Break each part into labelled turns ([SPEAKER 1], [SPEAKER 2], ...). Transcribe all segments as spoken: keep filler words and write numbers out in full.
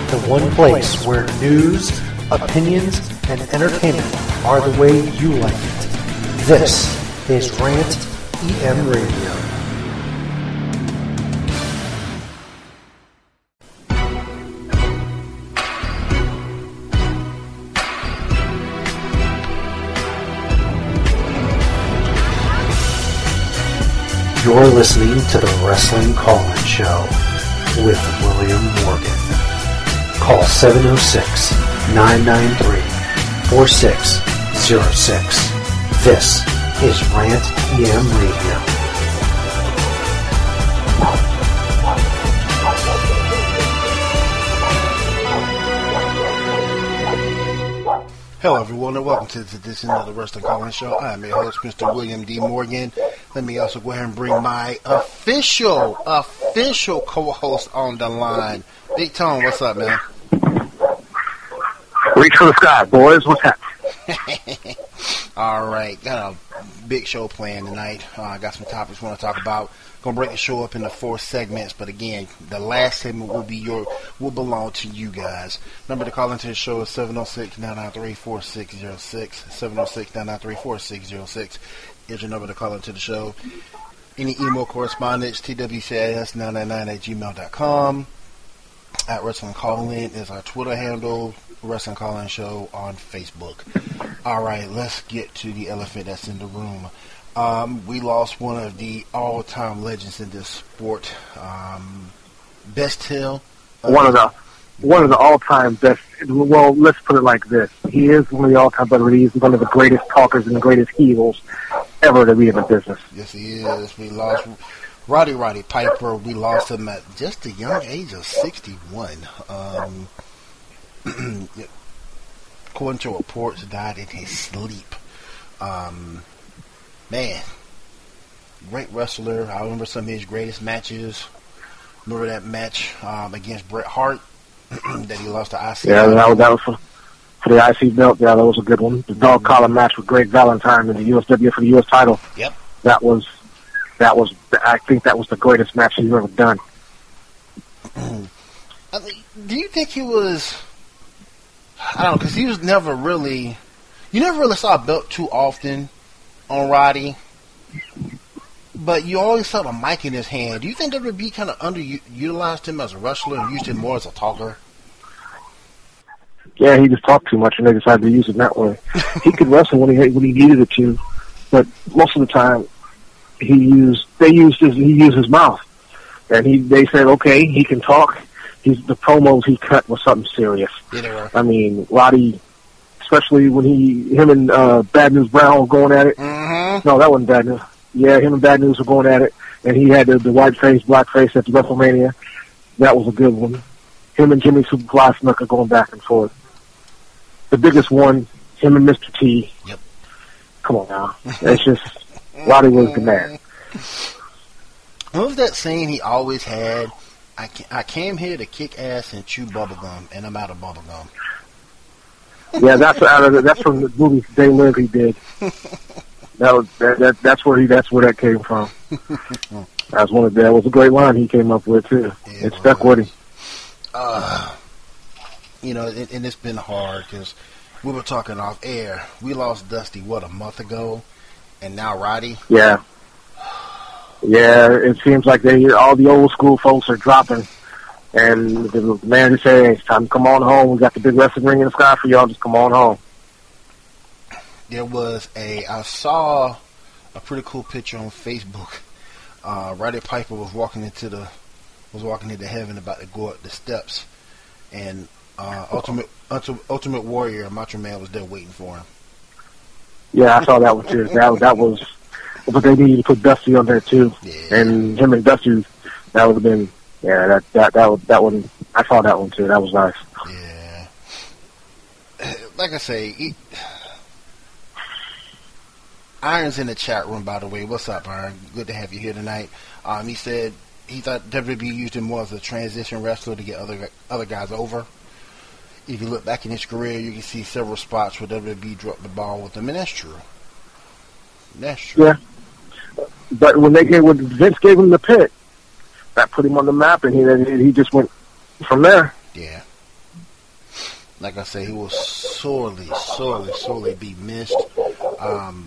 [SPEAKER 1] the one place where news, opinions, and entertainment are the way you like it. This is Rant E M Radio. You're listening to the Wrestling Call-In Show with William Morgan. Call seven oh six, nine nine three, four six zero six. This is Rant E M Radio.
[SPEAKER 2] Hello everyone and welcome to this another Wrestling Call-In Show. I'm your host, Mister William D. Morgan. Let me also go ahead and bring my official, official co-host on the line. Big Tone, what's up, man?
[SPEAKER 3] Reach for the sky, boys. What's happening?
[SPEAKER 2] All right, got a big show planned tonight. I uh, got some topics we want to talk about. Gonna break the show up into four segments, but again, the last segment will be your will belong to you guys. Number to call into the show is seven oh six, nine nine three, four six zero six. seven oh six, nine nine three, four six zero six is your number to call into the show. Any email correspondence, T W C I S nine nine nine at gmail dot com. At Wrestling Call-In is our Twitter handle. Wrestling Call-In Show on Facebook. All right, let's get to the elephant that's in the room. Um, we lost one of the all-time legends in this sport. Um, best Hill. Uh,
[SPEAKER 3] one of the one of the all-time best. Well, let's put it like this: he is one of the all-time, but he's one of the greatest talkers and the greatest heels ever to be in the business.
[SPEAKER 2] Yes, he is. We lost Roddy Roddy Piper. We lost him at just the young age of sixty-one. Um, according to reports, died in his sleep. Um, man, great wrestler. I remember some of his greatest matches. Remember that match um, against Bret Hart that he lost to I C.
[SPEAKER 3] Yeah, that was, that was for, for the I C belt. Yeah, that was a good one. The dog collar match with Greg Valentine in the U S W for the U S title.
[SPEAKER 2] Yep.
[SPEAKER 3] That was, that was. I think that was the greatest match he's ever done.
[SPEAKER 2] I mean, do you think he was? I don't know, because he was never really. You never really saw a belt too often on Roddy, but you always saw the mic in his hand. Do you think W W E kind of underutilized him as a wrestler and used him more as a talker?
[SPEAKER 3] Yeah, he just talked too much, and they decided to use it that way. He could wrestle when he when he needed it to, but most of the time, he used they used his he used his mouth, and he they said, okay, he can talk. He's, the promos he cut was something serious.
[SPEAKER 2] Yeah, they were.
[SPEAKER 3] I mean, Roddy, especially when he, him and uh, Bad News Brown were going at it.
[SPEAKER 2] Mm-hmm.
[SPEAKER 3] No, that wasn't Bad News. Yeah, him and Bad News were going at it, and he had the, the white face, black face at the WrestleMania. That was a good one. Him and Jimmy Superfly Snuka going back and forth. The biggest one, him and Mister T.
[SPEAKER 2] Yep.
[SPEAKER 3] Come on now. It's just, Roddy was the man.
[SPEAKER 2] What was that saying he always had? I, I came here to kick ass and chew bubblegum, and I'm out of bubblegum.
[SPEAKER 3] Yeah, that's out of the, that's from the movie They Live he did. That was that, that that's where he that's where that came from. That was one of that was a great line he came up with too. Yeah, it stuck with him.
[SPEAKER 2] Uh, you know, and, and it's been hard because we were talking off air. We lost Dusty what a month ago, and now Roddy.
[SPEAKER 3] Yeah. Yeah, it seems like they all the old school folks are dropping, and the man just said, hey, it's time to come on home. We got the big wrestling ring in the sky for y'all. Just come on home.
[SPEAKER 2] There was a, I saw a pretty cool picture on Facebook. Uh, Roddy Piper was walking into the, was walking into heaven, about to go up the steps, and uh, Ultimate Ultimate Warrior, Macho Man, was there waiting for him.
[SPEAKER 3] Yeah, I saw that one too. That that was. But they needed to put Dusty on there too,
[SPEAKER 2] yeah.
[SPEAKER 3] And him and Dusty, that would have been, yeah, that that that would, that one. I saw that one too. That was nice.
[SPEAKER 2] Yeah, like I say, he, Iron's in the chat room. By the way, what's up, Iron? Good to have you here tonight. Um, he said he thought W W E used him more as a transition wrestler to get other other guys over. If you look back in his career, you can see several spots where W W E dropped the ball with him, and that's true. That's true.
[SPEAKER 3] Yeah. But when they gave, when Vince gave him the pit, that put him on the map, and he he just went from there.
[SPEAKER 2] Yeah. like I say, he will sorely, sorely, sorely be missed. Um,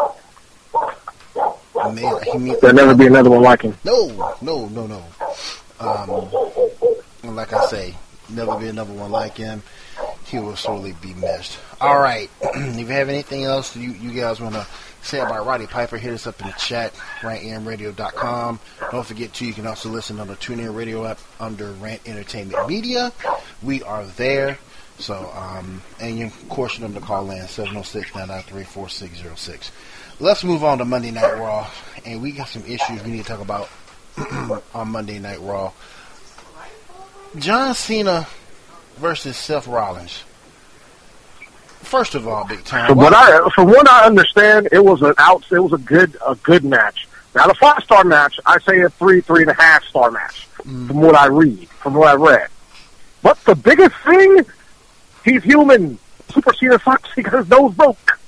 [SPEAKER 2] man, he mean,
[SPEAKER 3] There'll never be another one like him.
[SPEAKER 2] No, no, no, no. Um, and like I say, never be another one like him. He will sorely be missed. All right. If you have anything else you, you guys want to say about Roddy Piper, hit us up in the chat, rant a m radio dot com. Don't forget, too, you can also listen on the TuneIn Radio app under Rant Entertainment Media. We are there. So, um, and you, of course, number to call in, seven oh six, nine nine three, four six oh six. Let's move on to Monday Night Raw. And we got some issues we need to talk about on Monday Night Raw. John Cena versus Seth Rollins. First of all, big time.
[SPEAKER 3] From what I, from what I understand, it was an out. It was a good, a good match. Not a five star match. I say a three, three and a half star match. Mm. From what I read, from what I read. But the biggest thing, he's human. Super Cena sucks because his nose broke.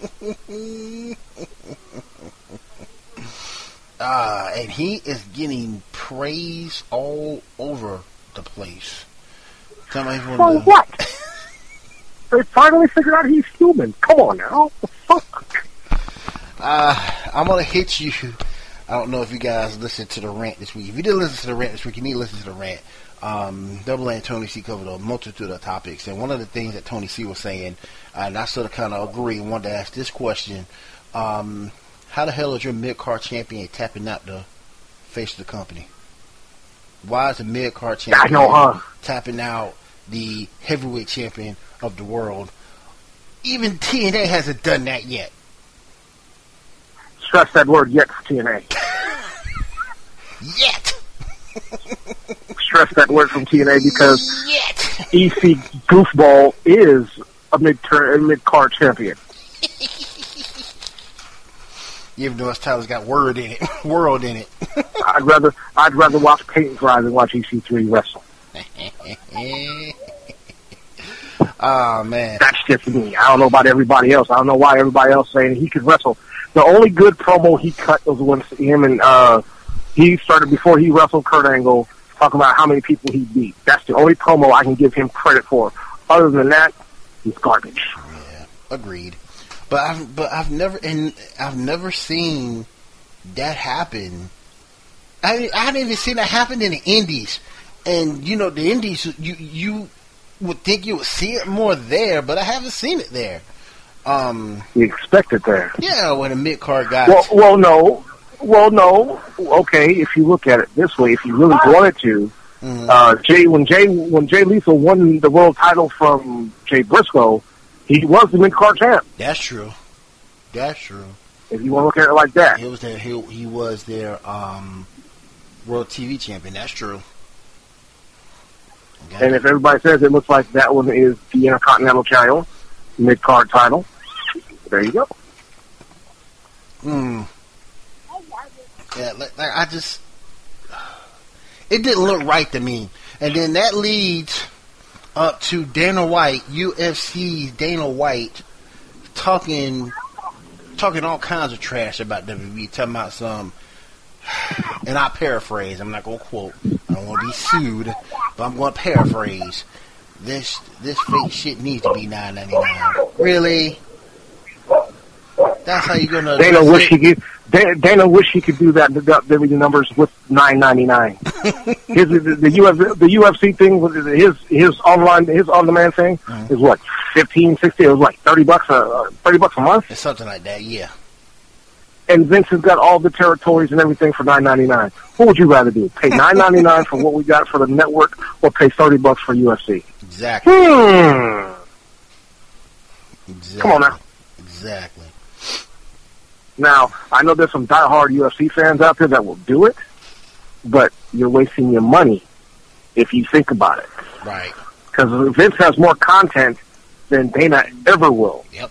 [SPEAKER 2] uh, and he is getting praise all over the place. Tell me
[SPEAKER 3] For the... what? They finally figured out he's human. Come on now. What the fuck?
[SPEAKER 2] Uh, I'm going to hit you. I don't know if you guys listened to the rant this week. If you didn't listen to the rant this week, you need to listen to the rant. Um, Double A and Tony C covered a multitude of topics. And one of the things that Tony C was saying, and I sort of kind of agree, wanted to ask this question. Um, how the hell is your mid-card champion tapping out the face of the company? Why is the mid-card champion
[SPEAKER 3] I know, huh?
[SPEAKER 2] tapping out the heavyweight champion of the world? Even T N A hasn't done that yet.
[SPEAKER 3] Stress that word yet for T N A.
[SPEAKER 2] Yet.
[SPEAKER 3] Stress that word from T N A because
[SPEAKER 2] yet.
[SPEAKER 3] E C Goofball is a mid a mid card champion.
[SPEAKER 2] Even though his title's got word in it, world in it.
[SPEAKER 3] I'd rather I'd rather watch paint dry than watch E C three wrestle.
[SPEAKER 2] Oh, man.
[SPEAKER 3] That's just me. I don't know about everybody else. I don't know why everybody else saying he could wrestle. The only good promo he cut was when him and uh, he started before he wrestled Kurt Angle, talking about how many people he beat. That's the only promo I can give him credit for. Other than that, he's garbage.
[SPEAKER 2] Yeah, agreed. But I've but I've never and I've never seen that happen. I I haven't even seen that happen in the Indies. And you know the Indies, you you would think you would see it more there, but I haven't seen it there. Um,
[SPEAKER 3] you expect it there.
[SPEAKER 2] Yeah, when a mid card guy.
[SPEAKER 3] Well, well, no, well, no. Okay, if you look at it this way, if you really wanted to, mm-hmm. uh, Jay when Jay when Jay Lethal won the world title from Jay Briscoe, he was the mid card champ.
[SPEAKER 2] That's true. That's true.
[SPEAKER 3] If you want to look at it like that,
[SPEAKER 2] he was their he, he was their um, world T V champion. That's true. Okay.
[SPEAKER 3] And if everybody says it looks like that one is the Intercontinental title, mid card title, there you go.
[SPEAKER 2] Hmm. Yeah, like, like I just, it didn't look right to me. And then that leads up to Dana White, U F C's Dana White, talking, talking all kinds of trash about W W E, talking about some, and I paraphrase, I'm not going to quote, I don't want to be sued, but I'm going to paraphrase. This this fake shit needs to be nine ninety-nine. Really? That's how you're gonna.
[SPEAKER 3] Dana wish he could. Dana, Dana wish he could do that. The W W E numbers with nine ninety-nine. His the, the U F the U F C thing with his his online his on demand thing mm-hmm. is what fifteen, sixteen. It was like thirty bucks a thirty bucks a month.
[SPEAKER 2] It's something like that. Yeah.
[SPEAKER 3] And Vince has got all the territories and everything for nine ninety-nine. What would you rather do? Pay nine ninety-nine for what we got for the network, or pay thirty bucks for U F C?
[SPEAKER 2] Exactly.
[SPEAKER 3] Hmm.
[SPEAKER 2] Exactly.
[SPEAKER 3] Come on now.
[SPEAKER 2] Exactly.
[SPEAKER 3] Now, I know there's some diehard U F C fans out there that will do it, but you're wasting your money if you think about it.
[SPEAKER 2] Right.
[SPEAKER 3] Because Vince has more content than Dana ever will.
[SPEAKER 2] Yep.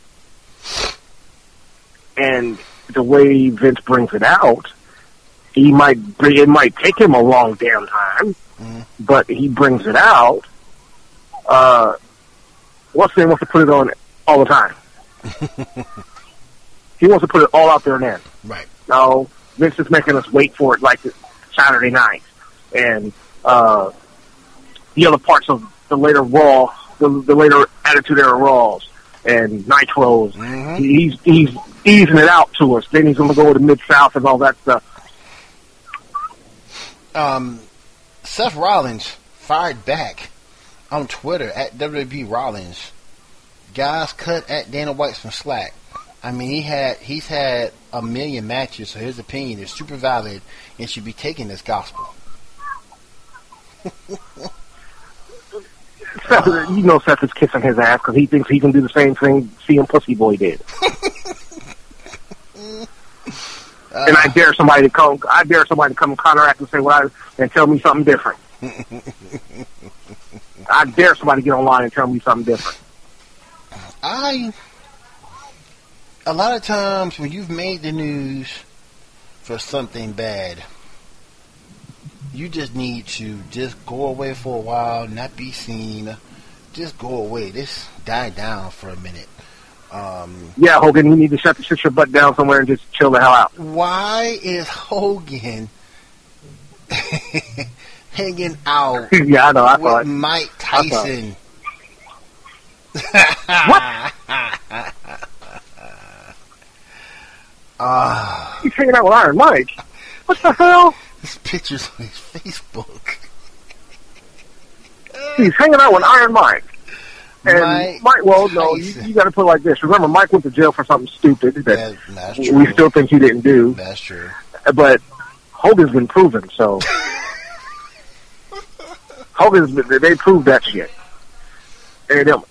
[SPEAKER 3] And the way Vince brings it out, he might bring, it might take him a long damn time, mm-hmm. but he brings it out. Uh, what's the name wants to put it on all the time? He wants to put it all out there and then.
[SPEAKER 2] Right.
[SPEAKER 3] No, Vince is making us wait for it like Saturday night. And uh, the other parts of the later Raw the, the later Attitude Era Raws and Nitros.
[SPEAKER 2] Mm-hmm.
[SPEAKER 3] He's he's easing it out to us. Then he's going to go to Mid-South and all that stuff.
[SPEAKER 2] Um, Seth Rollins fired back on Twitter at W W E Rollins. Guys cut at Dana White some slack. I mean, he had he's had a million matches, so his opinion is super valid and should be taken as gospel.
[SPEAKER 3] Seth, you know Seth is kissing his ass because he thinks he can do the same thing C M Pussy Boy did. Uh, and I dare somebody to come. I dare somebody to come and counteract and say what I and tell me something different. I dare somebody to get online and tell me something different.
[SPEAKER 2] I a lot of times when you've made the news for something bad, you just need to just go away for a while, not be seen. Just go away. Just die down for a minute. Um,
[SPEAKER 3] yeah, Hogan, you need to shut, shut your butt down somewhere and just chill the hell out.
[SPEAKER 2] Why is Hogan hanging out
[SPEAKER 3] yeah, I know, I
[SPEAKER 2] with
[SPEAKER 3] thought.
[SPEAKER 2] Mike Tyson?
[SPEAKER 3] What?
[SPEAKER 2] uh,
[SPEAKER 3] He's hanging out with Iron Mike. What the hell?
[SPEAKER 2] His pictures on his Facebook.
[SPEAKER 3] He's hanging out with Iron Mike. And
[SPEAKER 2] Mike,
[SPEAKER 3] Mike, well, no, you, you got to put it like this. Remember, Mike went to jail for something stupid that
[SPEAKER 2] that, that's true.
[SPEAKER 3] we still think he didn't do.
[SPEAKER 2] That's true.
[SPEAKER 3] But Hogan's been proven, so Hogan's been, they proved that shit. And um,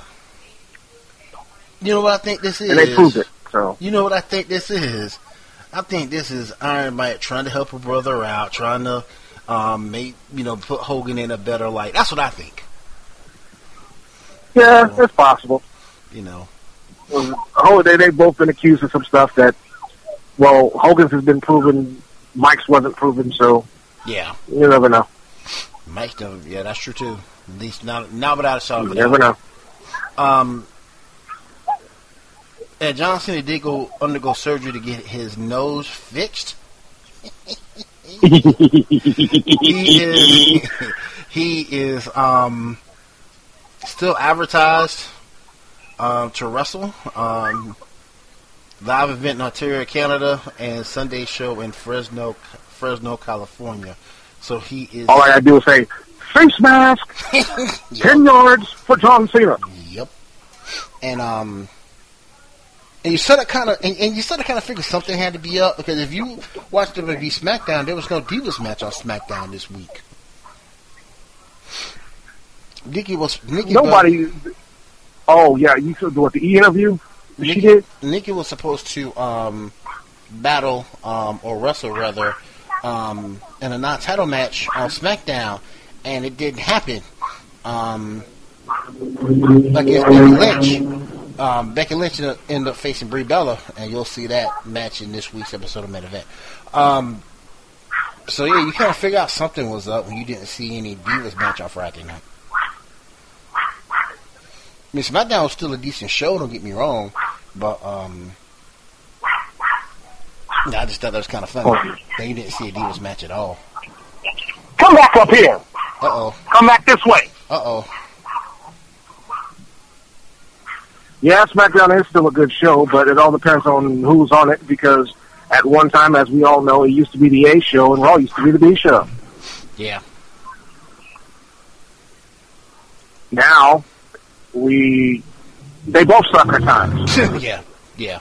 [SPEAKER 2] you know what I think this is?
[SPEAKER 3] And they proved it. So
[SPEAKER 2] you know what I think this is? I think this is Iron Mike trying to help a brother out, trying to um, make you know put Hogan in a better light. That's what I think.
[SPEAKER 3] Yeah, it's possible.
[SPEAKER 2] You know,
[SPEAKER 3] oh, they they've both been accused of some stuff that, well, Hogan's has been proven, Mike's wasn't proven, so
[SPEAKER 2] yeah,
[SPEAKER 3] you never know.
[SPEAKER 2] Mike's done, yeah, that's true too. At least not not without a shadow of a
[SPEAKER 3] You never know.
[SPEAKER 2] Um, and John Cena did go undergo surgery to get his nose fixed. he is he is um. still advertised um, to wrestle. Um, live event in Ontario, Canada, and Sunday show in Fresno, Fresno, California. So he is.
[SPEAKER 3] All I gotta do is say face mask,
[SPEAKER 2] yep.
[SPEAKER 3] ten yards for John Cena.
[SPEAKER 2] Yep. And um, and you sort of kind of, and, and you sort of kind of figured something had to be up because if you watched W W E SmackDown, there was no Divas match on SmackDown this week. Nikki was Nikki.
[SPEAKER 3] Nobody. Bell, oh yeah, you said what the E interview
[SPEAKER 2] Nikki,
[SPEAKER 3] she did.
[SPEAKER 2] Nikki was supposed to um, battle um, or wrestle rather um, in a non-title match on SmackDown, and it didn't happen. Um, against Becky Lynch. Um, Becky Lynch ended up facing Brie Bella, and you'll see that match in this week's episode of Main Event. Um, so yeah, you kind of figure out something was up when you didn't see any Divas match on Friday night. I mean, SmackDown was still a decent show, don't get me wrong, but um, I just thought that was kind of funny that you didn't see a Divas match at all.
[SPEAKER 3] Come back up here.
[SPEAKER 2] Uh-oh.
[SPEAKER 3] Come back this way.
[SPEAKER 2] Uh-oh.
[SPEAKER 3] Yeah, SmackDown is still a good show, but it all depends on who's on it, because at one time, as we all know, it used to be the A show, and Raw used to be the B show.
[SPEAKER 2] Yeah.
[SPEAKER 3] Now, we... They both suck at times.
[SPEAKER 2] yeah, yeah.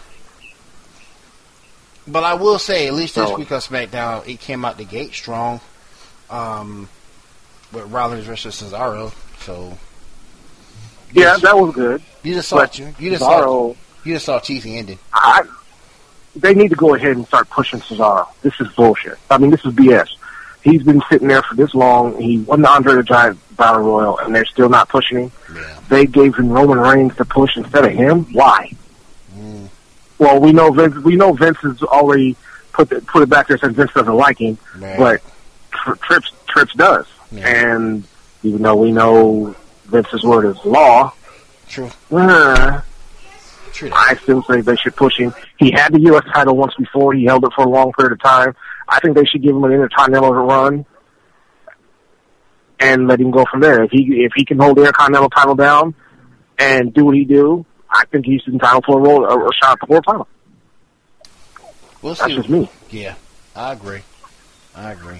[SPEAKER 2] But I will say, at least this
[SPEAKER 3] so,
[SPEAKER 2] week on SmackDown, it came out the gate strong um, with Rollins versus Cesaro, so...
[SPEAKER 3] Yeah,
[SPEAKER 2] just,
[SPEAKER 3] that was good.
[SPEAKER 2] You just saw you, you just Cesaro, saw you just saw a cheesy ending.
[SPEAKER 3] I, they need to go ahead and start pushing Cesaro. This is bullshit. I mean, this is B S. He's been sitting there for this long. He won the Andre the Giant Battle Royal, and they're still not pushing him.
[SPEAKER 2] Yeah.
[SPEAKER 3] They gave him Roman Reigns to push instead of him. Why?
[SPEAKER 2] Mm.
[SPEAKER 3] Well, we know Vince. We know Vince has already put the, put it back there since Vince doesn't like him,
[SPEAKER 2] right.
[SPEAKER 3] but Tri- Trips Trips does.
[SPEAKER 2] Yeah.
[SPEAKER 3] And even though we know Vince's word is law,
[SPEAKER 2] True.
[SPEAKER 3] Uh,
[SPEAKER 2] True.
[SPEAKER 3] I still say they should push him. He had the U S title once before. He held it for a long period of time. I think they should give him an Intercontinental run. and let him go from there. If he if he can hold the Intercontinental title down and do what he do, I think he's entitled for a, role, a, a shot at the world title.
[SPEAKER 2] We'll see.
[SPEAKER 3] That's just me.
[SPEAKER 2] Yeah, I agree. I agree.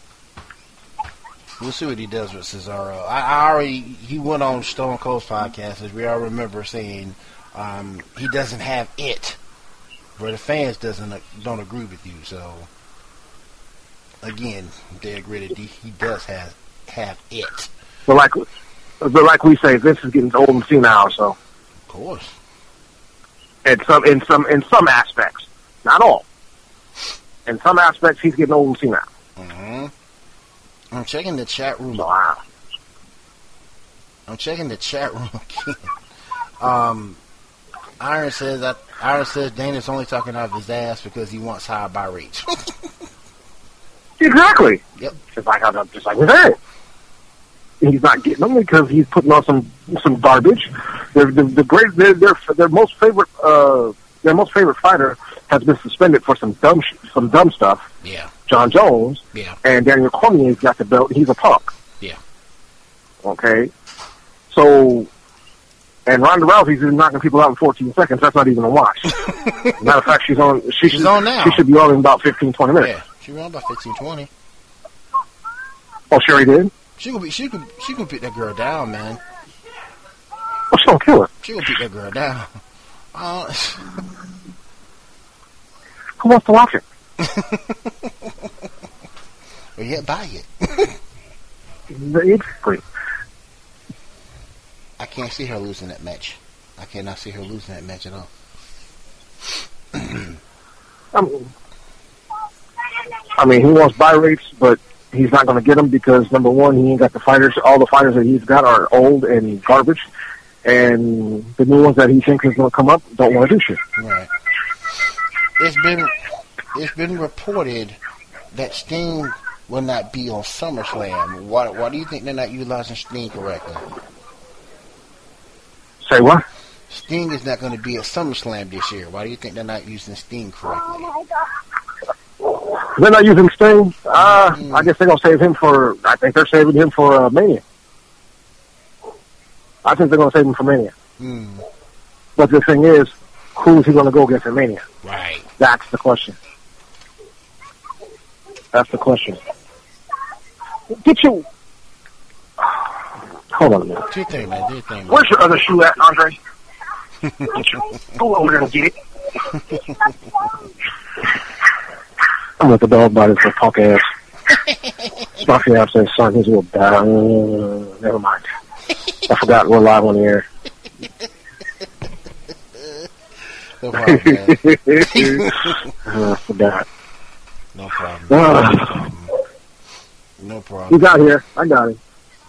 [SPEAKER 2] We'll see what he does with Cesaro. I, I already he went on Stone Cold's podcast, as we all remember saying um, he doesn't have it, where the fans doesn't don't agree with you. So again, they agree that he, he does have have it.
[SPEAKER 3] But like, but like we say, Vince is getting old and senile. So
[SPEAKER 2] of course,
[SPEAKER 3] in some in some in some aspects, not all. In some aspects, he's getting old and senile.
[SPEAKER 2] Mm-hmm. I'm checking the chat room.
[SPEAKER 3] Wow.
[SPEAKER 2] I'm checking the chat room again. Um, Iron says that Iron says Dana's only talking out of his ass because he wants higher buy rates.
[SPEAKER 3] Exactly.
[SPEAKER 2] Yep.
[SPEAKER 3] Just like how, just like we said. He's not getting them because he's putting on some some garbage. They're, the the great their their their most favorite uh their most favorite fighter has been suspended for some dumb sh- some dumb stuff.
[SPEAKER 2] Yeah.
[SPEAKER 3] John Jones.
[SPEAKER 2] Yeah.
[SPEAKER 3] And Daniel Cormier's got the belt. He's a punk.
[SPEAKER 2] Yeah.
[SPEAKER 3] Okay. So, and Ronda Rousey's knocking people out in fourteen seconds. That's not even a watch. Matter of fact, she's on. She
[SPEAKER 2] She's
[SPEAKER 3] should,
[SPEAKER 2] on now.
[SPEAKER 3] She should be on in about fifteen, twenty minutes.
[SPEAKER 2] Yeah. She ran about fifteen, twenty.
[SPEAKER 3] Oh, Sherry did.
[SPEAKER 2] She could be. She could. She could beat that girl down, man.
[SPEAKER 3] Oh, she don't kill her.
[SPEAKER 2] She could beat that girl down. Uh,
[SPEAKER 3] Who wants to watch it?
[SPEAKER 2] well, yeah, buy it.
[SPEAKER 3] Exactly.
[SPEAKER 2] I can't see her losing that match. I cannot see her losing that match at all.
[SPEAKER 3] I mean, I mean, he wants buy rates, but he's not going to get them because, number one, he ain't got the fighters. All the fighters that he's got are old and garbage, and the new ones that he thinks is going to come up don't want to do shit.
[SPEAKER 2] Right. It's been it's been reported that Sting will not be on SummerSlam. Why, why do you think they're not utilizing Sting correctly?
[SPEAKER 3] Say what?
[SPEAKER 2] Sting is not going to be at SummerSlam this year. Why do you think they're not using Sting correctly?
[SPEAKER 3] They're not using Sting. Uh,
[SPEAKER 2] mm.
[SPEAKER 3] I guess they're going to save him for, I think they're saving him for uh, Mania. I think they're going to save him for Mania.
[SPEAKER 2] Mm.
[SPEAKER 3] But the thing is, who's he going to go against in Mania?
[SPEAKER 2] Right.
[SPEAKER 3] That's the question. That's the question. Get you. Hold on a minute.
[SPEAKER 2] Do your thing, man. Do your thing, man.
[SPEAKER 3] Where's your other shoe at, Andre? Get you. Go over there and get it. I'm with the dog by this punk ass. My fiance says, son, he's a little bad. Uh, never mind. I forgot we're live on the air.
[SPEAKER 2] No problem, man.
[SPEAKER 3] uh, I forgot.
[SPEAKER 2] No problem.
[SPEAKER 3] Uh,
[SPEAKER 2] No problem. No problem.
[SPEAKER 3] He's out here. I got him.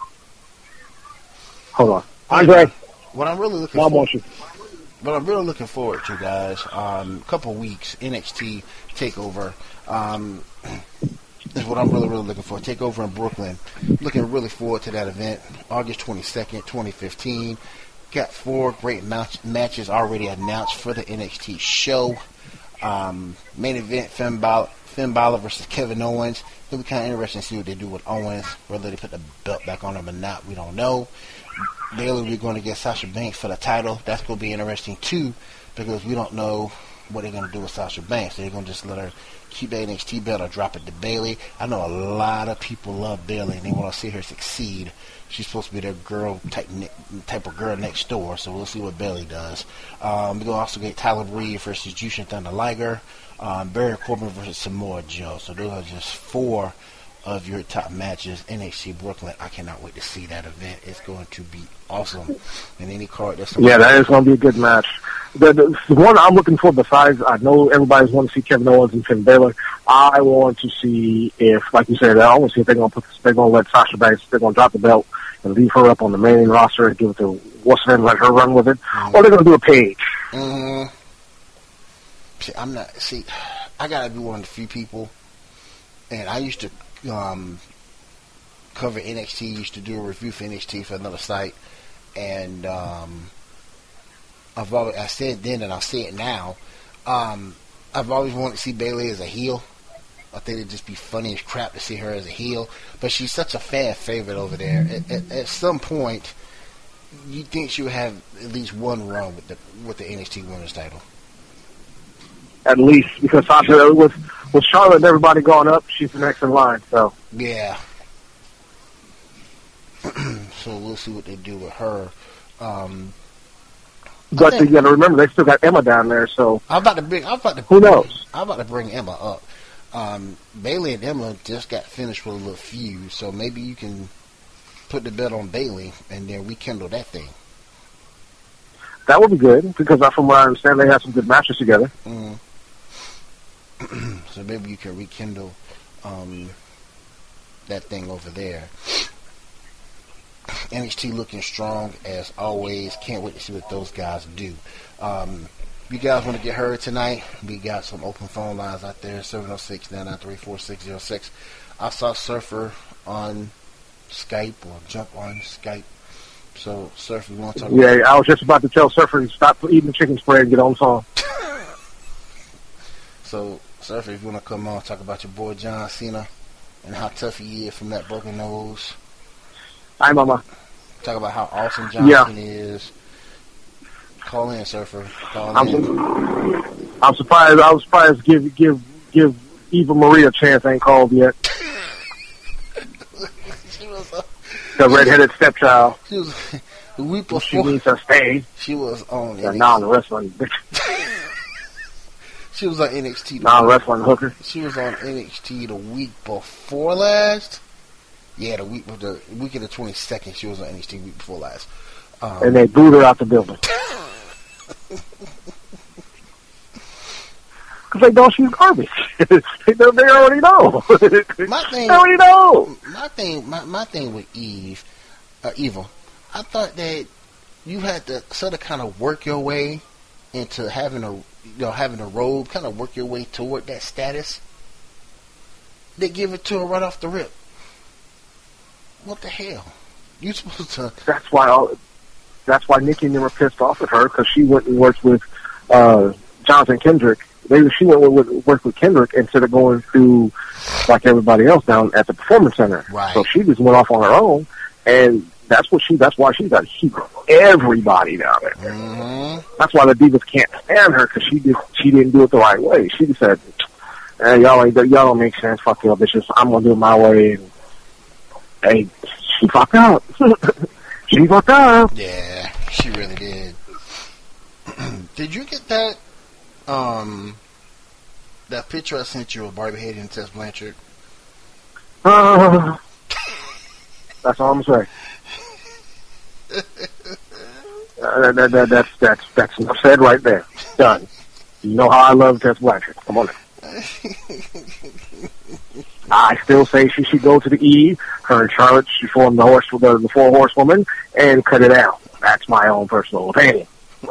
[SPEAKER 3] Hold on. Andre.
[SPEAKER 2] What I'm really looking
[SPEAKER 3] I
[SPEAKER 2] for,
[SPEAKER 3] want you.
[SPEAKER 2] what I'm really looking forward to, guys, um, a couple weeks, N X T TakeOver, um, is what I'm really, really looking for. TakeOver in Brooklyn. Looking really forward to that event. August twenty-second, twenty fifteen. Got four great match- matches already announced for the N X T show. Um, main event, Finn Balor, Finn Balor versus Kevin Owens. It'll be kind of interesting to see what they do with Owens. Whether they put the belt back on him or not, we don't know. Bayley, we're going to get Sasha Banks for the title. That's going to be interesting, too, because we don't know what they're going to do with Sasha Banks. They're going to just let her keep the N X T belt or drop it to Bayley. I know a lot of people love Bayley, and they want to see her succeed. She's supposed to be their girl type type of girl next door, so we'll see what Bayley does. Um, we're going to also get Tyler Breeze versus Jushin Thunder Liger, um, Baron Corbin versus Samoa Joe. So those are just four of your top matches. N X T Brooklyn, I cannot wait to see that event. It's going to be awesome. And any card that's
[SPEAKER 3] Yeah, that is going to be a good match. The, the, the one I'm looking for, besides, I know everybody's wanting to see Kevin Owens and Finn Balor. I want to see if, like you said, I want to see if they're going to put, they're going to let Sasha Banks, they're going to drop the belt and leave her up on the main roster and give it to what's her name, let her run with it, mm-hmm. or they're going to do a page.
[SPEAKER 2] Mm-hmm. See, I'm not. See, I gotta be one of the few people, and I used to um, cover N X T. Used to do a review for N X T for another site, and um, I've always I said then, and I'll say it now. Um, I've always wanted to see Bayley as a heel. I think it'd just be funny as crap to see her as a heel. But she's such a fan favorite over there. At, at, at some point, you think she would have at least one run with the with the N X T Women's title.
[SPEAKER 3] At least, because Sasha, with, with Charlotte and everybody going up, she's the next in line, so.
[SPEAKER 2] Yeah. So we'll see what they do with her. Um,
[SPEAKER 3] but you got to remember, they still got Emma down there, so.
[SPEAKER 2] I'm about to bring. I'm about to.
[SPEAKER 3] Who knows?
[SPEAKER 2] I'm about to bring Emma up. Um, Bayley and Emma just got finished with a little feud, so maybe you can put the bet on Bayley and then rekindle that thing.
[SPEAKER 3] That would be good, because from what I understand, they have some good matches together.
[SPEAKER 2] Mm. So maybe you can rekindle um, that thing over there. N X T looking strong as always. Can't wait to see what those guys do. Um, you guys want to get heard tonight? We got some open phone lines out there, seven oh six, nine nine three, four six oh six. I saw Surfer on Skype or jump on Skype. So, Surfer, you want to talk
[SPEAKER 3] yeah,
[SPEAKER 2] about...
[SPEAKER 3] I was just about to tell Surfer to stop eating chicken spread and get on the phone.
[SPEAKER 2] So, Surfer, if you want to come on, talk about your boy John Cena and how tough he is from that broken nose.
[SPEAKER 3] Hi, Mama.
[SPEAKER 2] Talk about how awesome John
[SPEAKER 3] yeah.
[SPEAKER 2] Cena is. Call in, Surfer. Call
[SPEAKER 3] I'm,
[SPEAKER 2] in.
[SPEAKER 3] su- I'm surprised. I was surprised. Give give give Eva Marie a chance. Ain't called yet.
[SPEAKER 2] She was a,
[SPEAKER 3] the redheaded stepchild.
[SPEAKER 2] She was the week before.
[SPEAKER 3] She needs to stay.
[SPEAKER 2] She was on
[SPEAKER 3] the non-wrestling.
[SPEAKER 2] She was on N X T.
[SPEAKER 3] Non-wrestling hooker.
[SPEAKER 2] She was on N X T the week before last. Yeah, the week the week of the twenty-second. She was on N X T week before last. Um,
[SPEAKER 3] and they booed her out the building. Because they know she's garbage. they, they already know.
[SPEAKER 2] My thing,
[SPEAKER 3] they already know.
[SPEAKER 2] My thing, my, my thing with Eve, uh, Evil, I thought that you had to sort of kind of work your way into having a, you know, having a robe, kind of work your way toward that status. They give it to her right off the rip. What the hell? You supposed to?
[SPEAKER 3] That's why. All, that's why Nikki never pissed off at her, because she went and worked with uh, Jonathan Kendrick. Maybe she went with work with Kendrick instead of going through like everybody else down at the Performance Center.
[SPEAKER 2] Right.
[SPEAKER 3] So she just went off on her own, and that's what she. That's why she got to keep everybody down there.
[SPEAKER 2] Mm-hmm.
[SPEAKER 3] That's why the Divas can't stand her, because she did. She didn't do it the right way. She just said, hey, "Y'all ain't. Y'all don't make sense. Fuck y'all bitches. I'm gonna do it my way." And, hey, she fucked up. She fucked up.
[SPEAKER 2] Yeah, she really did. Did you get that? Um, that picture I sent you of Barbie Hayden and Tess Blanchard.
[SPEAKER 3] Uh, that's all I'm saying. uh, that, that, that's that's that's enough said right there. Done. You know how I love Tess Blanchard. Come on. I still say she should go to the E. Her and Charlotte should form the horse, the, the four horsewoman, and cut it out. That's my own personal opinion.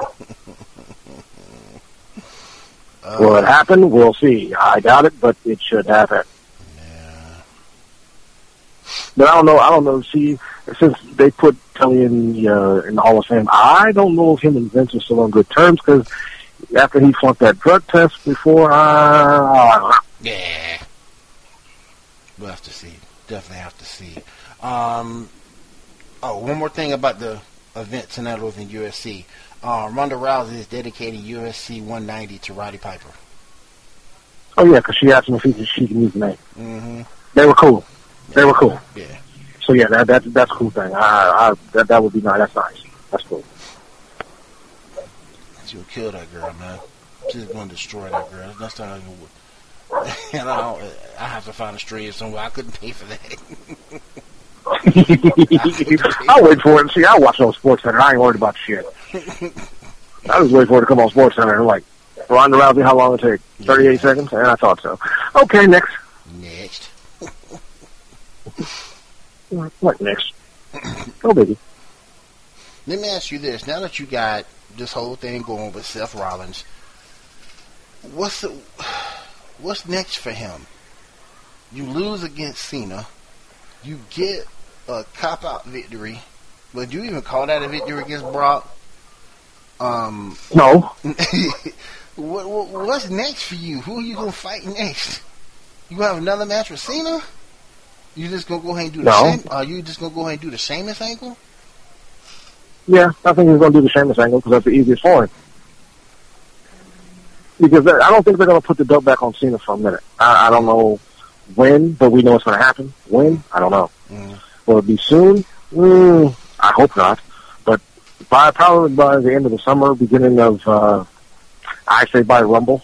[SPEAKER 3] Uh, Will it happen? We'll see. I doubt it, but it should happen.
[SPEAKER 2] Yeah.
[SPEAKER 3] But I don't know. I don't know. See, since they put Kelly in the uh, in the Hall of Fame, I don't know if him and Vince are still on good terms, because after he flunked that drug test before, uh,
[SPEAKER 2] yeah. We'll have to see. Definitely have to see. Um, oh, one more thing about the event tonight over in U F C. Uh, Ronda Rousey is dedicating U F C one ninety to Roddy Piper.
[SPEAKER 3] Oh, yeah, because she asked him if he could, she can use the name.
[SPEAKER 2] Mm-hmm.
[SPEAKER 3] They were cool. They were cool.
[SPEAKER 2] Yeah.
[SPEAKER 3] So, yeah, that, that that's a cool thing. I, I, that, that would be nice. That's nice. That's cool.
[SPEAKER 2] She'll kill that girl, man. She's going to destroy that girl. That's not even... And I, I have to find a stream somewhere. I couldn't pay for that.
[SPEAKER 3] I'll wait for it. See, I watch on Sports Center. I ain't worried about shit. I was waiting for it to come on Sports Center. Like, Ronda Rousey, how long it take? thirty-eight yeah. seconds? And I thought so. Okay, next.
[SPEAKER 2] Next.
[SPEAKER 3] What next? Oh, baby.
[SPEAKER 2] Let me ask you this. Now that you got this whole thing going with Seth Rollins, what's the... What's next for him? You lose against Cena. You get a cop-out victory. Would you even call that a victory against Brock? Um,
[SPEAKER 3] no.
[SPEAKER 2] what, what, what's next for you? Who are you going to fight next? You gonna have another match with Cena? You just gonna go ahead and do the
[SPEAKER 3] No.
[SPEAKER 2] Shame? Are you just gonna go ahead and do the Sheamus angle?
[SPEAKER 3] Yeah, I think he's going to do the Sheamus angle because that's the easiest for him. Because I don't think they're going to put the belt back on Cena for a minute. I, I don't know when, but we know it's going to happen. When? I don't know.
[SPEAKER 2] Mm.
[SPEAKER 3] Will it be soon? Mm, I hope not. But by probably by the end of the summer, beginning of, uh, I say by Rumble.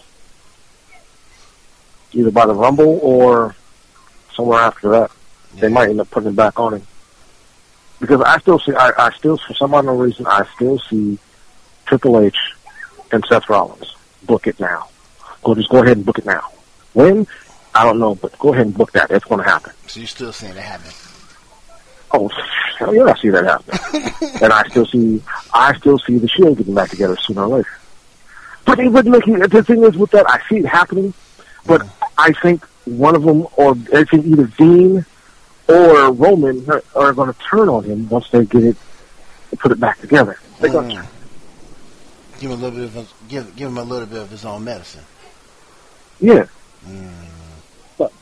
[SPEAKER 3] Either by the Rumble or somewhere after that.
[SPEAKER 2] Yeah.
[SPEAKER 3] They might end up putting it back on him. Because I still see, I, I still, for some unknown reason, I still see Triple H and Seth Rollins. Book it now. Go, just go ahead and book it now. When? I don't know, but go ahead and book that. It's going to happen.
[SPEAKER 2] So you're still saying it happened?
[SPEAKER 3] Oh, hell yeah, I see that happen. And I still see, I still see the Shield getting back together sooner or later. But it wouldn't make it, the thing is with that, I see it happening, but mm. I think one of them, or I think either Dean or Roman are, are going to turn on him once they get it, put it back together. They're
[SPEAKER 2] mm.
[SPEAKER 3] going to turn.
[SPEAKER 2] Give him a little bit of his, give give him a little bit of his own medicine.
[SPEAKER 3] Yeah.
[SPEAKER 2] Mm.
[SPEAKER 3] But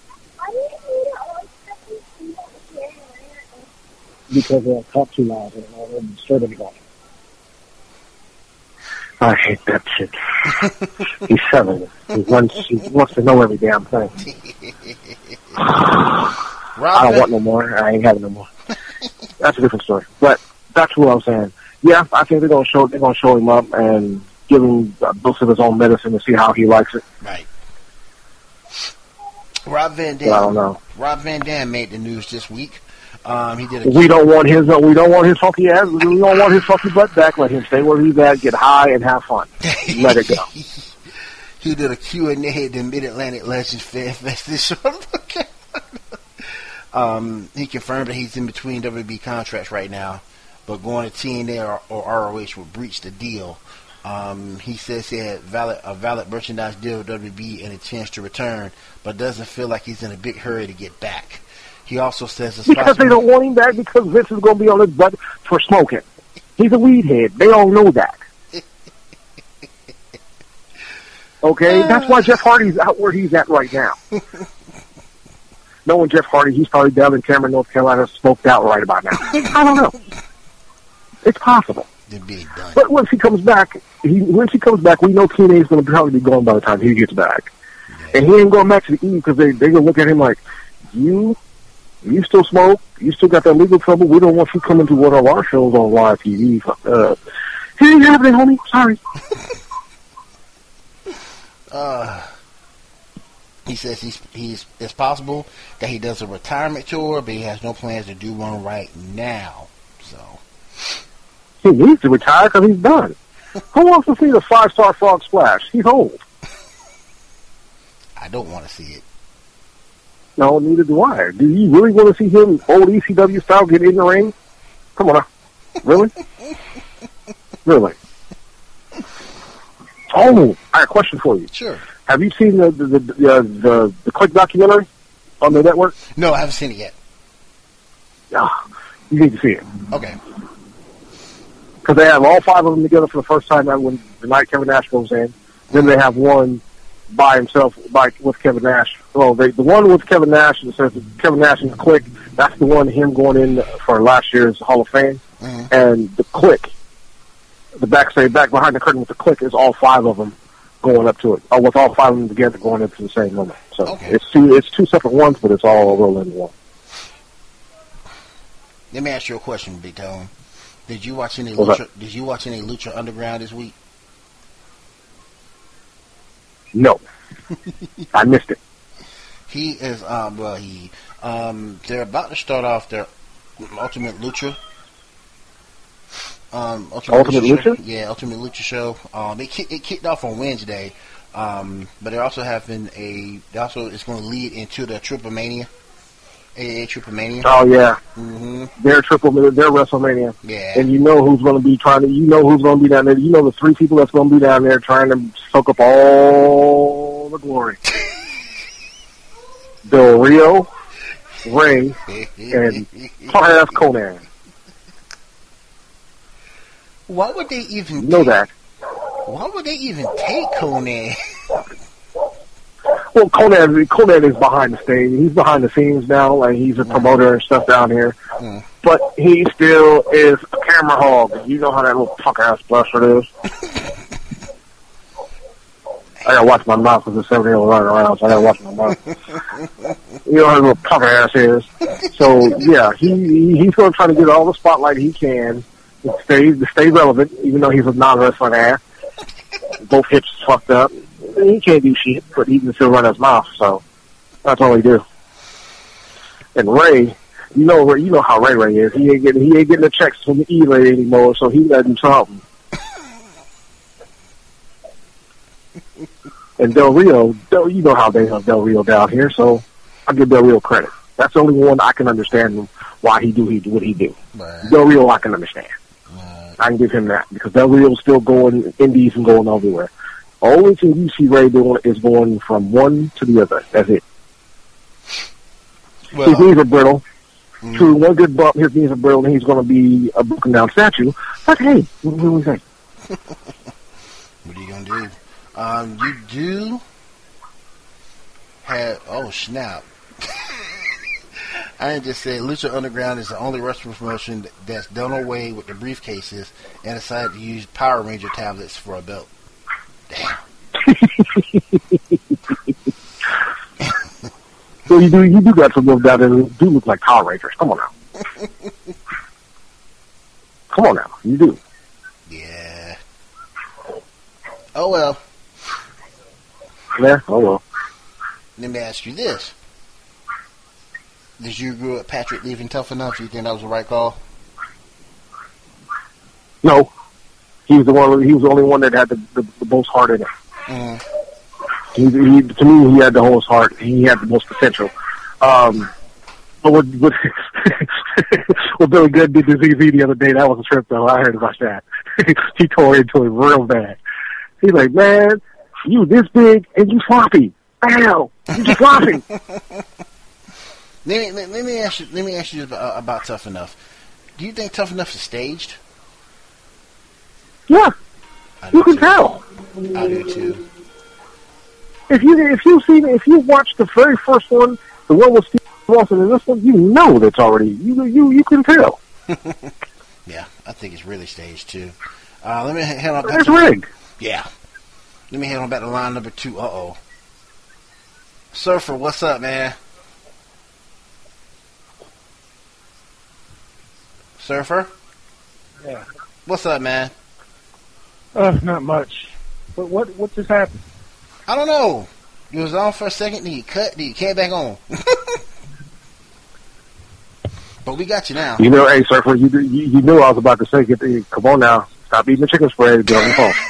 [SPEAKER 3] because they talk too loud and they're disturbing everybody. I hate that shit. He's seven. He wants, he wants to know every damn thing. I don't want no more. I ain't having no more. That's a different story. But that's what I'm saying. Yeah, I think they're gonna show they're gonna show him up and give him a dose of his own medicine to see how he likes it.
[SPEAKER 2] Right. Rob Van Dam.
[SPEAKER 3] But I don't know.
[SPEAKER 2] Rob Van Dam made the news this week. Um, he did. A
[SPEAKER 3] we don't want his. Uh, we don't want his funky ass. We don't want his funky butt back. Let him stay where he's at. Get high and have fun. Let it go.
[SPEAKER 2] He did a Q and A at the Mid Atlantic Legends Fan Fest this show. um, he confirmed that he's in between W W E contracts right now, but going to T N A or, or R O H would breach the deal. Um, he says he had valid, a valid merchandise deal with W W E and a chance to return, but doesn't feel like he's in a big hurry to get back. He also says it's
[SPEAKER 3] because
[SPEAKER 2] possible.
[SPEAKER 3] They don't want him back because Vince is going to be on his butt for smoking. He's a weed head. They all know that. Okay, that's why Jeff Hardy's out where he's at right now. Knowing Jeff Hardy, he's probably down in Cameron, North Carolina, smoked out right about now. I don't know. It's possible.
[SPEAKER 2] They're being done.
[SPEAKER 3] But once he comes back, he once he comes back, we know T N A is going to probably be gone by the time he gets back. Yeah. And he ain't going back to the E because they they're going to look at him like, you, you still smoke, you still got that legal trouble. We don't want you coming to one of our shows on live T V. Uh, it ain't happening, homie. Sorry.
[SPEAKER 2] Uh, he says he's he's it's possible that he does a retirement tour, but he has no plans to do one right now. So
[SPEAKER 3] he needs to retire because he's done. Who wants to see the five star frog splash? He's old.
[SPEAKER 2] I don't want to see it.
[SPEAKER 3] No, neither do I. Do you really want to see him old E C W style get in the ring? Come on now. Really? Really? Oh, I have a question for you.
[SPEAKER 2] Sure.
[SPEAKER 3] Have you seen the the the the, the, the Click documentary on the network?
[SPEAKER 2] No, I haven't seen it yet.
[SPEAKER 3] Yeah, you need to see it.
[SPEAKER 2] Okay.
[SPEAKER 3] Because they have all five of them together for the first time when the night Kevin Nash goes in. Then they have one by himself, by with Kevin Nash. Well, they, the one with Kevin Nash that says Kevin Nash and the Click. That's the one him going in for last year's Hall of Fame. Mm-hmm. And the Click. The backstage, back behind the curtain with the Click is all five of them going up to it, or with all five of them together going into the same moment. So
[SPEAKER 2] okay.
[SPEAKER 3] it's two, it's two separate ones, but it's all rolled into one.
[SPEAKER 2] Let me ask you a question, Big Tone. Did you watch any
[SPEAKER 3] What's
[SPEAKER 2] Lucha?
[SPEAKER 3] That?
[SPEAKER 2] Did you watch any Lucha Underground this week?
[SPEAKER 3] No, I missed it.
[SPEAKER 2] He is um well he um they're about to start off their Ultimate Lucha. Um, Ultimate,
[SPEAKER 3] Ultimate
[SPEAKER 2] Lucha,
[SPEAKER 3] Lucha?
[SPEAKER 2] Show. Yeah, Ultimate Lucha show. Um, it, it kicked off on Wednesday, um, but they're also having a. They also it's going to lead into the Triple Mania, A A Triple Mania.
[SPEAKER 3] Oh yeah,
[SPEAKER 2] mm-hmm.
[SPEAKER 3] They're Triple, they're WrestleMania.
[SPEAKER 2] Yeah,
[SPEAKER 3] and you know who's going to be trying to. You know who's going to be down there. You know the three people that's going to be down there trying to soak up all the glory. Del Rio, Ray, and Class Conan.
[SPEAKER 2] Why would they even
[SPEAKER 3] you know
[SPEAKER 2] take,
[SPEAKER 3] that?
[SPEAKER 2] Why would they even take Conan?
[SPEAKER 3] Well, Conan, Conan is behind the stage. He's behind the scenes now. Like he's a promoter and stuff down here. Mm. But he still is a camera hog. You know how that little punk ass bastard is. I gotta watch my mouth because there's seven year old running around, so I gotta watch my mouth. You know how that little punk ass is. So yeah, he he's gonna try to get all the spotlight he can to stay to stay relevant, even though he's a non-wrestling ass. Both hips fucked up. He can't do shit, but he can still run his mouth, so that's all he do. And Ray, you know, Ray, you know how Ray Ray is. He ain't getting he ain't getting the checks from the E-Lay anymore, so he gotta do something. And Del Rio, Del, you know how they have Del Rio down here, so I give Del Rio credit. That's the only one I can understand why he do he what he do. Right. Del Rio, I can understand. Right. I can give him that because Del Rio's still going indies and going everywhere. Only thing you see Ray doing is going from one to the other. That's it. Well, his knees are brittle. Mm-hmm. True, one good bump, his knees are brittle, and he's going to be a broken down statue. But hey, what do we think?
[SPEAKER 2] What are you going to do? Um, you do have, oh snap. I just said Lucha Underground is the only wrestling promotion that's done away with the briefcases and decided to use Power Ranger tablets for a belt. Damn.
[SPEAKER 3] So you do you do got some of that that do look like Power Rangers. Come on now. Come on now. You do.
[SPEAKER 2] Yeah. Oh well.
[SPEAKER 3] Yeah, oh well.
[SPEAKER 2] Let me ask you this. Did you agree with Patrick leaving Tough Enough? Do you think that was the right call?
[SPEAKER 3] No. He was the one. He was the only one that had the, the, the most heart in it. Mm. He, he, to me, he had the most heart. He had the most potential. Um, but what, what, what Billy Gunn did to Z Z the other day, that was a trip, though. I heard about that. He tore into it real bad. He's like, man, you this big and you floppy. Ow, you just floppy.
[SPEAKER 2] Let me, let, let me ask you. Let me ask you about, about Tough Enough. Do you think Tough Enough is staged?
[SPEAKER 3] Yeah, you can too. tell.
[SPEAKER 2] I do too.
[SPEAKER 3] If you if you see if you watch the very first one, the one with Steve Austin, and this one, you know that's already you you you can tell.
[SPEAKER 2] Yeah, I think it's really staged too. Uh, let me head on back.
[SPEAKER 3] It's
[SPEAKER 2] to,
[SPEAKER 3] rigged.
[SPEAKER 2] Yeah. Let me head on back to line number two. Uh oh. Surfer, what's up, man? Surfer?
[SPEAKER 4] Yeah.
[SPEAKER 2] What's up, man?
[SPEAKER 4] Uh, not much. But what what just happened?
[SPEAKER 2] I don't know. You was on for a second, then you cut, then you came back on. But we got you now.
[SPEAKER 3] You know, hey, Surfer, you you, you knew I was about to say, get the, come on now, stop eating the chicken spread, get on the phone.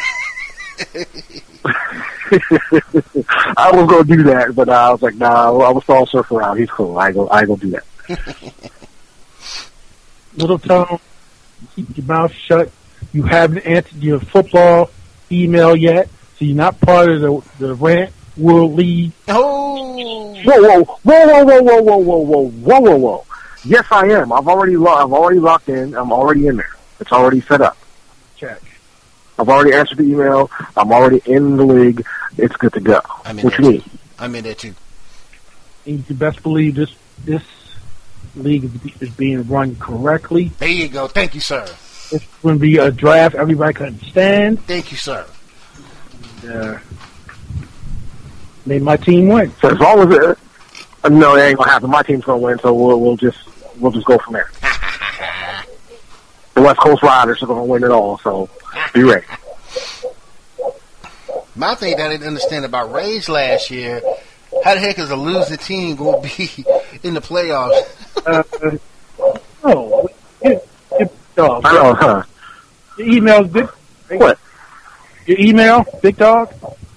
[SPEAKER 3] I was going to do that, but uh, I was like, nah, I was throwing Surfer out. He's cool. I ain't gonna, I ain't gonna do that.
[SPEAKER 4] Little Tone, keep your mouth shut. You haven't answered your football email yet, so you're not part of the the Rant World League.
[SPEAKER 2] Oh,
[SPEAKER 3] whoa, whoa, whoa, whoa, whoa, whoa, whoa, whoa, whoa, whoa, whoa, whoa. Yes, I am. I've already, lo- I've already locked in. I'm already in there. It's already set up.
[SPEAKER 4] Check.
[SPEAKER 3] I've already answered the email. I'm already in the league. It's good to go.
[SPEAKER 2] I'm in
[SPEAKER 3] what
[SPEAKER 2] there
[SPEAKER 3] you mean?
[SPEAKER 2] Too. I'm in there too.
[SPEAKER 4] And you can best believe this this league is, is being run correctly.
[SPEAKER 2] There you go. Thank you, sir.
[SPEAKER 4] It's going to be a draft everybody can understand.
[SPEAKER 2] Thank you, sir.
[SPEAKER 4] Uh, made my team win.
[SPEAKER 3] So as long as it, uh, no, it ain't gonna happen. My team's gonna win, so we'll we'll just we'll just go from there. The West Coast Riders are gonna win it all, so be ready.
[SPEAKER 2] My thing that I didn't understand about Rage last year, how the heck is a losing team going to be in the playoffs?
[SPEAKER 4] uh, oh, it, it, dog.
[SPEAKER 3] I know, huh?
[SPEAKER 4] Your email, big.
[SPEAKER 3] What?
[SPEAKER 4] Your email, Big Dog.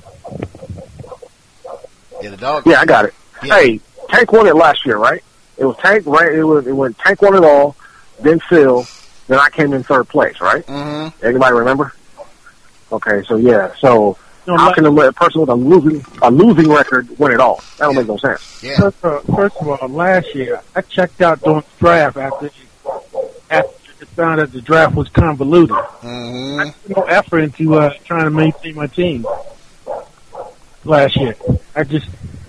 [SPEAKER 2] Yeah, the dog.
[SPEAKER 3] Yeah, I got it.
[SPEAKER 2] Yeah.
[SPEAKER 3] Hey, Tank won it last year, right? It was Tank, right? It was it went Tank won it all, then Phil, then I came in third place, right?
[SPEAKER 2] Mm-hmm.
[SPEAKER 3] Anybody remember? Okay, so yeah, so.
[SPEAKER 4] No,
[SPEAKER 3] How can a person with a losing a losing record win it all? That don't
[SPEAKER 2] yeah.
[SPEAKER 3] make no sense.
[SPEAKER 2] Yeah.
[SPEAKER 4] First, uh, first of all, last year I checked out during the draft after after I found out the draft was convoluted.
[SPEAKER 2] Mm-hmm.
[SPEAKER 4] I put no effort into uh, trying to maintain my team last year. I just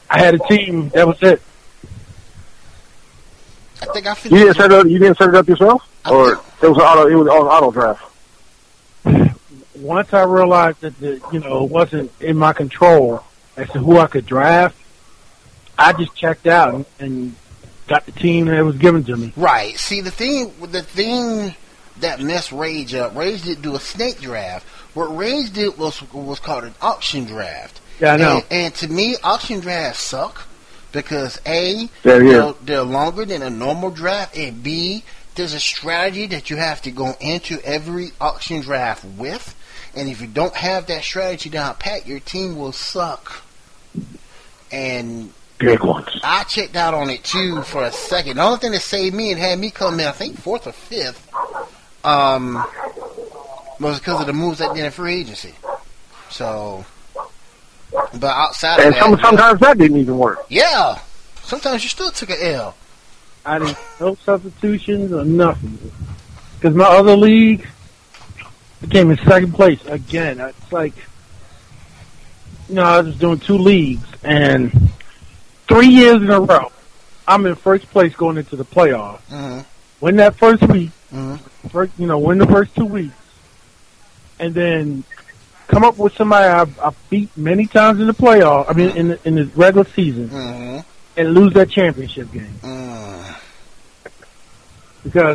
[SPEAKER 4] I had a team. That was it.
[SPEAKER 2] I think I
[SPEAKER 3] You
[SPEAKER 2] finished.
[SPEAKER 3] didn't set it up. You didn't set it up yourself,
[SPEAKER 2] I
[SPEAKER 3] or
[SPEAKER 2] think-
[SPEAKER 3] it was an auto. It was an auto draft.
[SPEAKER 4] Once I realized that the, you know it wasn't in my control as to who I could draft, I just checked out and, and got the team that was given to me.
[SPEAKER 2] Right. See, the thing, the thing that messed Rage up, Rage didn't do a snake draft. What Rage did was was called an auction draft.
[SPEAKER 4] Yeah, I know.
[SPEAKER 2] And, and to me, auction drafts suck because A,
[SPEAKER 3] Yeah,
[SPEAKER 2] they're,
[SPEAKER 3] yeah.
[SPEAKER 2] they're longer than a normal draft, and B, there's a strategy that you have to go into every auction draft with. And if you don't have that strategy down pat, your team will suck. And
[SPEAKER 3] Big ones.
[SPEAKER 2] I checked out on it too for a second. The only thing that saved me and had me come in, I think fourth or fifth, um, was because of the moves I did in free agency. So, but outside of
[SPEAKER 3] And
[SPEAKER 2] that,
[SPEAKER 3] some, sometimes that didn't even work.
[SPEAKER 2] yeah, sometimes you still took an L.
[SPEAKER 4] I didn't no substitutions or nothing because my other league I came in second place again. It's like, you know, I was doing two leagues and three years in a row, I'm in first place going into the playoffs.
[SPEAKER 2] Mm-hmm.
[SPEAKER 4] Win that first week,
[SPEAKER 2] Mm-hmm.
[SPEAKER 4] first, you know, win the first two weeks, and then come up with somebody I, I beat many times in the playoff. I mean, in the, in the regular season,
[SPEAKER 2] Mm-hmm.
[SPEAKER 4] and lose that championship game
[SPEAKER 2] Mm.
[SPEAKER 4] because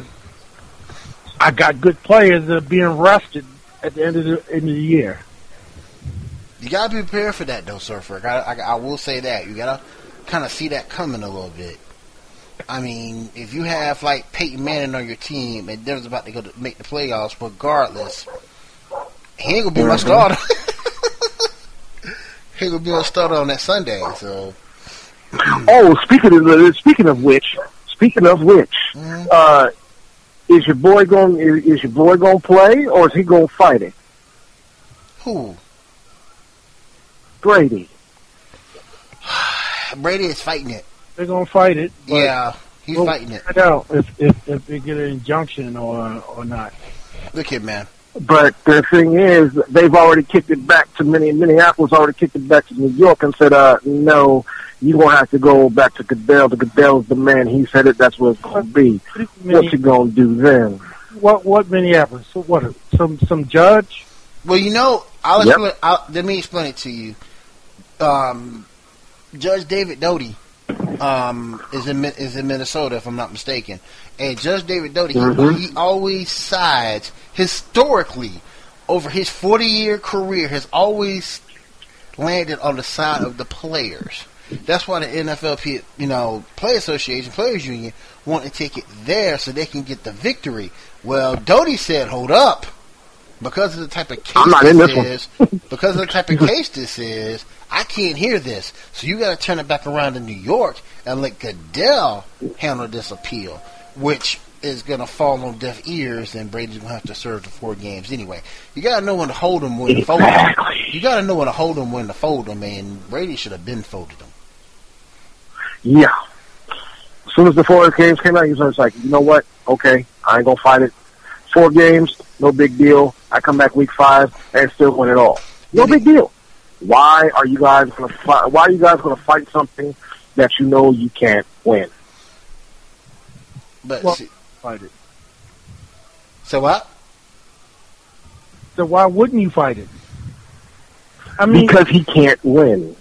[SPEAKER 4] I got good players that are being rested at the end of the end of the year.
[SPEAKER 2] You gotta be prepared for that, though, Surfer. I, gotta, I, I will say that you gotta kind of see that coming a little bit. I mean, if you have like Peyton Manning on your team and they're about to go to make the playoffs, regardless, he ain't gonna be my starter. He ain't gonna be my starter on that Sunday. So,
[SPEAKER 3] Oh, speaking of speaking of which, speaking of which,
[SPEAKER 2] Mhm.
[SPEAKER 3] uh, is your boy going? Is, is your boy going to play, or is he going to fight it?
[SPEAKER 2] who?
[SPEAKER 3] Brady.
[SPEAKER 2] Brady is fighting it.
[SPEAKER 4] They're gonna fight it. But
[SPEAKER 2] Yeah, he's
[SPEAKER 4] we'll
[SPEAKER 2] fighting it.
[SPEAKER 4] find out if if if they get an injunction or or not.
[SPEAKER 2] Look here, man.
[SPEAKER 3] But the thing is, they've already kicked it back to Minne- Minneapolis. Already kicked it back to New York and said, "Uh, no, you gonna have to go back to Goodell. The Goodell's the man. He said it. That's what it's gonna be. What you gonna do then?"
[SPEAKER 4] What what Minneapolis? So what? Some some judge?
[SPEAKER 2] Well, you know, I'll
[SPEAKER 3] Yep.
[SPEAKER 2] explain, I'll, let me explain it to you. Um, Judge David Doty um, is in Mi- is in Minnesota, if I'm not mistaken. And Judge David Doty,
[SPEAKER 3] Mhm.
[SPEAKER 2] he, he always sides historically over his forty year career has always landed on the side of the players. That's why the N F L, P, you know, Play Association, Players Union, want to take it there so they can get the victory. Well, Doty said, "Hold up." Because of the type of case
[SPEAKER 3] I'm not
[SPEAKER 2] this
[SPEAKER 3] in this one.
[SPEAKER 2] is, because of the type of case this is, I can't hear this. So you got to turn it back around to New York and let Goodell handle this appeal, which is going to fall on deaf ears, and Brady's going to have to serve the four games anyway. You got to know when to hold them, when to fold them.
[SPEAKER 3] Exactly.
[SPEAKER 2] You got to know when to hold them, when to fold them, and Brady should have been folded them.
[SPEAKER 3] Yeah. As soon as the four games came out, he was like, "You know what? Okay, I ain't gonna fight it. Four games, no big deal. I come back week five and still win it all. No big deal. Why are you guys gonna fight? Why are you guys gonna fight something that you know you can't win?"
[SPEAKER 2] But
[SPEAKER 4] Well-
[SPEAKER 2] see,
[SPEAKER 4] Fight it.
[SPEAKER 2] so what?
[SPEAKER 4] So why wouldn't you fight it? I mean,
[SPEAKER 3] Because he can't win.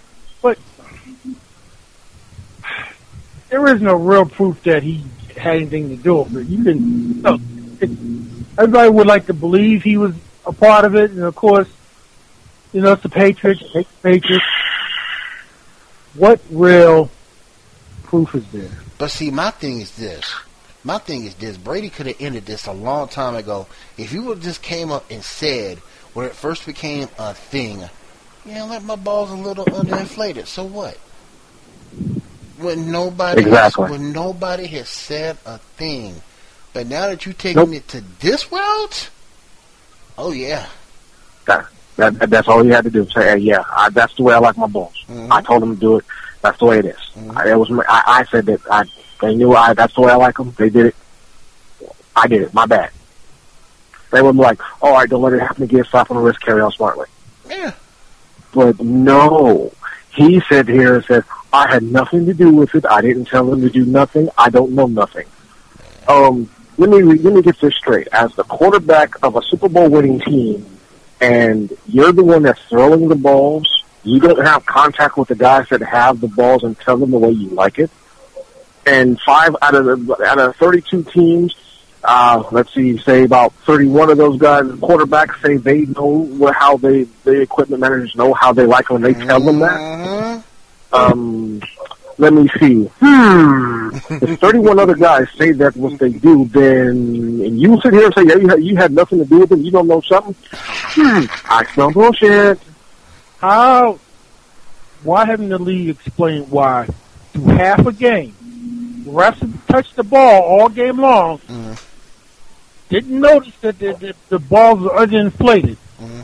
[SPEAKER 4] there is no real proof that he had anything to do with it. You can. Look, it, everybody would like to believe he was a part of it, and of course, you know, it's the Patriots. It's the Patriots. What real proof is there?
[SPEAKER 2] But see, my thing is this. My thing is this. Brady could have ended this a long time ago. If you would have just came up and said, when it first became a thing, yeah, like my balls a little underinflated. So what? When nobody,
[SPEAKER 3] Exactly.
[SPEAKER 2] has, when nobody has said a thing. But now that you're taking
[SPEAKER 3] Nope.
[SPEAKER 2] it to this route, oh yeah.
[SPEAKER 3] That, that, that's all you had to do. Say, "Hey, yeah, I, that's the way I like my balls."
[SPEAKER 2] Mhm.
[SPEAKER 3] I told them to do it. That's the way it is.
[SPEAKER 2] Mhm.
[SPEAKER 3] I, it was. my- I, I said that. I. They knew I. That's the way I like them. They did it. I did it. My bad. They were like, "All right, don't let it happen again. Slap on the wrist. Carry on smartly."
[SPEAKER 2] Yeah.
[SPEAKER 3] But no, He said here and said, I had nothing to do with it. I didn't tell him to do nothing. I don't know nothing. Um, let me let me get this straight. As the quarterback of a Super Bowl winning team, and you're the one that's throwing the balls, you don't have contact with the guys that have the balls and tell them the way you like it. And five out of the out of thirty-two teams, uh, let's see, say about thirty-one of those guys, quarterbacks say they know what, how they, the equipment managers know how they like them, and they tell them that. Um, let me see. Hmm. If thirty-one other guys say that's what they do, then and you sit here and say, yeah, you had, you had nothing to do with it, you don't know something. Hmm. I smell bullshit.
[SPEAKER 4] How? Why haven't the league explained why through half a game, the refs touched the ball all game long, mm-hmm. didn't notice that the, the, the balls were underinflated?
[SPEAKER 3] Mm-hmm.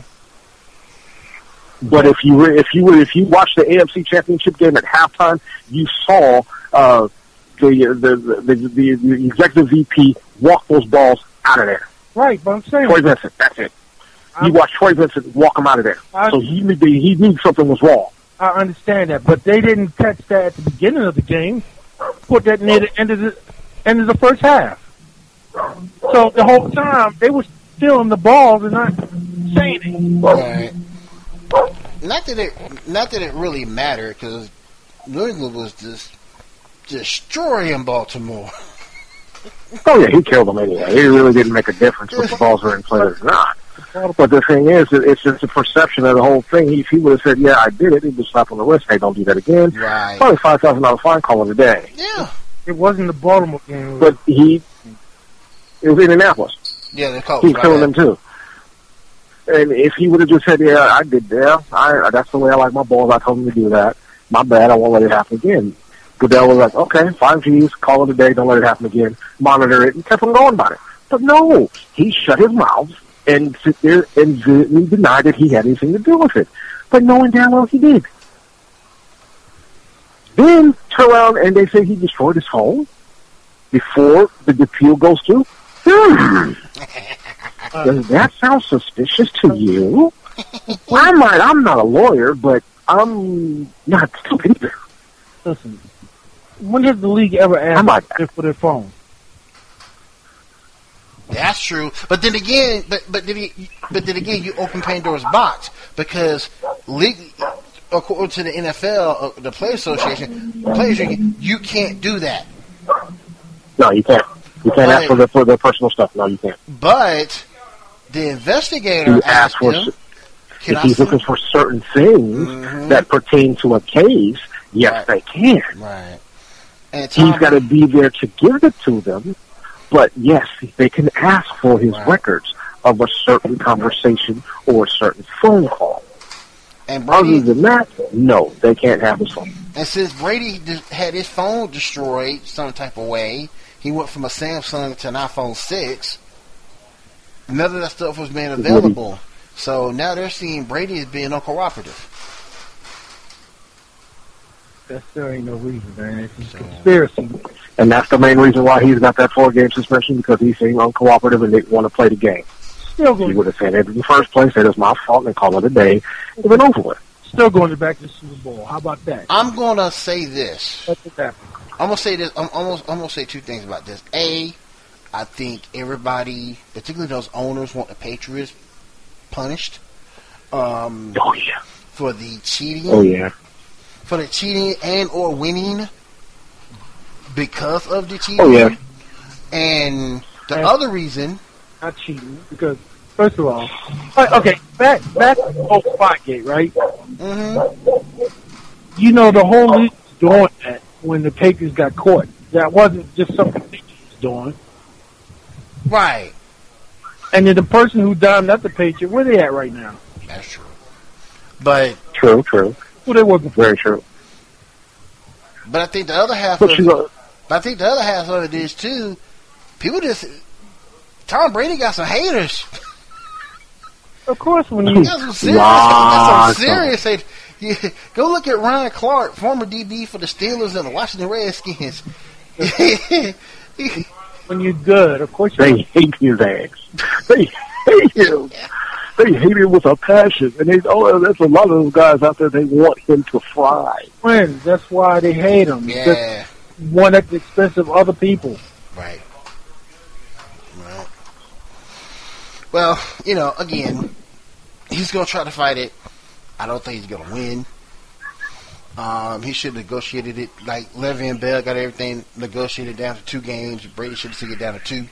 [SPEAKER 3] But if you were, if you were, if you watched the A F C Championship game at halftime, you saw uh, the, the, the the the executive V P walk those balls out of there.
[SPEAKER 4] Right, but I'm saying
[SPEAKER 3] Troy Vincent. That's it. You I'm, watched Troy Vincent walk him out of there, I, so he knew he knew something was wrong.
[SPEAKER 4] I understand that, but they didn't catch that at the beginning of the game. Put that near the end of the end of the first half. So the whole time they were stealing the balls and not saying it.
[SPEAKER 2] Right. Not that it, not that it really mattered, because New England was just destroying Baltimore.
[SPEAKER 3] Oh yeah, he killed them anyway. It really didn't make a difference if the balls were in play or not. But the thing is, it's just a perception of the whole thing. If he would have said, "Yeah, I did it," he'd be slapped on the wrist. Hey, don't do that again.
[SPEAKER 2] Right.
[SPEAKER 3] Probably five thousand dollar fine call it a day.
[SPEAKER 2] Yeah.
[SPEAKER 4] It wasn't the Baltimore game,
[SPEAKER 3] but he it was Indianapolis.
[SPEAKER 2] Yeah, they called.
[SPEAKER 3] He's killing them too. And if he would have just said, yeah, I did that. I, that's the way I like my balls. I told him to do that. My bad. I won't let it happen again. Goodell was like, okay, five G's, call it a day. Don't let it happen again. Monitor it and kept on going about it. But no, he shut his mouth and sit there and denied that he had anything to do with it. But knowing damn well he did. Then turn around and they say he destroyed his phone before the appeal goes through. Hmm. Does that sound suspicious to you? I might. I'm not a lawyer, but I'm not stupid either.
[SPEAKER 4] Listen, when has the league ever asked like for their phone?
[SPEAKER 2] That's true, but then again, but but then, but then again, you open Pandora's box because league, according to the N F L, uh, the Players Association, Players Union, you can't do that.
[SPEAKER 3] No, you can't. You can't but, ask for their for their personal stuff. No, you can't.
[SPEAKER 2] But the investigator
[SPEAKER 3] you asked for him, if he's looking for certain things mm-hmm. that pertain to a case. Yes, right. They can.
[SPEAKER 2] Right.
[SPEAKER 3] And he's got to be there to give it to them. But yes, they can ask for his right. records of a certain conversation or a certain phone call.
[SPEAKER 2] And Brady,
[SPEAKER 3] other than that, no, they can't have his phone.
[SPEAKER 2] And since Brady had his phone destroyed some type of way, he went from a Samsung to an iPhone six. None of that stuff was being available. So now they're seeing Brady as being uncooperative.
[SPEAKER 4] That still ain't no reason, man. It's a conspiracy.
[SPEAKER 3] And that's the main reason why he's got that four-game suspension, because he's being uncooperative and didn't want to play the game.
[SPEAKER 4] Still going
[SPEAKER 3] he would have said it in the first place, said it's my fault, and call it a day. It went over with.
[SPEAKER 4] Still going back to the Super Bowl. How about that?
[SPEAKER 2] I'm going to say this.
[SPEAKER 4] What's that?
[SPEAKER 2] I'm going to say this. I'm almost. I'm going to say two things about this. A, I think everybody, particularly those owners, want the Patriots punished. Um,
[SPEAKER 3] oh yeah.
[SPEAKER 2] For the cheating.
[SPEAKER 3] Oh yeah.
[SPEAKER 2] For the cheating and or winning because of the cheating.
[SPEAKER 3] Oh yeah.
[SPEAKER 2] And the and other reason,
[SPEAKER 4] not cheating, because first of all, okay, back back to the whole Spygate, right?
[SPEAKER 2] Mm-hmm.
[SPEAKER 4] You know, the whole league was doing that when the Patriots got caught. That wasn't just something they was doing.
[SPEAKER 2] Right.
[SPEAKER 4] And then the person who dimed at the Patriot, where they at right now?
[SPEAKER 2] That's true. But
[SPEAKER 3] true, true.
[SPEAKER 4] Who they working for?
[SPEAKER 3] Very true.
[SPEAKER 2] But I think the other half but of it, but I think the other half of it is too. People just Tom Brady got some haters.
[SPEAKER 4] Of course, when you
[SPEAKER 2] got some serious, got some serious haters. Yeah, go look at Ryan Clark, former D B for the Steelers and the Washington Redskins.
[SPEAKER 4] When you're good, of course
[SPEAKER 3] they hate his ass. They hate him. they hate him with a passion, and they oh, there's a lot of those guys out there. They want him to fry.
[SPEAKER 4] Friends, that's why they hate him.
[SPEAKER 2] Yeah.
[SPEAKER 4] Just one at the expense of other people.
[SPEAKER 2] Right. Right. Well, you know, again, he's gonna try to fight it. I don't think he's gonna win. Um, he should have negotiated it like Le'Veon Bell got everything negotiated down to two games. Brady should have taken it down to two.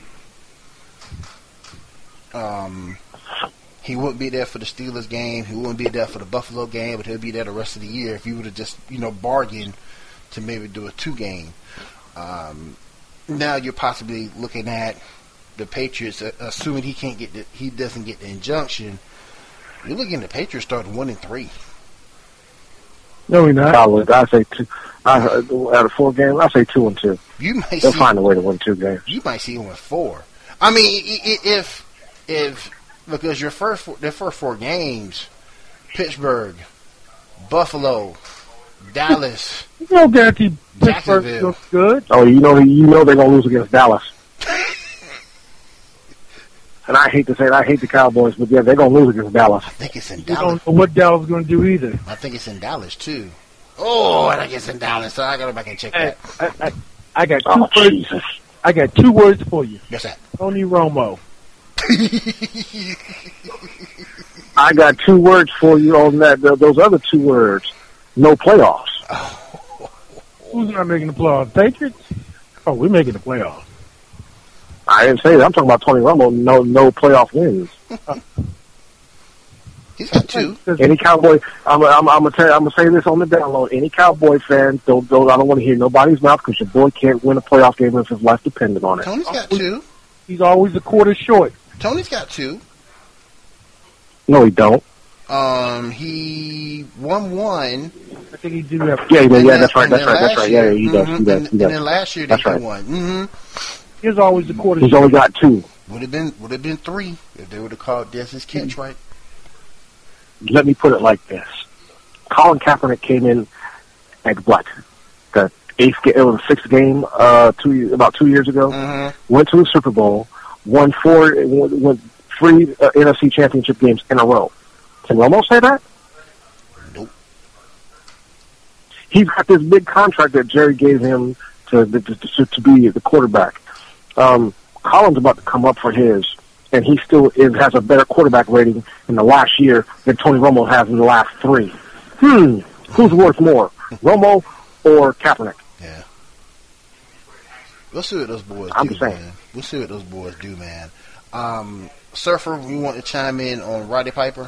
[SPEAKER 2] Um, he wouldn't be there for the Steelers game. He wouldn't be there for the Buffalo game, but he'll be there the rest of the year if he would have just, you know, bargained to maybe do a two game. Um, now you're possibly looking at the Patriots, uh, assuming he can't get the, he doesn't get the injunction. You're looking at the Patriots starting one and three.
[SPEAKER 4] No, we're not.
[SPEAKER 3] Probably, I say two. I, out of four games, I say two and two.
[SPEAKER 2] You might
[SPEAKER 3] They'll
[SPEAKER 2] see,
[SPEAKER 3] find a way to win two games.
[SPEAKER 2] You might see him with four. I mean, if if because your first four, their first four games, Pittsburgh, Buffalo, Dallas,
[SPEAKER 4] No guarantee Pittsburgh
[SPEAKER 2] Jacksonville.
[SPEAKER 4] looks good.
[SPEAKER 3] Oh, you know, you know they're gonna lose against Dallas. And I hate to say it, I hate the Cowboys, but yeah, they're gonna lose against Dallas.
[SPEAKER 2] I think it's in
[SPEAKER 4] You
[SPEAKER 2] Dallas.
[SPEAKER 4] don't know what Dallas is going to do either.
[SPEAKER 2] I think it's in Dallas too. Oh, I think it's in Dallas. So I gotta go back and check
[SPEAKER 4] Hey,
[SPEAKER 2] that.
[SPEAKER 4] I, I, I got two
[SPEAKER 3] Oh,
[SPEAKER 4] words.
[SPEAKER 3] Jesus.
[SPEAKER 4] I got two words for you.
[SPEAKER 2] What's that?
[SPEAKER 4] Tony Romo.
[SPEAKER 3] I got two words for you on that. th- Those other two words, no playoffs.
[SPEAKER 4] Who's not making the playoffs? Patriots? Oh, we're making the playoffs.
[SPEAKER 3] I didn't say that. I'm talking about Tony Romo. No, no playoff wins.
[SPEAKER 2] He's got two.
[SPEAKER 3] Any Cowboy, I'm, I'm, I'm gonna tell you, I'm gonna say this on the download. Any Cowboy fan, don't, don't I don't want to hear nobody's mouth because your boy can't win a playoff game if his life depended on it.
[SPEAKER 2] Tony's got two.
[SPEAKER 4] He's always a quarter short.
[SPEAKER 2] Tony's got two.
[SPEAKER 3] No, he don't.
[SPEAKER 2] Um, he won one.
[SPEAKER 4] I think he do have.
[SPEAKER 3] Yeah, yeah,
[SPEAKER 2] And
[SPEAKER 3] yeah.
[SPEAKER 2] then-
[SPEAKER 3] That's right.
[SPEAKER 2] and
[SPEAKER 3] That's
[SPEAKER 2] then
[SPEAKER 3] right. That's
[SPEAKER 2] last
[SPEAKER 3] right. Yeah,
[SPEAKER 2] year-
[SPEAKER 3] yeah, he does.
[SPEAKER 2] mhm,
[SPEAKER 3] He does.
[SPEAKER 2] And,
[SPEAKER 3] He
[SPEAKER 2] and
[SPEAKER 3] does.
[SPEAKER 2] then last year they
[SPEAKER 3] That's
[SPEAKER 2] got
[SPEAKER 3] right.
[SPEAKER 2] one. Mm-hmm.
[SPEAKER 4] He's always a quarter
[SPEAKER 3] He's
[SPEAKER 4] short.
[SPEAKER 3] only got two.
[SPEAKER 2] Would have been would have been three if they would have called Dez's catch right.
[SPEAKER 3] Let me put it like this: Colin Kaepernick came in at what the eighth, ga- it was the sixth game, uh, two ye- about two years ago.
[SPEAKER 2] Mm-hmm.
[SPEAKER 3] Went to the Super Bowl, won four, won, won three uh, N F C Championship games in a row. Can Romo say that?
[SPEAKER 2] Nope.
[SPEAKER 3] He's got this big contract that Jerry gave him to to, to, to be the quarterback. Um, Colin's about to come up for his, and he still is, has a better quarterback rating in the last year than Tony Romo has in the last three. Hmm, who's worth more, Romo or Kaepernick?
[SPEAKER 2] Yeah. We'll see what those boys
[SPEAKER 3] I'm
[SPEAKER 2] do,
[SPEAKER 3] saying.
[SPEAKER 2] man. We'll see what those boys do, man. Um, Surfer, you want to chime in on Roddy Piper?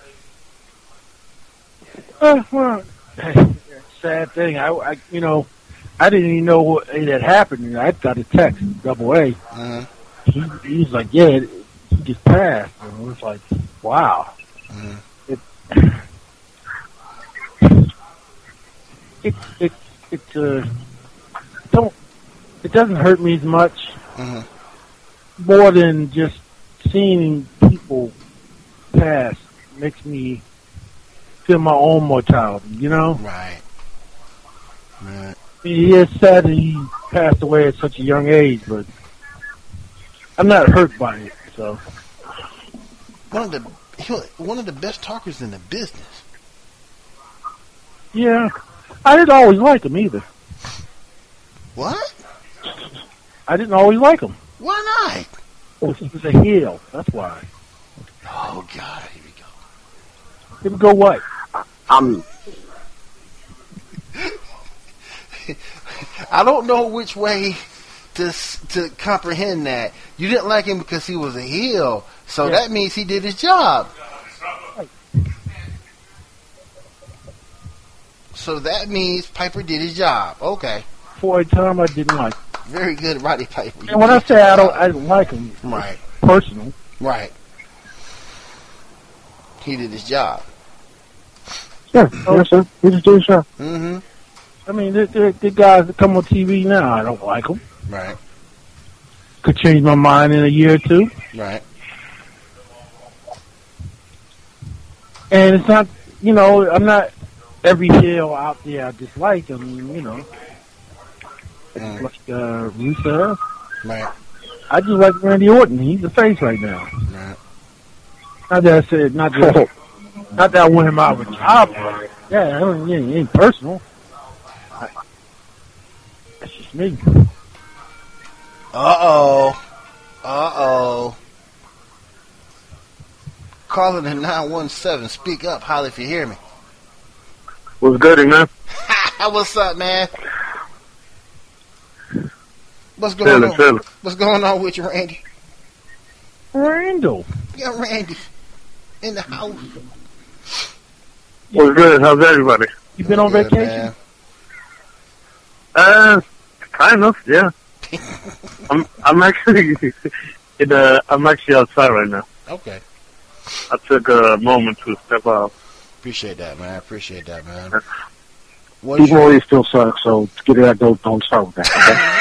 [SPEAKER 4] Uh, well, sad thing. I, I, you know, I didn't even know what it had happened. I got a text, double A.
[SPEAKER 2] Mm-hmm.
[SPEAKER 4] He, he was like, "Yeah, it, he just passed." And it was like, "Wow."
[SPEAKER 2] Mm-hmm.
[SPEAKER 4] It, it, it, it, uh, don't. It doesn't hurt me as much.
[SPEAKER 2] Mm-hmm.
[SPEAKER 4] More than just seeing people pass makes me feel my own mortality. You know.
[SPEAKER 2] Right. Right.
[SPEAKER 4] He is sad that he passed away at such a young age, but I'm not hurt by it. So
[SPEAKER 2] One of the he- one of the best talkers in the business.
[SPEAKER 4] yeah, I didn't always like him either.
[SPEAKER 2] What?
[SPEAKER 4] I didn't always like him.
[SPEAKER 2] Why not?
[SPEAKER 4] He was a heel. That's why.
[SPEAKER 2] Oh God, here we go.
[SPEAKER 4] Here we go. What?
[SPEAKER 3] I'm
[SPEAKER 2] I don't know which way to s- to comprehend that. You didn't like him because he was a heel, so
[SPEAKER 4] Yeah.
[SPEAKER 2] that means he did his job. So that means Piper did his job. Okay,
[SPEAKER 4] For a time, I didn't like him.
[SPEAKER 2] very good, Roddy Piper. You
[SPEAKER 4] And when I
[SPEAKER 2] did
[SPEAKER 4] say
[SPEAKER 2] your
[SPEAKER 4] I don't,
[SPEAKER 2] job.
[SPEAKER 4] I didn't like him.
[SPEAKER 2] Right.
[SPEAKER 4] Personal.
[SPEAKER 2] Right. He did his job.
[SPEAKER 3] yeah, yes, sir. He just did his job.
[SPEAKER 2] Mm-hmm.
[SPEAKER 4] I mean, the, the, the guys that come on T V now, I don't like them.
[SPEAKER 2] Right.
[SPEAKER 4] Could change my mind in a year or two.
[SPEAKER 2] Right.
[SPEAKER 4] And it's not, you know, I'm not every heel out there I dislike. I mean, you know,
[SPEAKER 2] Mm.
[SPEAKER 4] like uh, Rusev.
[SPEAKER 2] Right.
[SPEAKER 4] I just like Randy Orton. He's the face right now.
[SPEAKER 2] Right.
[SPEAKER 4] Not that I said, not that, not that I want him out of a job. Yeah, I don't, it ain't personal. I, that's just me.
[SPEAKER 2] Uh-oh. Uh-oh. Calling in nine one seven. Speak up, holla if you hear me.
[SPEAKER 3] What's good, man?
[SPEAKER 2] What's up, man? What's going
[SPEAKER 3] Feeling,
[SPEAKER 2] on?
[SPEAKER 3] feeling.
[SPEAKER 2] What's going on with you, Randy?
[SPEAKER 4] Randall.
[SPEAKER 2] Yeah, Randy. In the house.
[SPEAKER 3] What's good? How's everybody?
[SPEAKER 4] You been on
[SPEAKER 2] Good,
[SPEAKER 4] vacation?
[SPEAKER 2] man.
[SPEAKER 3] Uh, kind of, yeah. I'm I'm actually in uh I'm actually outside right now.
[SPEAKER 2] Okay.
[SPEAKER 3] I took a moment to step out.
[SPEAKER 2] Appreciate that, man. Appreciate that, man. What is
[SPEAKER 3] People
[SPEAKER 2] your,
[SPEAKER 3] always still suck, so to get it out, don't don't start with that.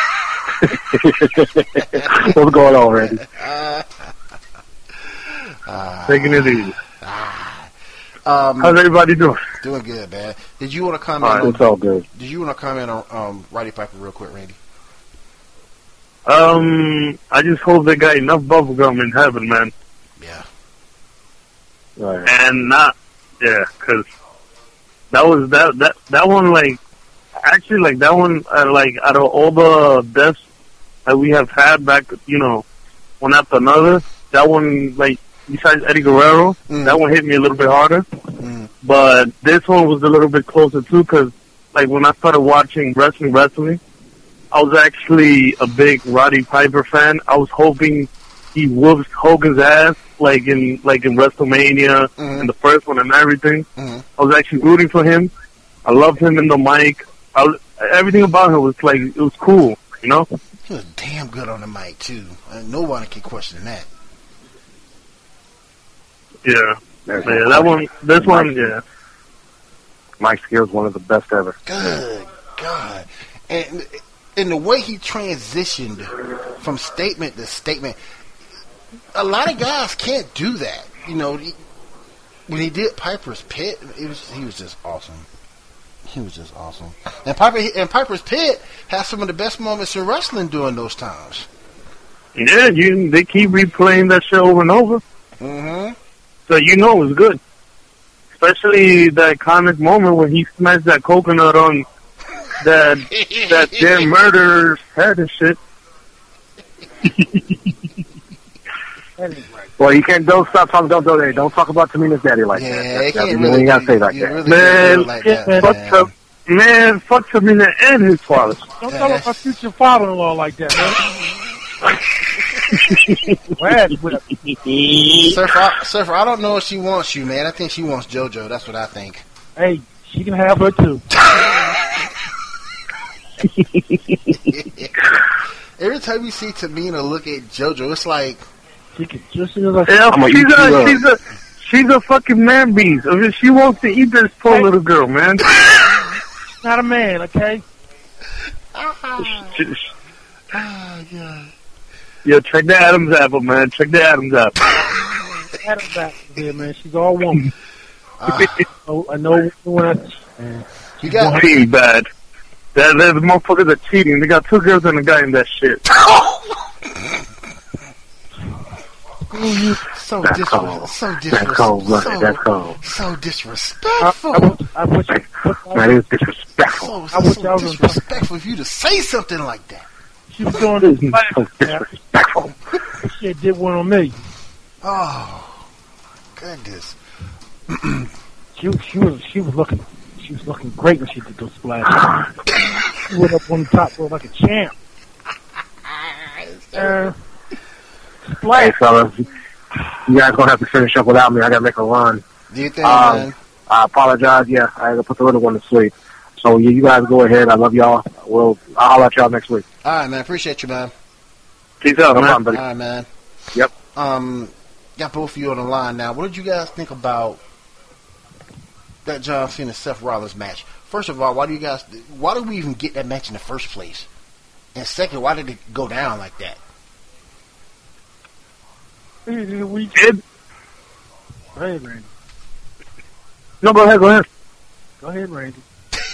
[SPEAKER 3] Okay? What's going on, Randy?
[SPEAKER 2] uh, uh,
[SPEAKER 3] Taking it easy.
[SPEAKER 2] um,
[SPEAKER 3] How's everybody doing?
[SPEAKER 2] doing good, man. Did you want to comment
[SPEAKER 3] All right,
[SPEAKER 2] on
[SPEAKER 3] it's all good.
[SPEAKER 2] Did you want to comment on um Roddy Piper real quick, Randy?
[SPEAKER 3] Um, I just hope they got enough bubble gum in heaven, man,
[SPEAKER 2] Yeah.
[SPEAKER 3] right. and not yeah, because that was that that that one like actually like that one uh, like out of all the deaths that we have had back, you know, one after another, that one like besides Eddie Guerrero,
[SPEAKER 2] Mm.
[SPEAKER 3] that one hit me a little bit harder.
[SPEAKER 2] Mm.
[SPEAKER 3] But this one was a little bit closer too, because like when I started watching wrestling, wrestling, I was actually a big Roddy Piper fan. I was hoping he whooped Hogan's ass, like in like in WrestleMania
[SPEAKER 2] Mhm.
[SPEAKER 3] and the first one and everything.
[SPEAKER 2] Mhm.
[SPEAKER 3] I was actually rooting for him. I loved him in the mic. I, was- everything about him was like it was cool, you know.
[SPEAKER 2] He was damn good on the mic too. Uh, nobody can question that.
[SPEAKER 3] Yeah, yeah. That one, this one, yeah. Mike Skill's one of the best ever.
[SPEAKER 2] Good God. And and the way he transitioned from statement to statement, a lot of guys can't do that. You know, he, when he did Piper's Pit, it was he was just awesome. He was just awesome. And Piper and Piper's Pit has some of the best moments in wrestling during those times.
[SPEAKER 3] Yeah, you they keep replaying that shit over and over.
[SPEAKER 2] Mm-hmm.
[SPEAKER 3] So you know it's good. Especially the iconic moment when he smashed that coconut on that that damn murderer's head and shit. Well, you can't. Don't stop talking. Don't don't don't talk about Tamina's daddy like
[SPEAKER 2] Yeah,
[SPEAKER 3] that.
[SPEAKER 2] it
[SPEAKER 3] That's,
[SPEAKER 2] can't
[SPEAKER 3] you
[SPEAKER 2] really
[SPEAKER 3] ain't gotta say
[SPEAKER 2] you-
[SPEAKER 3] like
[SPEAKER 2] you
[SPEAKER 3] that,
[SPEAKER 2] really can't do
[SPEAKER 3] man.
[SPEAKER 2] it like that,
[SPEAKER 3] fuck
[SPEAKER 2] man.
[SPEAKER 3] Tam- man, fuck Tamina and his father.
[SPEAKER 4] Don't talk about my future father-in-law like that, man. Glad with it.
[SPEAKER 2] Surfer, I, Surfer, I don't know if she wants you, man. I think she wants JoJo. That's what I think.
[SPEAKER 4] Hey, she can have her too.
[SPEAKER 2] Every time you see Tamina look at JoJo, it's like,
[SPEAKER 4] She can just as I
[SPEAKER 3] Yeah,
[SPEAKER 1] I'm gonna
[SPEAKER 3] she's
[SPEAKER 1] eat you
[SPEAKER 3] a
[SPEAKER 1] up.
[SPEAKER 3] she's a she's a fucking man beast. I mean, she wants to eat this poor
[SPEAKER 4] Hey.
[SPEAKER 3] little girl, man.
[SPEAKER 4] not a man, okay?
[SPEAKER 3] She-
[SPEAKER 2] oh god.
[SPEAKER 3] Yeah, check the Adam's apple, man. Check the Adam's apple.
[SPEAKER 4] Adam back there, man. She's all woman.
[SPEAKER 2] Uh,
[SPEAKER 4] Oh, I know when I. Man.
[SPEAKER 2] you got
[SPEAKER 3] Team bad. That the motherfuckers are cheating. They got two girls and a guy in that shit.
[SPEAKER 2] so
[SPEAKER 3] That's
[SPEAKER 2] disres-
[SPEAKER 3] cold.
[SPEAKER 2] so
[SPEAKER 3] That's cold, look,
[SPEAKER 2] disrespectful.
[SPEAKER 3] that's cold.
[SPEAKER 2] So, so
[SPEAKER 4] I,
[SPEAKER 2] disrespectful.
[SPEAKER 4] I, wish- I wish. I,
[SPEAKER 3] That is disrespectful.
[SPEAKER 2] so,
[SPEAKER 4] I wish
[SPEAKER 2] so
[SPEAKER 4] I was on
[SPEAKER 2] disrespectful of you to say something like that.
[SPEAKER 4] she was doing this.
[SPEAKER 3] So disrespectful.
[SPEAKER 4] She did one on me.
[SPEAKER 2] Oh, goodness.
[SPEAKER 4] She she was she was looking she was looking great when she did those splashes. She went up on the top rope like a champ. Uh,
[SPEAKER 3] Hey,
[SPEAKER 4] splash.
[SPEAKER 3] fellas. You guys gonna have to finish up without me. I gotta make a run.
[SPEAKER 2] Do you think,
[SPEAKER 3] Um,
[SPEAKER 2] man?
[SPEAKER 3] I apologize. Yeah, I gotta put the little one to sleep. So yeah, you guys go ahead. I love y'all. We'll I'll holler at y'all next week.
[SPEAKER 2] All right, man. Appreciate you, man.
[SPEAKER 3] Peace out,
[SPEAKER 2] All
[SPEAKER 3] no problem, buddy.
[SPEAKER 2] right, man.
[SPEAKER 3] Yep.
[SPEAKER 2] Um, got both of you on the line now. What did you guys think about that John Cena Seth Rollins match? First of all, why do you guys? Why did we even get that match in the first place? And second, why did it go down like that?
[SPEAKER 4] We
[SPEAKER 3] It,
[SPEAKER 4] Go ahead, Randy.
[SPEAKER 3] no, go ahead. Go ahead.
[SPEAKER 4] Go ahead, Randy.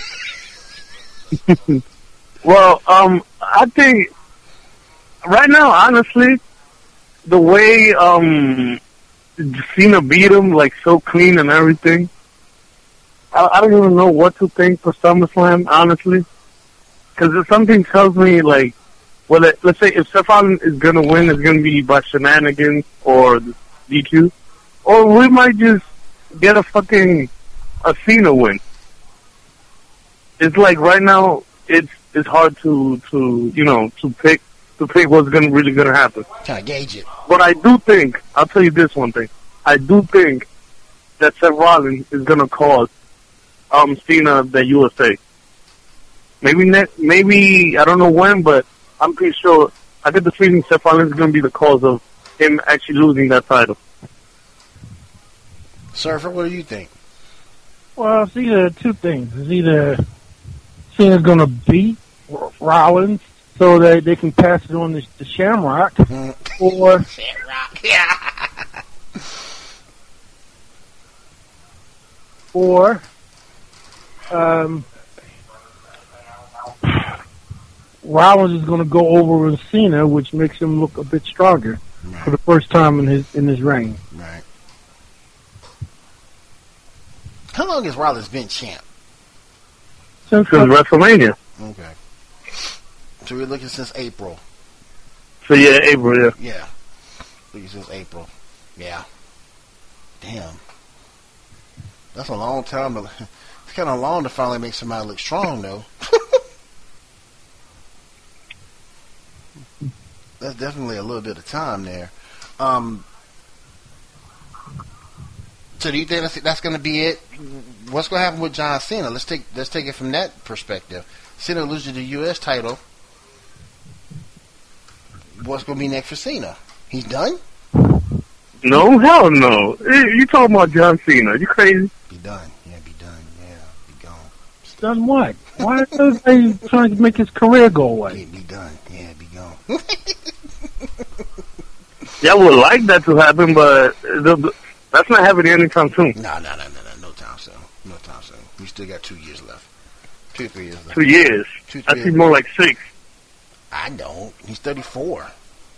[SPEAKER 3] Well, um, I think right now, honestly, the way um Cena beat him like so clean and everything. I, I don't even know what to think for SummerSlam, honestly, because something tells me like, well, let, let's say if Seth Rollins is gonna win, it's gonna be by shenanigans or D Q, or we might just get a fucking a Cena win. It's like right now, it's it's hard to to you know to pick to pick what's gonna really gonna happen.
[SPEAKER 2] Trying to gauge it.
[SPEAKER 3] But I do think, I'll tell you this one thing. I do think that Seth Rollins is going to cause um, Cena the U S A. Maybe, next, maybe, I don't know when, but I'm pretty sure, I get the feeling Seth Rollins is going to be the cause of him actually losing that title.
[SPEAKER 2] Surfer, what do you think?
[SPEAKER 4] Well, it's either two things. It's either Cena's going to beat Rollins so that they can pass it on to, to Shamrock,
[SPEAKER 2] Mm.
[SPEAKER 4] or
[SPEAKER 2] Shamrock, yeah.
[SPEAKER 4] or um, Rollins is going to go over with Cena, which makes him look a bit stronger
[SPEAKER 2] Right.
[SPEAKER 4] for the first time in his in his reign.
[SPEAKER 2] Right. How long has Rollins been champ?
[SPEAKER 4] Since
[SPEAKER 3] Since WrestleMania.
[SPEAKER 2] Okay. So we're looking since April.
[SPEAKER 3] So yeah, April, yeah.
[SPEAKER 2] Yeah. Looking since April. Yeah. Damn. That's a long time. To, it's kind of long to finally make somebody look strong, though. That's definitely a little bit of time there. Um, so do you think that's, that's going to be it? What's going to happen with John Cena? Let's take let's take it from that perspective. Cena loses the U S title. What's going to be next for Cena? He's done?
[SPEAKER 3] No, hell no. You talking about John Cena. You crazy?
[SPEAKER 2] Be done. Yeah, be done. Yeah, be gone.
[SPEAKER 4] done what? Why is everybody trying to make his career go away?
[SPEAKER 2] Yeah, be done. Yeah, be gone.
[SPEAKER 3] Yeah, I would like that to happen, but the, the, that's not happening anytime soon.
[SPEAKER 2] No, no, no, no, no, no time soon. No time soon. We still got two years left. Two, three years left.
[SPEAKER 3] Two years.
[SPEAKER 2] Two,
[SPEAKER 3] I
[SPEAKER 2] three
[SPEAKER 3] see
[SPEAKER 2] years.
[SPEAKER 3] more like six.
[SPEAKER 2] I don't. He's thirty-four.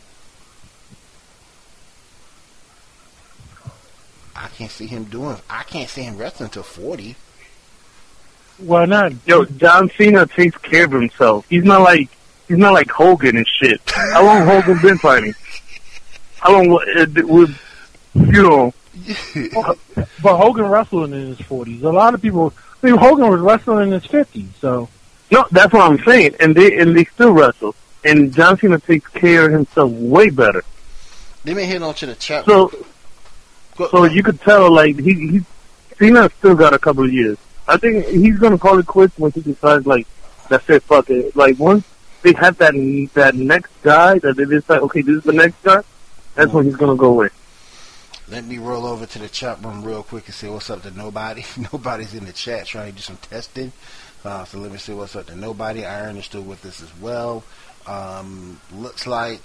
[SPEAKER 2] I can't see him doing. I can't see him wrestling until forty.
[SPEAKER 4] Why not?
[SPEAKER 3] Yo, John Cena takes care of himself. He's not like he's not like Hogan and shit. How long Hogan been fighting? How long uh, would you know?
[SPEAKER 4] But Hogan wrestling in his forties. A lot of people. I mean, Hogan was wrestling in his fifties. So
[SPEAKER 3] No, that's what I'm saying. And they and they still wrestle. And John Cena takes care of himself way better.
[SPEAKER 2] Let me hit on to the chat.
[SPEAKER 3] So
[SPEAKER 2] Go-
[SPEAKER 3] so you could tell like he he Cena's still got a couple of years. I think he's gonna call it quits when he decides like that's it, fuck it. Like once they have that that next guy that they decide, okay, this is the next guy, that's when he's gonna go away.
[SPEAKER 2] Let me roll over to the chat room real quick and see what's up to nobody. Nobody's in the chat trying to do some testing. Uh, so let me see what's up to nobody. Iron is still with us as well. Um, looks like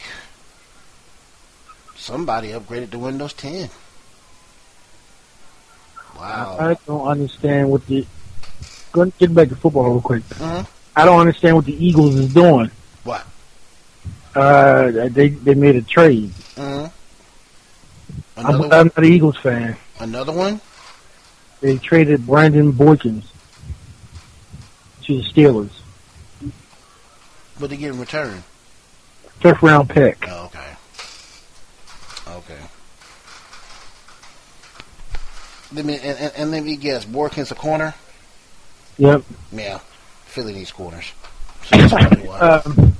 [SPEAKER 2] somebody upgraded to Windows ten. Wow.
[SPEAKER 4] I don't understand what the. Go get back to football real quick.
[SPEAKER 2] Uh-huh.
[SPEAKER 4] I don't understand what the Eagles is doing.
[SPEAKER 2] What?
[SPEAKER 4] Uh, they they made a trade.
[SPEAKER 2] Uh-huh.
[SPEAKER 4] I'm,
[SPEAKER 2] Another
[SPEAKER 4] I'm
[SPEAKER 2] one?
[SPEAKER 4] not an Eagles fan.
[SPEAKER 2] Another one?
[SPEAKER 4] They traded Brandon Boykins to the Steelers.
[SPEAKER 2] What they get in return?
[SPEAKER 4] Fifth round pick.
[SPEAKER 2] Oh, okay. Okay. Let me and, and, and let me guess. Borkins a corner?
[SPEAKER 4] Yep.
[SPEAKER 2] Yeah. Philly needs corners. So that's probably why.
[SPEAKER 4] Um,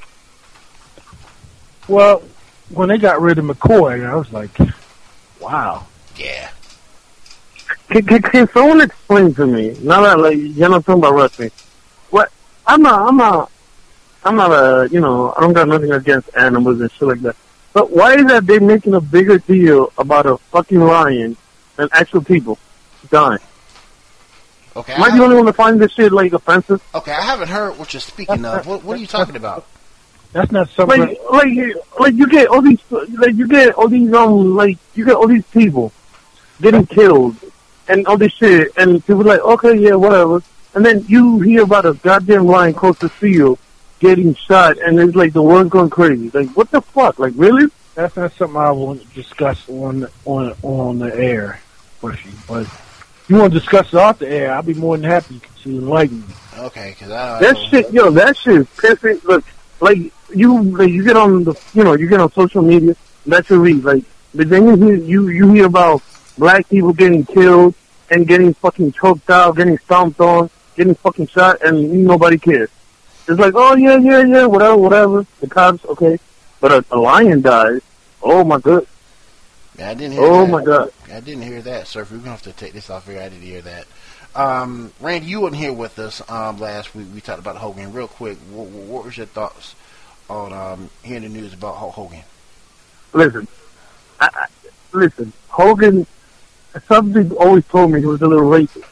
[SPEAKER 4] well, when they got rid of McCoy, I was like, wow.
[SPEAKER 2] Yeah.
[SPEAKER 3] Can, can, can someone explain to me? Now that like you're not talking about wrestling, what? I'm not. I'm not. I'm not a. You know, I don't got nothing against animals and shit like that. But why is that they making a bigger deal about a fucking lion than actual people dying?
[SPEAKER 2] Okay.
[SPEAKER 3] Am I
[SPEAKER 2] I
[SPEAKER 3] the only one to find this shit like offensive?
[SPEAKER 2] Okay, I haven't heard what you're speaking of. What, what are you talking about?
[SPEAKER 4] That's not something.
[SPEAKER 3] Like, like, like you get all these, like you get all these, um, like you get all these people getting killed and all this shit, and people are like, okay, yeah, whatever. And then you hear about a goddamn lion close to see you getting shot, and it's like the world's going crazy. Like, what the fuck? Like, really?
[SPEAKER 4] that's not something I want to discuss on on on the air with you. But if you want to discuss it off the air, I'll be more than happy to enlighten you.
[SPEAKER 2] Okay, because I
[SPEAKER 3] That shit, yo, that shit is pissing. Look, like you, like, you get on the, you know, you get on social media. That's your read. Like, but then you hear you you hear about black people getting killed and getting fucking choked out, getting stomped on, getting fucking shot, and nobody cares. It's like, oh yeah, yeah, yeah, whatever, whatever. The cops, okay, but a, a lion dies. Oh my god.
[SPEAKER 2] Yeah, I didn't hear
[SPEAKER 3] Oh
[SPEAKER 2] that.
[SPEAKER 3] my god.
[SPEAKER 2] I didn't hear that, sir. We're gonna have to take this off here. I didn't hear that. Um, Randy, you weren't here with us um, last week. We talked about Hogan. Real quick, what, what was your thoughts on um, hearing the news about Hulk Hogan?
[SPEAKER 3] Listen, I, I, listen. Hogan, somebody always told me he was a little racist.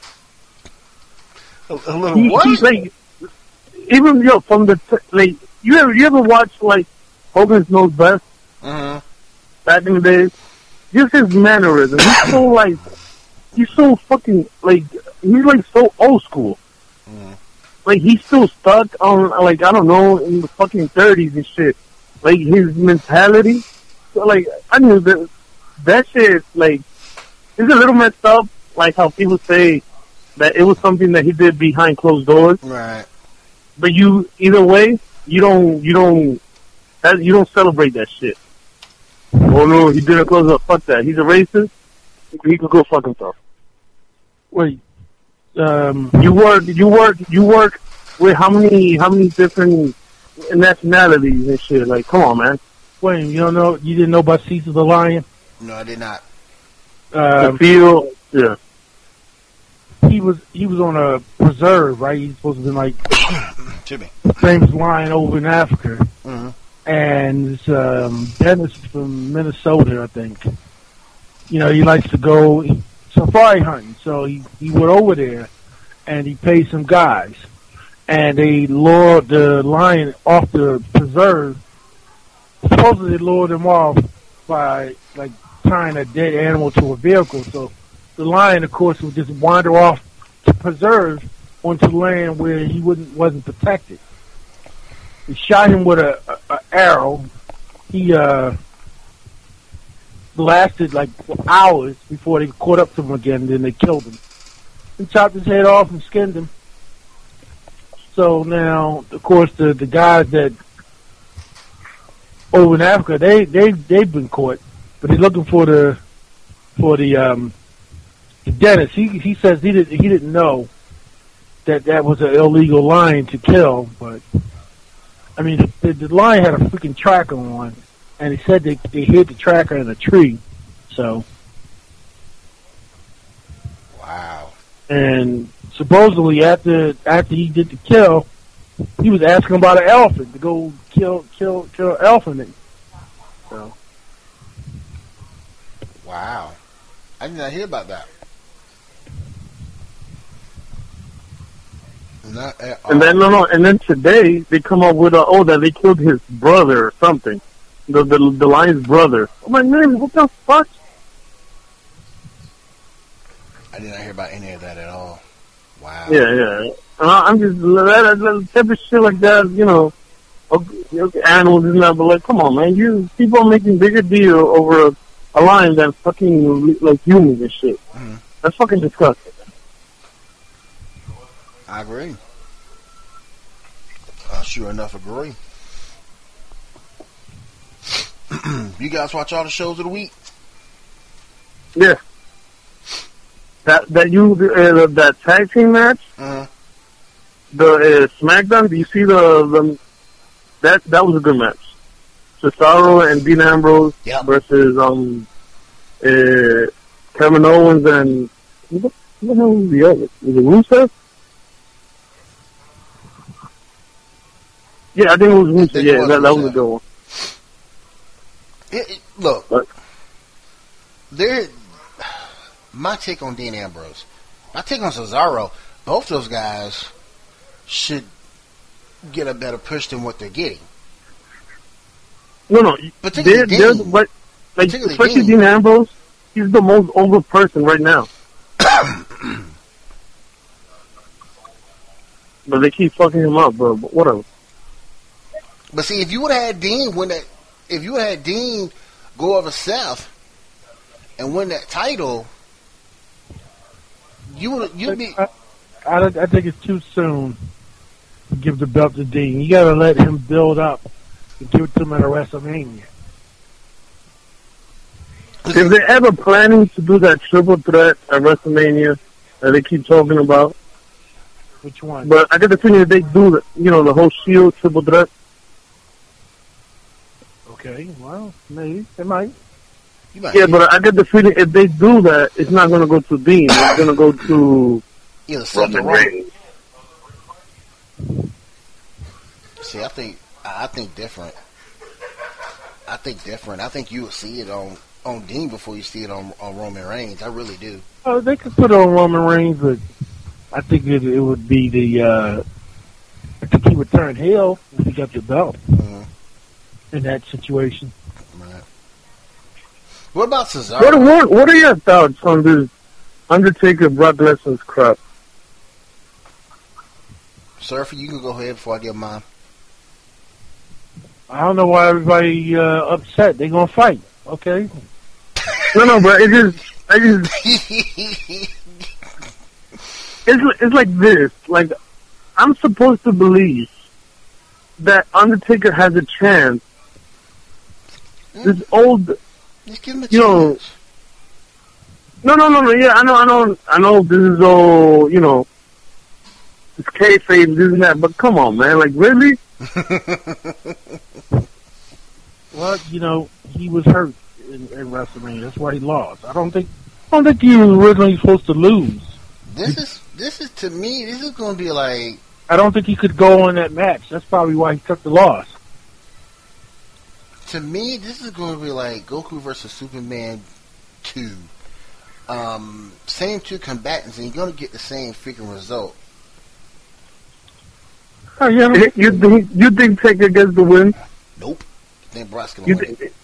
[SPEAKER 2] A, a little
[SPEAKER 3] He,
[SPEAKER 2] what?
[SPEAKER 3] he, like, even yo from the t- like, you ever you ever watch like Hogan's Knows Best
[SPEAKER 2] Mm-hmm.
[SPEAKER 3] back in the days? Just his mannerism. He's so like, he's so fucking like, he's like so old school.
[SPEAKER 2] Mm-hmm.
[SPEAKER 3] Like he's still stuck on like, I don't know, in the fucking thirties and shit. Like his mentality. So, like, I knew that that shit, like, it's a little messed up. Like how people say that it was something that he did behind closed doors.
[SPEAKER 2] Right.
[SPEAKER 3] But you, either way, you don't, you don't, that, you don't celebrate that shit. Oh no, he didn't close up. Fuck that. He's a racist. He could go fuck himself.
[SPEAKER 4] Wait, um,
[SPEAKER 3] You work, you work, you work with how many, how many different nationalities and shit? Like, come on, man.
[SPEAKER 4] wait, you don't know? You didn't know about Caesar the Lion?
[SPEAKER 2] No, I did not.
[SPEAKER 3] The
[SPEAKER 4] Um,
[SPEAKER 3] feel, yeah.
[SPEAKER 4] he was he was on a preserve, right? He's supposed to be like
[SPEAKER 2] To me.
[SPEAKER 4] famous lion over in Africa,
[SPEAKER 2] Mm-hmm.
[SPEAKER 4] and it's, um, Dennis from Minnesota, I think. You know, he likes to go safari hunting, so he he went over there, and he paid some guys, and they lured the lion off the preserve. Supposedly, they lured him off by like tying a dead animal to a vehicle. So the lion, of course, would just wander off to preserve onto land where he wouldn't wasn't protected. They shot him with a, a, a arrow. He uh, lasted like hours before they caught up to him again. Then they killed him. They chopped his head off and skinned him. So now, of course, the the guys that over in Africa, they they they've been caught, but they're looking for the for the um the Dennis. He he says he didn't he didn't know that that was an illegal lion to kill, but I mean the, the lion had a freaking tracker on, and he said they they hid the tracker in a tree. So
[SPEAKER 2] Wow.
[SPEAKER 4] and supposedly after after he did the kill, he was asking about an elephant to go kill kill kill an elephant. So
[SPEAKER 2] Wow. I did not hear about that. Not at all.
[SPEAKER 3] And then no, no, and then today they come up with a, oh, that they killed his brother or something, the the the lion's brother. I'm like, man, what the fuck?
[SPEAKER 2] I did not hear about any of that at all. Wow.
[SPEAKER 3] Yeah, yeah. And I, I'm just that, that type of shit like that, you know. Okay, okay, animals and that, but like, come on, man, you people are making bigger deal over a, a lion than fucking like humans and shit.
[SPEAKER 2] Mhm.
[SPEAKER 3] That's fucking disgusting.
[SPEAKER 2] I agree. I sure enough agree. You guys watch all the shows of the week?
[SPEAKER 3] Yeah. That that you uh, that tag team match,
[SPEAKER 2] Uh-huh.
[SPEAKER 3] the uh, SmackDown. Do you see the, the that that was a good match. Cesaro and Dean Ambrose
[SPEAKER 2] Yep.
[SPEAKER 3] versus um uh, Kevin Owens and what the hell was the other? Was it Rusev? Yeah, I think it was Rusev.
[SPEAKER 2] think it
[SPEAKER 3] Yeah,
[SPEAKER 2] was
[SPEAKER 3] that, that was
[SPEAKER 2] Rusev.
[SPEAKER 3] a good one.
[SPEAKER 2] It, it, look,
[SPEAKER 3] What?
[SPEAKER 2] there. My take on Dean Ambrose, my take on Cesaro. Both those guys should get a better push than what they're getting.
[SPEAKER 3] No, no.
[SPEAKER 2] Particularly
[SPEAKER 3] They're, they're,
[SPEAKER 2] Dean.
[SPEAKER 3] what, like,
[SPEAKER 2] Particularly
[SPEAKER 3] especially
[SPEAKER 2] Dean.
[SPEAKER 3] Dean Ambrose, he's the most over person right now. But they keep fucking him up, bro. But whatever.
[SPEAKER 2] But see, if you would have had Dean when that, if you had Dean go over south and win that title, you would you'd be.
[SPEAKER 4] I, I, I think it's too soon to give the belt to Dean. You got to let him build up and give it to him at a WrestleMania.
[SPEAKER 3] If they're ever planning to do that triple threat at WrestleMania that they keep talking about,
[SPEAKER 4] which one?
[SPEAKER 3] But I get the feeling that they do, the, you know, the whole Shield triple threat.
[SPEAKER 4] Okay, well, maybe they might.
[SPEAKER 3] Yeah, but I get the feeling if they do that, it's not going to go to Dean. It's going to go to
[SPEAKER 2] either
[SPEAKER 3] Roman Reigns.
[SPEAKER 2] See, I think I think different. I think different. I think you would see it on, on Dean before you see it on, on Roman Reigns. I really do.
[SPEAKER 4] Oh, they could put it on Roman Reigns, but I think it, it would be the. Uh, I think he would turn heel if he got the belt
[SPEAKER 2] Mm-hmm.
[SPEAKER 4] in that situation.
[SPEAKER 2] Right. What about Cesaro?
[SPEAKER 3] What, what, what are your thoughts on this Undertaker Brock Lesnar's crap?
[SPEAKER 2] Surfer, you can go ahead before I give mine.
[SPEAKER 4] I don't know why everybody uh, upset. They gonna fight, okay?
[SPEAKER 3] No, no, but it just, I just, it's it's like this. Like, I'm supposed to believe that Undertaker has a chance. This old,
[SPEAKER 2] Just give him a
[SPEAKER 3] you know,
[SPEAKER 2] chance.
[SPEAKER 3] no, no, no, no. Yeah, I know, I know, I know. This is all, you know, it's kayfabe, this and that. But come on, man. Like, really?
[SPEAKER 4] Well, you know, he was hurt in, in WrestleMania. That's why he lost. I don't think, I don't think he was originally supposed to lose.
[SPEAKER 2] This is this is to me. This is going to be like.
[SPEAKER 4] I don't think he could go on that match. That's probably why he took the loss.
[SPEAKER 2] To me, this is going to be like Goku versus Superman two. Um, same two combatants, and you're going to get the same freaking result.
[SPEAKER 4] Oh, yeah.
[SPEAKER 3] You think you think Taker gets the win?
[SPEAKER 2] Nope. I think Brock's going
[SPEAKER 3] You
[SPEAKER 2] to win.
[SPEAKER 3] think?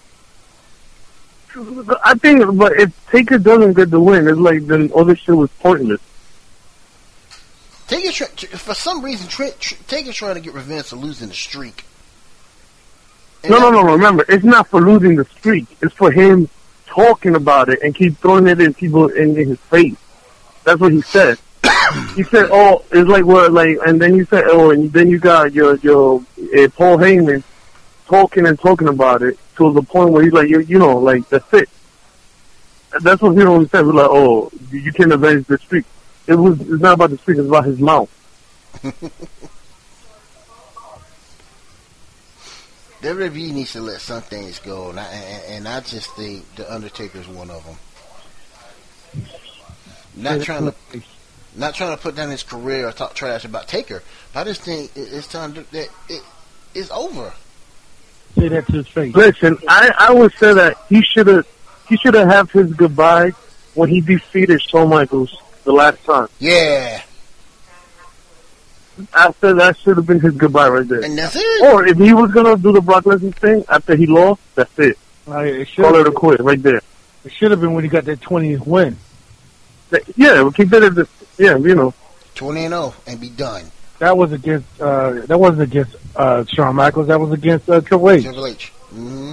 [SPEAKER 3] I think, but if Taker doesn't get the win, it's like then all this shit was pointless.
[SPEAKER 2] Taker, tr- tr- for some reason, tr- tr- Taker's trying to get revenge for losing the streak. And
[SPEAKER 3] No,
[SPEAKER 2] that-
[SPEAKER 3] no, no, remember, it's not for losing the streak. It's for him talking about it and keep throwing it in people in, in his face. That's what he said. He said, "Oh, it's like what, like," and then you said, "Oh," and then you got your your uh, Paul Heyman talking and talking about it to the point where he's like, "You, you know, like that's it." That's what he always said. We're like, "Oh, you can't avenge the streak." It was. It's not about the streak. It's about his mouth.
[SPEAKER 2] W W E needs to let some things go, and I, and, and I just think the Undertaker's one of them. Not trying to, not trying to put down his career or talk trash about Taker, but I just think it, it's time to, that it it's over.
[SPEAKER 4] Say that to his face.
[SPEAKER 3] Listen, I, I would say that he should have he should have had his goodbye when he defeated Shawn Michaels the last time.
[SPEAKER 2] Yeah,
[SPEAKER 3] After that should have been his goodbye right there.
[SPEAKER 2] and that's it.
[SPEAKER 3] Or if he was gonna do the Brock Lesnar thing after he lost, that's it.
[SPEAKER 4] Uh, it
[SPEAKER 3] Call it a
[SPEAKER 4] should
[SPEAKER 3] quit right there.
[SPEAKER 4] it should have been when he got that twentieth win.
[SPEAKER 3] Yeah, we'll keep it at this. Yeah, you know.
[SPEAKER 2] Twenty and zero and be done.
[SPEAKER 4] That was against. Uh, that wasn't against uh, Shawn Michaels. That was against uh, Triple H.
[SPEAKER 2] Triple H. Mm-hmm.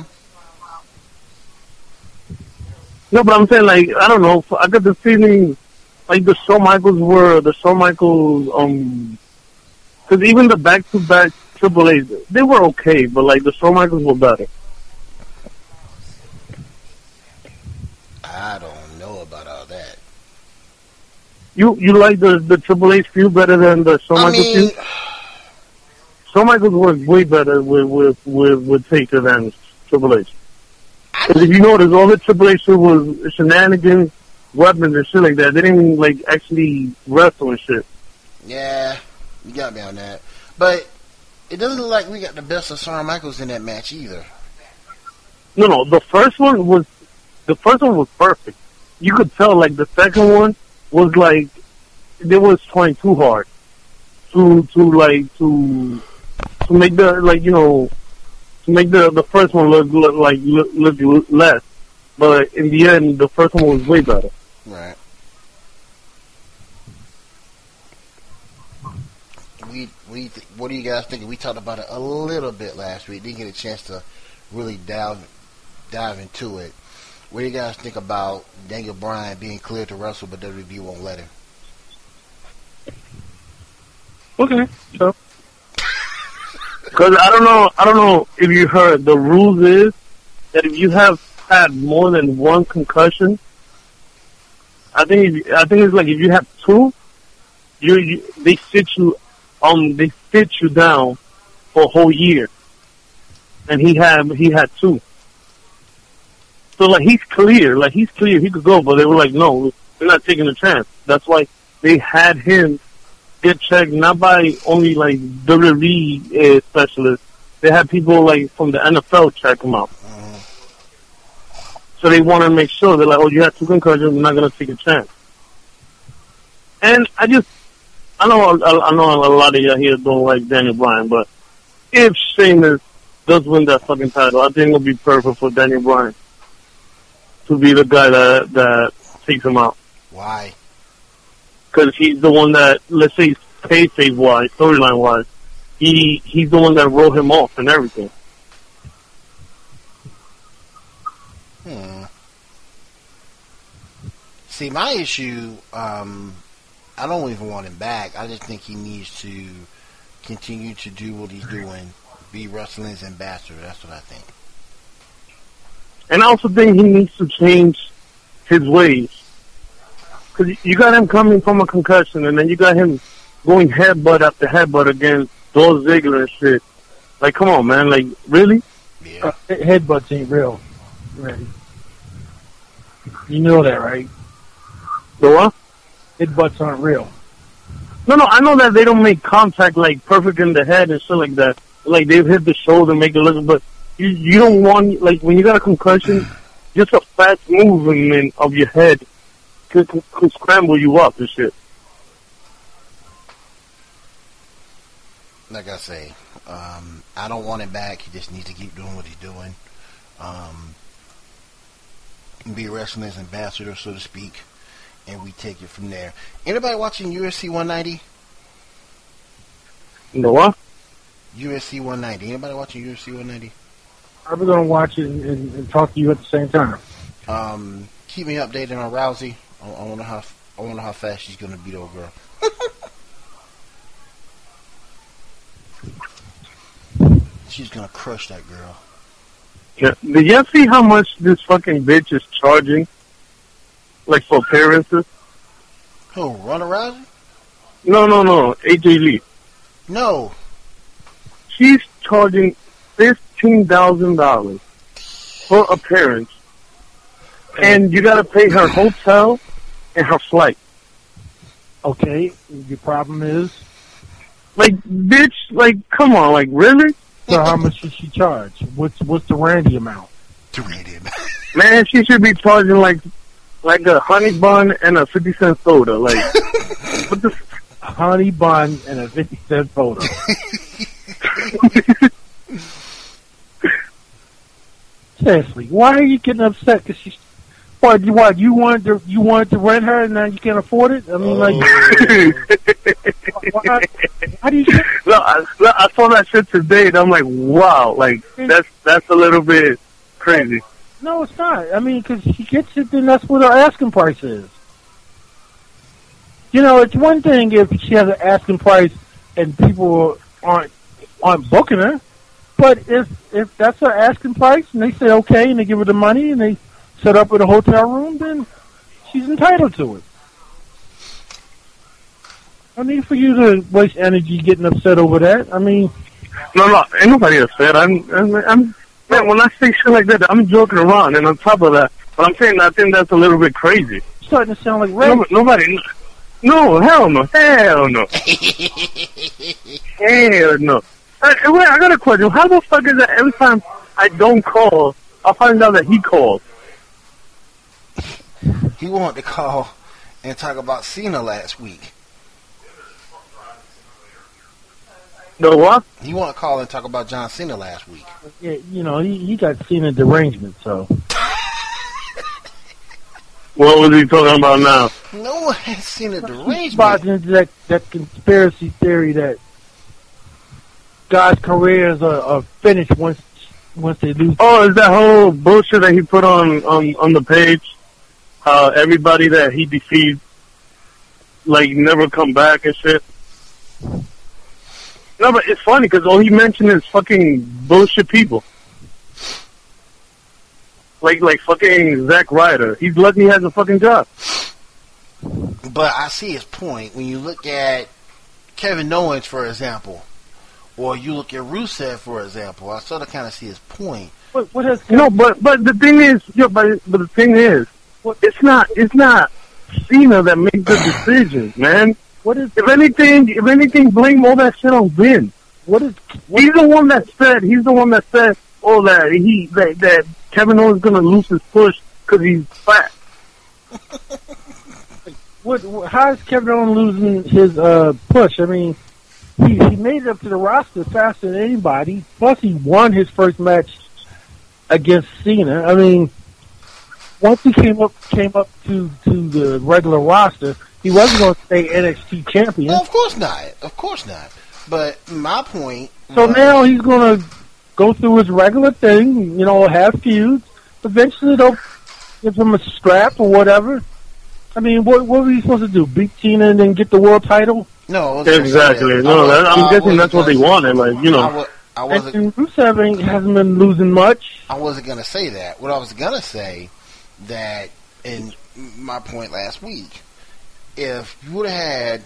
[SPEAKER 3] No, but I'm saying like I don't know. I got the feeling like the Shawn Michaels were the Shawn Michaels. Um, because even the back-to-back Triple H, they were okay, but like the Shawn Michaels were better.
[SPEAKER 2] I don't know about all that.
[SPEAKER 3] You you like the the Triple H feud better than the Shawn
[SPEAKER 2] I
[SPEAKER 3] Michaels
[SPEAKER 2] mean,
[SPEAKER 3] feud? Shawn Michaels worked way better with with with, with Taker than Triple H. Because if you notice, all the Triple H shit was shenanigans, weapons, and shit like that. They didn't like actually wrestle and shit.
[SPEAKER 2] yeah, you got me on that. But it doesn't look like we got the best of Shawn Michaels in that match either.
[SPEAKER 3] No, no, the first one was the first one was perfect. You could tell like the second one was like they was trying too hard to to like to to make the like you know to make the the first one look, look like look, look less. But in the end, the first one was way better.
[SPEAKER 2] Right. We we th- what do you guys think? We talked about it a little bit last week. Didn't get a chance to really delve dive into it, what do you guys think about Daniel Bryan being cleared to wrestle, but W W E won't let him?
[SPEAKER 3] Okay, so because I don't know, I don't know if you heard the rules is that if you have had more than one concussion, I think if, I think it's like if you have two, you, you they sit you um they sit you down for a whole year, and he had he had two. So like he's clear, like he's clear, he could go, but they were like, no, we're not taking a chance. That's why they had him get checked not by only like W W E uh, specialists. They had people like from the N F L check him out.
[SPEAKER 2] Uh-huh.
[SPEAKER 3] So they want to make sure they're like, oh, you had two concussions, we're not gonna take a chance. And I just, I know, I, I know a lot of you here don't like Daniel Bryan, but if Sheamus does win that fucking title, I think it'll be perfect for Daniel Bryan to be the guy that that takes him out.
[SPEAKER 2] Why?
[SPEAKER 3] Because he's the one that, let's say, kayfabe wise, storyline wise, he he's the one that wrote him off and everything.
[SPEAKER 2] Hmm. See, my issue, um, I don't even want him back. I just think he needs to continue to do what he's doing, be wrestling's ambassador. That's what I think.
[SPEAKER 3] And I also think he needs to change his ways. Because you got him coming from a concussion, and then you got him going headbutt after headbutt against Dolph Ziggler and shit. Like, come on, man. Like, really?
[SPEAKER 2] Yeah.
[SPEAKER 4] Uh, headbutts ain't real. Right. You know that, right?
[SPEAKER 3] The what?
[SPEAKER 4] Headbutts aren't real.
[SPEAKER 3] No, no, I know that they don't make contact, like, perfect in the head and shit like that. Like, they've hit the shoulder, make it look, but you, you don't want, like, when you got a concussion, just a fast movement of your head could, could, could scramble you up and shit.
[SPEAKER 2] Like I say, um, I don't want him back. He just needs to keep doing what he's doing. Um, be wrestling's ambassador, so to speak, and we take it from there. Anybody watching U F C one ninety?
[SPEAKER 3] The what?
[SPEAKER 2] U F C one ninety. Anybody watching U F C one ninety?
[SPEAKER 4] I'm going to watch it and, and, and talk to you at the same time.
[SPEAKER 2] Um, keep me updated on Rousey. I, I wonder how I wonder how fast she's going to beat old girl. She's going to crush that girl.
[SPEAKER 3] Yeah. Did you see how much this fucking bitch is charging? Like, for appearances?
[SPEAKER 2] Who, Ronda Rousey?
[SPEAKER 3] No, no, no. A J Lee.
[SPEAKER 2] No.
[SPEAKER 3] She's charging fifteen thousand dollars for appearance. And you gotta pay her hotel and her flight.
[SPEAKER 4] Okay, your problem is?
[SPEAKER 3] Like, bitch, like, come on, like, really?
[SPEAKER 4] So how much should she charge? What's what's the Randy amount?
[SPEAKER 2] To read him.
[SPEAKER 3] Man, she should be charging, like, like a honey bun and a fifty cent soda. Like, what the...
[SPEAKER 4] A honey bun and a fifty cent photo. Seriously, why are you getting upset? Because she's what? You what? You wanted to you wanted to rent her, and now you can't afford it. I mean, like, why, how do you? Get...
[SPEAKER 3] No, I, I saw that shit today, and I'm like, wow, like that's that's a little bit crazy.
[SPEAKER 4] No, it's not. I mean, because she gets it, then that's what her asking price is. You know, it's one thing if she has an asking price and people aren't aren't booking her, but if if that's her asking price and they say okay and they give her the money and they set up in a hotel room, then she's entitled to it. I mean, for you to waste energy getting upset over that, I mean,
[SPEAKER 3] no, no, ain't nobody upset. I'm, I'm, I'm man. When I say shit like that, I'm joking around, and on top of that, but I'm saying I think that's a little bit crazy.
[SPEAKER 4] Starting to sound like Ray.
[SPEAKER 3] No, nobody. No, hell no, hell no, hell no. I, wait, I got a question. How the fuck is that every time I don't call, I'll find out that he called?
[SPEAKER 2] He wanted to call and talk about Cena last week.
[SPEAKER 3] The what?
[SPEAKER 2] He wanted to call and talk about John Cena last week.
[SPEAKER 4] Yeah, you know, he, he got seen in derangement, so.
[SPEAKER 3] What was he talking about now?
[SPEAKER 2] No one has seen a derangement.
[SPEAKER 4] Bought into that, that conspiracy theory that God's careers are, are finished once once they lose.
[SPEAKER 3] Oh, is that whole bullshit that he put on, on, on the page? How everybody that he defeats, like, never come back and shit? No, but it's funny because all he mentioned is fucking bullshit people. Like, like fucking Zack Ryder. He's lucky he has a fucking job.
[SPEAKER 2] But I see his point. When you look at Kevin Owens, for example, or you look at Rusev, for example, I sort of kind of see his point.
[SPEAKER 4] What, what has
[SPEAKER 3] No, but but the thing is, yo, but but the thing is, it's not it's not Cena that makes the decisions, man.
[SPEAKER 4] What is?
[SPEAKER 3] If anything, if anything, blame all that shit on Vince.
[SPEAKER 4] What is? What,
[SPEAKER 3] He's the one that said. He's the one that said, "Oh, that he that, that Kevin Owens gonna lose his push because he's fat."
[SPEAKER 4] what, what? How is Kevin Owens losing his uh, push? I mean, he he made it up to the roster faster than anybody. Plus, he won his first match against Cena. I mean, once he came up came up to to the regular roster, he wasn't going to stay N X T champion.
[SPEAKER 2] No, of course not. Of course not. But my point.
[SPEAKER 4] So
[SPEAKER 2] was,
[SPEAKER 4] now he's going to go through his regular thing, you know, have feuds. Eventually they'll give him a strap or whatever. I mean, what what were you supposed to do? Beat Cena and then get the world title?
[SPEAKER 2] No, I wasn't
[SPEAKER 3] Exactly.
[SPEAKER 2] gonna say that.
[SPEAKER 3] No,
[SPEAKER 2] I
[SPEAKER 3] that,
[SPEAKER 2] was-
[SPEAKER 3] I'm
[SPEAKER 2] I
[SPEAKER 3] guessing
[SPEAKER 2] wasn't
[SPEAKER 3] that's what they
[SPEAKER 2] gonna-
[SPEAKER 3] wanted. Like, you know.
[SPEAKER 2] I, wa- I
[SPEAKER 4] And,
[SPEAKER 2] wasn't.
[SPEAKER 4] and Rusev ain't, hasn't been losing much.
[SPEAKER 2] I wasn't gonna say that. What I was gonna say that in my point last week, if you would have had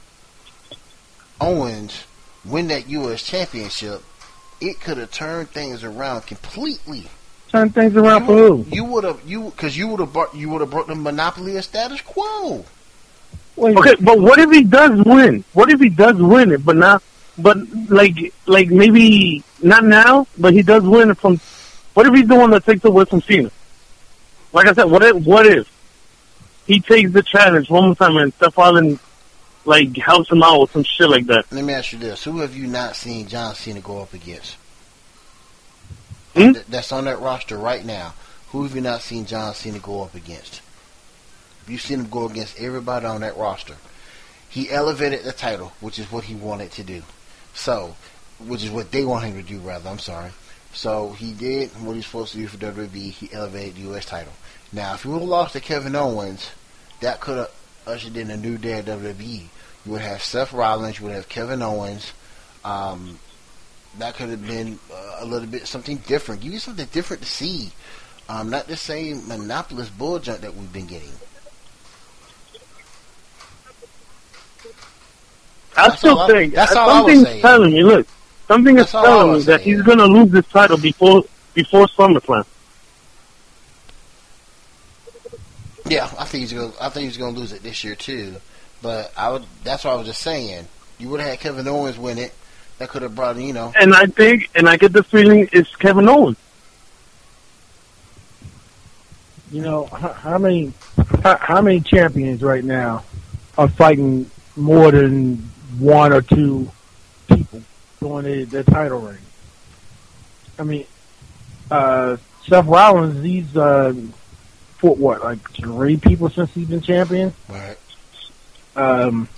[SPEAKER 2] Owens win that U S championship, it could have turned things around completely.
[SPEAKER 4] Turn things around for who?
[SPEAKER 2] You would have you because you would have brought you would have brought the monopoly of status quo.
[SPEAKER 4] Wait,
[SPEAKER 3] Okay, but what if he does win? What if he does win it, but not, but like, like maybe not now, but he does win it from. What if he's the one that takes it away from Cena? Like I said, what if, what if he takes the challenge one more time and Seth Rollins like helps him out with some shit like that?
[SPEAKER 2] Let me ask you this: who have you not seen John Cena go up against?
[SPEAKER 3] Hmm?
[SPEAKER 2] Th- That's on that roster right now. Who have you not seen John Cena go up against? You've seen him go against everybody on that roster. He elevated the title, which is what he wanted to do. So, which is what they want him to do, rather. I'm sorry. So, he did what he's supposed to do for W W E. He elevated the U S title. Now, if he would have lost to Kevin Owens, that could have ushered in a new day at W W E. You would have Seth Rollins, you would have Kevin Owens. Um, that could have been uh, a little bit something different. Give you something different to see. Um, not the same monopolist bull junk that we've been getting.
[SPEAKER 3] I
[SPEAKER 2] That's
[SPEAKER 3] still
[SPEAKER 2] all I-
[SPEAKER 3] think
[SPEAKER 2] that's all I was
[SPEAKER 3] something's
[SPEAKER 2] saying.
[SPEAKER 3] telling me. Look, something is
[SPEAKER 2] That's all I
[SPEAKER 3] telling me
[SPEAKER 2] was
[SPEAKER 3] that
[SPEAKER 2] saying.
[SPEAKER 3] he's gonna lose this title before before SummerSlam.
[SPEAKER 2] Yeah, I think he's gonna. I think he's gonna lose it this year too. But I would. That's what I was just saying. You would have had Kevin Owens win it. That could have brought you know.
[SPEAKER 3] And I think, and I get the feeling it's Kevin Owens.
[SPEAKER 4] you know, how, how many how, how many champions right now are fighting more than one or two people going to their title reign? I mean, uh, Seth Rollins, he's uh, fought what, like three people since he's been champion?
[SPEAKER 2] Right.
[SPEAKER 4] Um,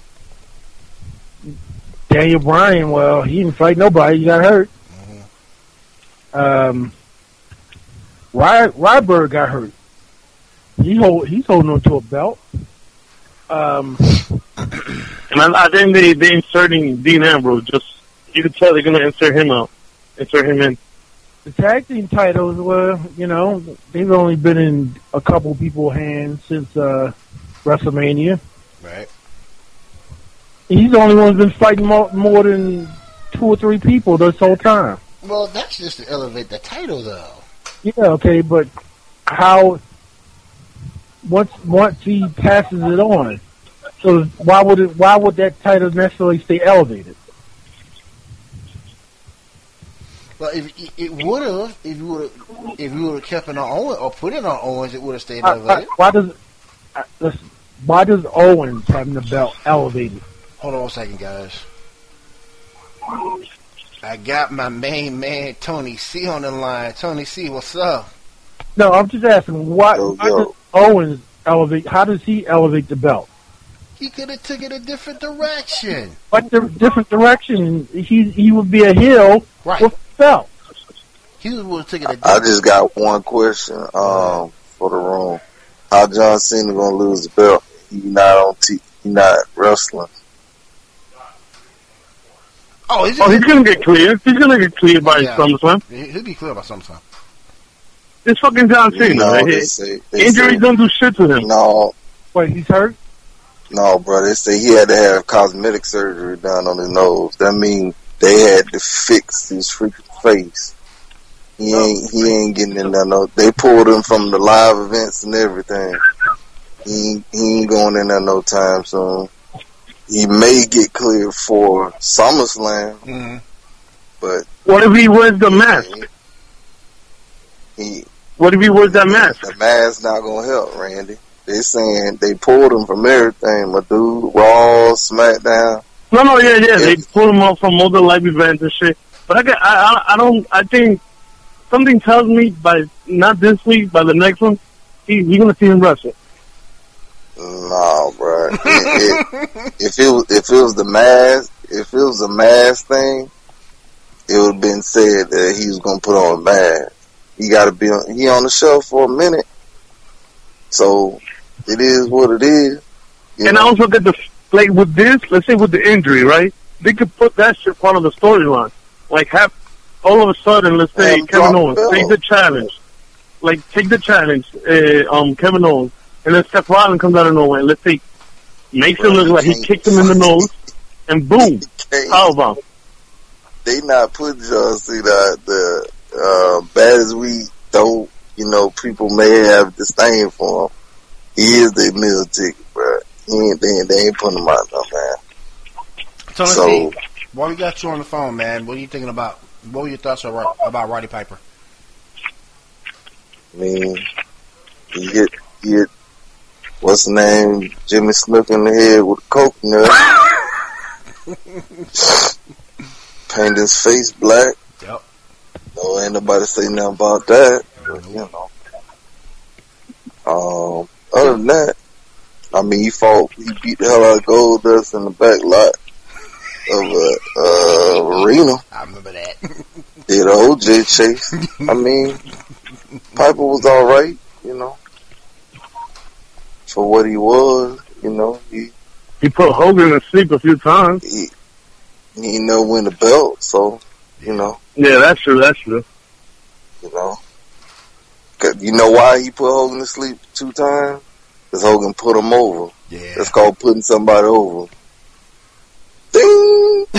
[SPEAKER 4] Daniel Bryan, well, he didn't fight nobody. He got hurt.
[SPEAKER 2] Mm-hmm.
[SPEAKER 4] Um, Ry- Ryberg got hurt. He hold, he's holding on to a belt. Um,
[SPEAKER 3] And I, I think they they inserting Dean Ambrose. Just you can tell they're gonna insert him out, insert him in.
[SPEAKER 4] the tag team titles, well, you know, they've only been in a couple people's hands since uh, WrestleMania.
[SPEAKER 2] Right.
[SPEAKER 4] He's the only one who's been fighting more, more than two or three people this whole time.
[SPEAKER 2] Well, that's just to elevate the title, though.
[SPEAKER 4] Yeah, okay, but how once once he passes it on, so why would it why would that title necessarily stay elevated?
[SPEAKER 2] Well, if it would have, if you would have, if you would have kept it on Owens or put it on Owens, it would have stayed
[SPEAKER 4] Why, why,
[SPEAKER 2] elevated.
[SPEAKER 4] why does uh, listen, why does Owens having the belt elevated?
[SPEAKER 2] Hold on a second, guys. I got my main man Tony C on the line. Tony C, what's up?
[SPEAKER 4] No, I'm just asking why,
[SPEAKER 5] Yo,
[SPEAKER 4] why
[SPEAKER 5] yo.
[SPEAKER 4] does Owens elevate? How does he elevate the belt?
[SPEAKER 2] He could have took it a different direction.
[SPEAKER 4] What the different direction? He he would be a heel
[SPEAKER 2] Right.
[SPEAKER 4] with the belt.
[SPEAKER 2] He was willing to take it.
[SPEAKER 5] I just got one question um, for the room. How John Cena gonna lose the belt? He not on T. He not wrestling.
[SPEAKER 2] Oh, he's,
[SPEAKER 3] oh, he's gonna get cleared. He's gonna get cleared by yeah. SummerSlam.
[SPEAKER 2] He'll be cleared by SummerSlam.
[SPEAKER 3] It's fucking John Cena.
[SPEAKER 5] No,
[SPEAKER 3] right?
[SPEAKER 5] they say, they
[SPEAKER 3] Injuries
[SPEAKER 5] say,
[SPEAKER 3] don't do shit to him.
[SPEAKER 5] No.
[SPEAKER 4] Wait, he's hurt?
[SPEAKER 5] No, bro. They say he had to have cosmetic surgery done on his nose. That means they had to fix his freaking face. He ain't he ain't getting in there. No, they pulled him from the live events and everything. He he ain't going in there no time soon. He may get cleared for SummerSlam,
[SPEAKER 2] mm-hmm.
[SPEAKER 5] but
[SPEAKER 3] what if he wears the mask?
[SPEAKER 5] He, he
[SPEAKER 3] what if he wears that mask?
[SPEAKER 5] The mask not gonna help, Randy. They saying they pulled him from everything, my dude. Raw, SmackDown.
[SPEAKER 3] No, no, yeah, yeah. They pulled him off from all the live events and shit. But I, I, I, I don't. I think something tells me by not this week, by the next one, he, you're gonna see him wrestle.
[SPEAKER 5] No, bro. It, it, if it was, if it was the mask, if it was a mask thing, it would have been said that he was gonna put on a mask. He got to be on. He on the show for a minute, so it is what it is.
[SPEAKER 3] And
[SPEAKER 5] know?
[SPEAKER 3] I also get the like with this. Let's say with the injury, right? They could put that shit part of the storyline. Like have all of a sudden, let's say
[SPEAKER 5] and
[SPEAKER 3] Kevin Owens take the challenge, like take the challenge, uh, um, Kevin Owens. And then Seth Rollins comes out of nowhere and let's say makes it look like he kicked him in the nose and boom, powerbomb.
[SPEAKER 5] They not putting John Cena the uh, bad as we don't, you know, people may have disdain for him. He is their meal ticket, bro. He ain't, they, they ain't putting him out no man.
[SPEAKER 2] So, let's
[SPEAKER 5] so
[SPEAKER 2] see. While we got you on the phone, man, what are you thinking about? What were your thoughts about, about Roddy Piper?
[SPEAKER 5] I mean, you get, you get what's the name? Jimmy Snuka in the head with a coconut. Paint his face black.
[SPEAKER 2] Yep.
[SPEAKER 5] No, ain't nobody say nothing about that. But, you know. Um, other than that, I mean, he fought, he beat the hell out of Goldust in the back lot of a uh, arena.
[SPEAKER 2] I remember that.
[SPEAKER 5] Did a O J chase. I mean, Piper was alright, you know. For what he was, you know, he
[SPEAKER 3] he put Hogan to sleep a few times.
[SPEAKER 5] He he know win the belt, so you know.
[SPEAKER 3] Yeah, that's true. That's true.
[SPEAKER 5] You know, cause you know why he put Hogan to sleep two times? Because Hogan put him over.
[SPEAKER 2] Yeah,
[SPEAKER 5] that's called putting somebody over. Ding!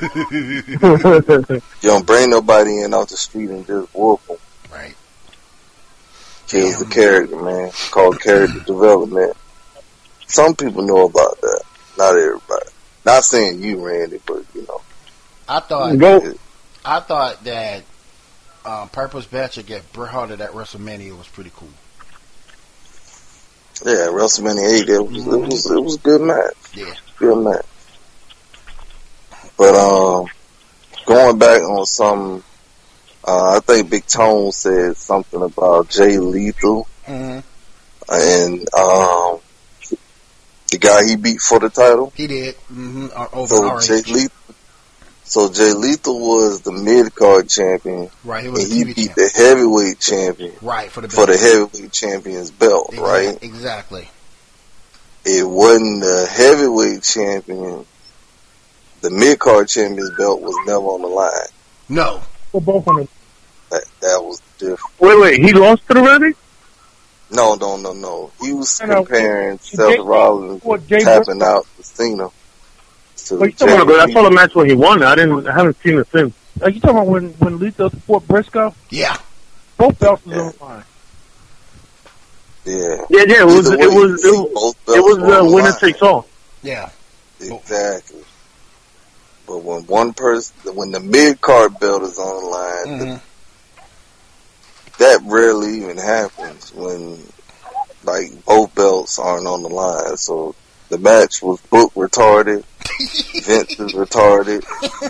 [SPEAKER 5] You don't bring nobody in off the street and just whoop them.
[SPEAKER 2] Right.
[SPEAKER 5] Kills the character, man. It's called character development. Some people know about that. Not everybody. Not saying you, Randy, but you know.
[SPEAKER 2] I thought
[SPEAKER 3] Go.
[SPEAKER 2] I thought that um, Purpose match against Bret Hart at WrestleMania was pretty cool.
[SPEAKER 5] Yeah, WrestleMania eight, it was, it was, it was a good match.
[SPEAKER 2] Yeah.
[SPEAKER 5] Good match. But, um, going back on some, uh, I think Big Tone said something about Jay Lethal.
[SPEAKER 2] Mm-hmm.
[SPEAKER 5] And, um, the guy he beat for the title.
[SPEAKER 2] He did. Mm-hmm. Over
[SPEAKER 5] so Jay Lethal, so Jay Lethal was the mid-card champion.
[SPEAKER 2] Right. He was
[SPEAKER 5] and
[SPEAKER 2] the
[SPEAKER 5] he
[SPEAKER 2] T V
[SPEAKER 5] beat
[SPEAKER 2] champion.
[SPEAKER 5] the heavyweight champion.
[SPEAKER 2] Right. For the,
[SPEAKER 5] for the heavyweight champion's belt,
[SPEAKER 2] exactly,
[SPEAKER 5] right?
[SPEAKER 2] Exactly.
[SPEAKER 5] It wasn't the heavyweight champion. The mid-card champion's belt was never on the line.
[SPEAKER 2] No.
[SPEAKER 4] For both of them.
[SPEAKER 5] That, that was different.
[SPEAKER 3] Wait, wait, he lost it already?
[SPEAKER 5] No, no, no, no. He was
[SPEAKER 4] No, no.
[SPEAKER 5] comparing
[SPEAKER 4] Jay-
[SPEAKER 5] Seth Rollins
[SPEAKER 4] what, Jay
[SPEAKER 5] tapping out to Cena. To
[SPEAKER 3] Wait, you talking about, but I saw the match when he won. I didn't. I haven't seen it since.
[SPEAKER 4] Are you talking about when, when Lethal fought Briscoe?
[SPEAKER 2] Yeah.
[SPEAKER 4] Both belts was
[SPEAKER 5] Yeah.
[SPEAKER 4] on the line.
[SPEAKER 5] Yeah.
[SPEAKER 3] Yeah, yeah. It was.
[SPEAKER 5] Either
[SPEAKER 3] It
[SPEAKER 5] way,
[SPEAKER 3] was.
[SPEAKER 5] you
[SPEAKER 3] It
[SPEAKER 5] see
[SPEAKER 3] was.
[SPEAKER 5] both
[SPEAKER 3] It
[SPEAKER 5] belts
[SPEAKER 3] was
[SPEAKER 5] were
[SPEAKER 3] uh,
[SPEAKER 5] on the
[SPEAKER 3] winner
[SPEAKER 5] line.
[SPEAKER 3] takes all.
[SPEAKER 2] Yeah.
[SPEAKER 5] Exactly. But when one person, when the mid-card belt is on the line,
[SPEAKER 2] Mm-hmm.
[SPEAKER 5] the, that rarely even happens when, like, both belts aren't on the line. So the match was booked retarded. Vince is retarded.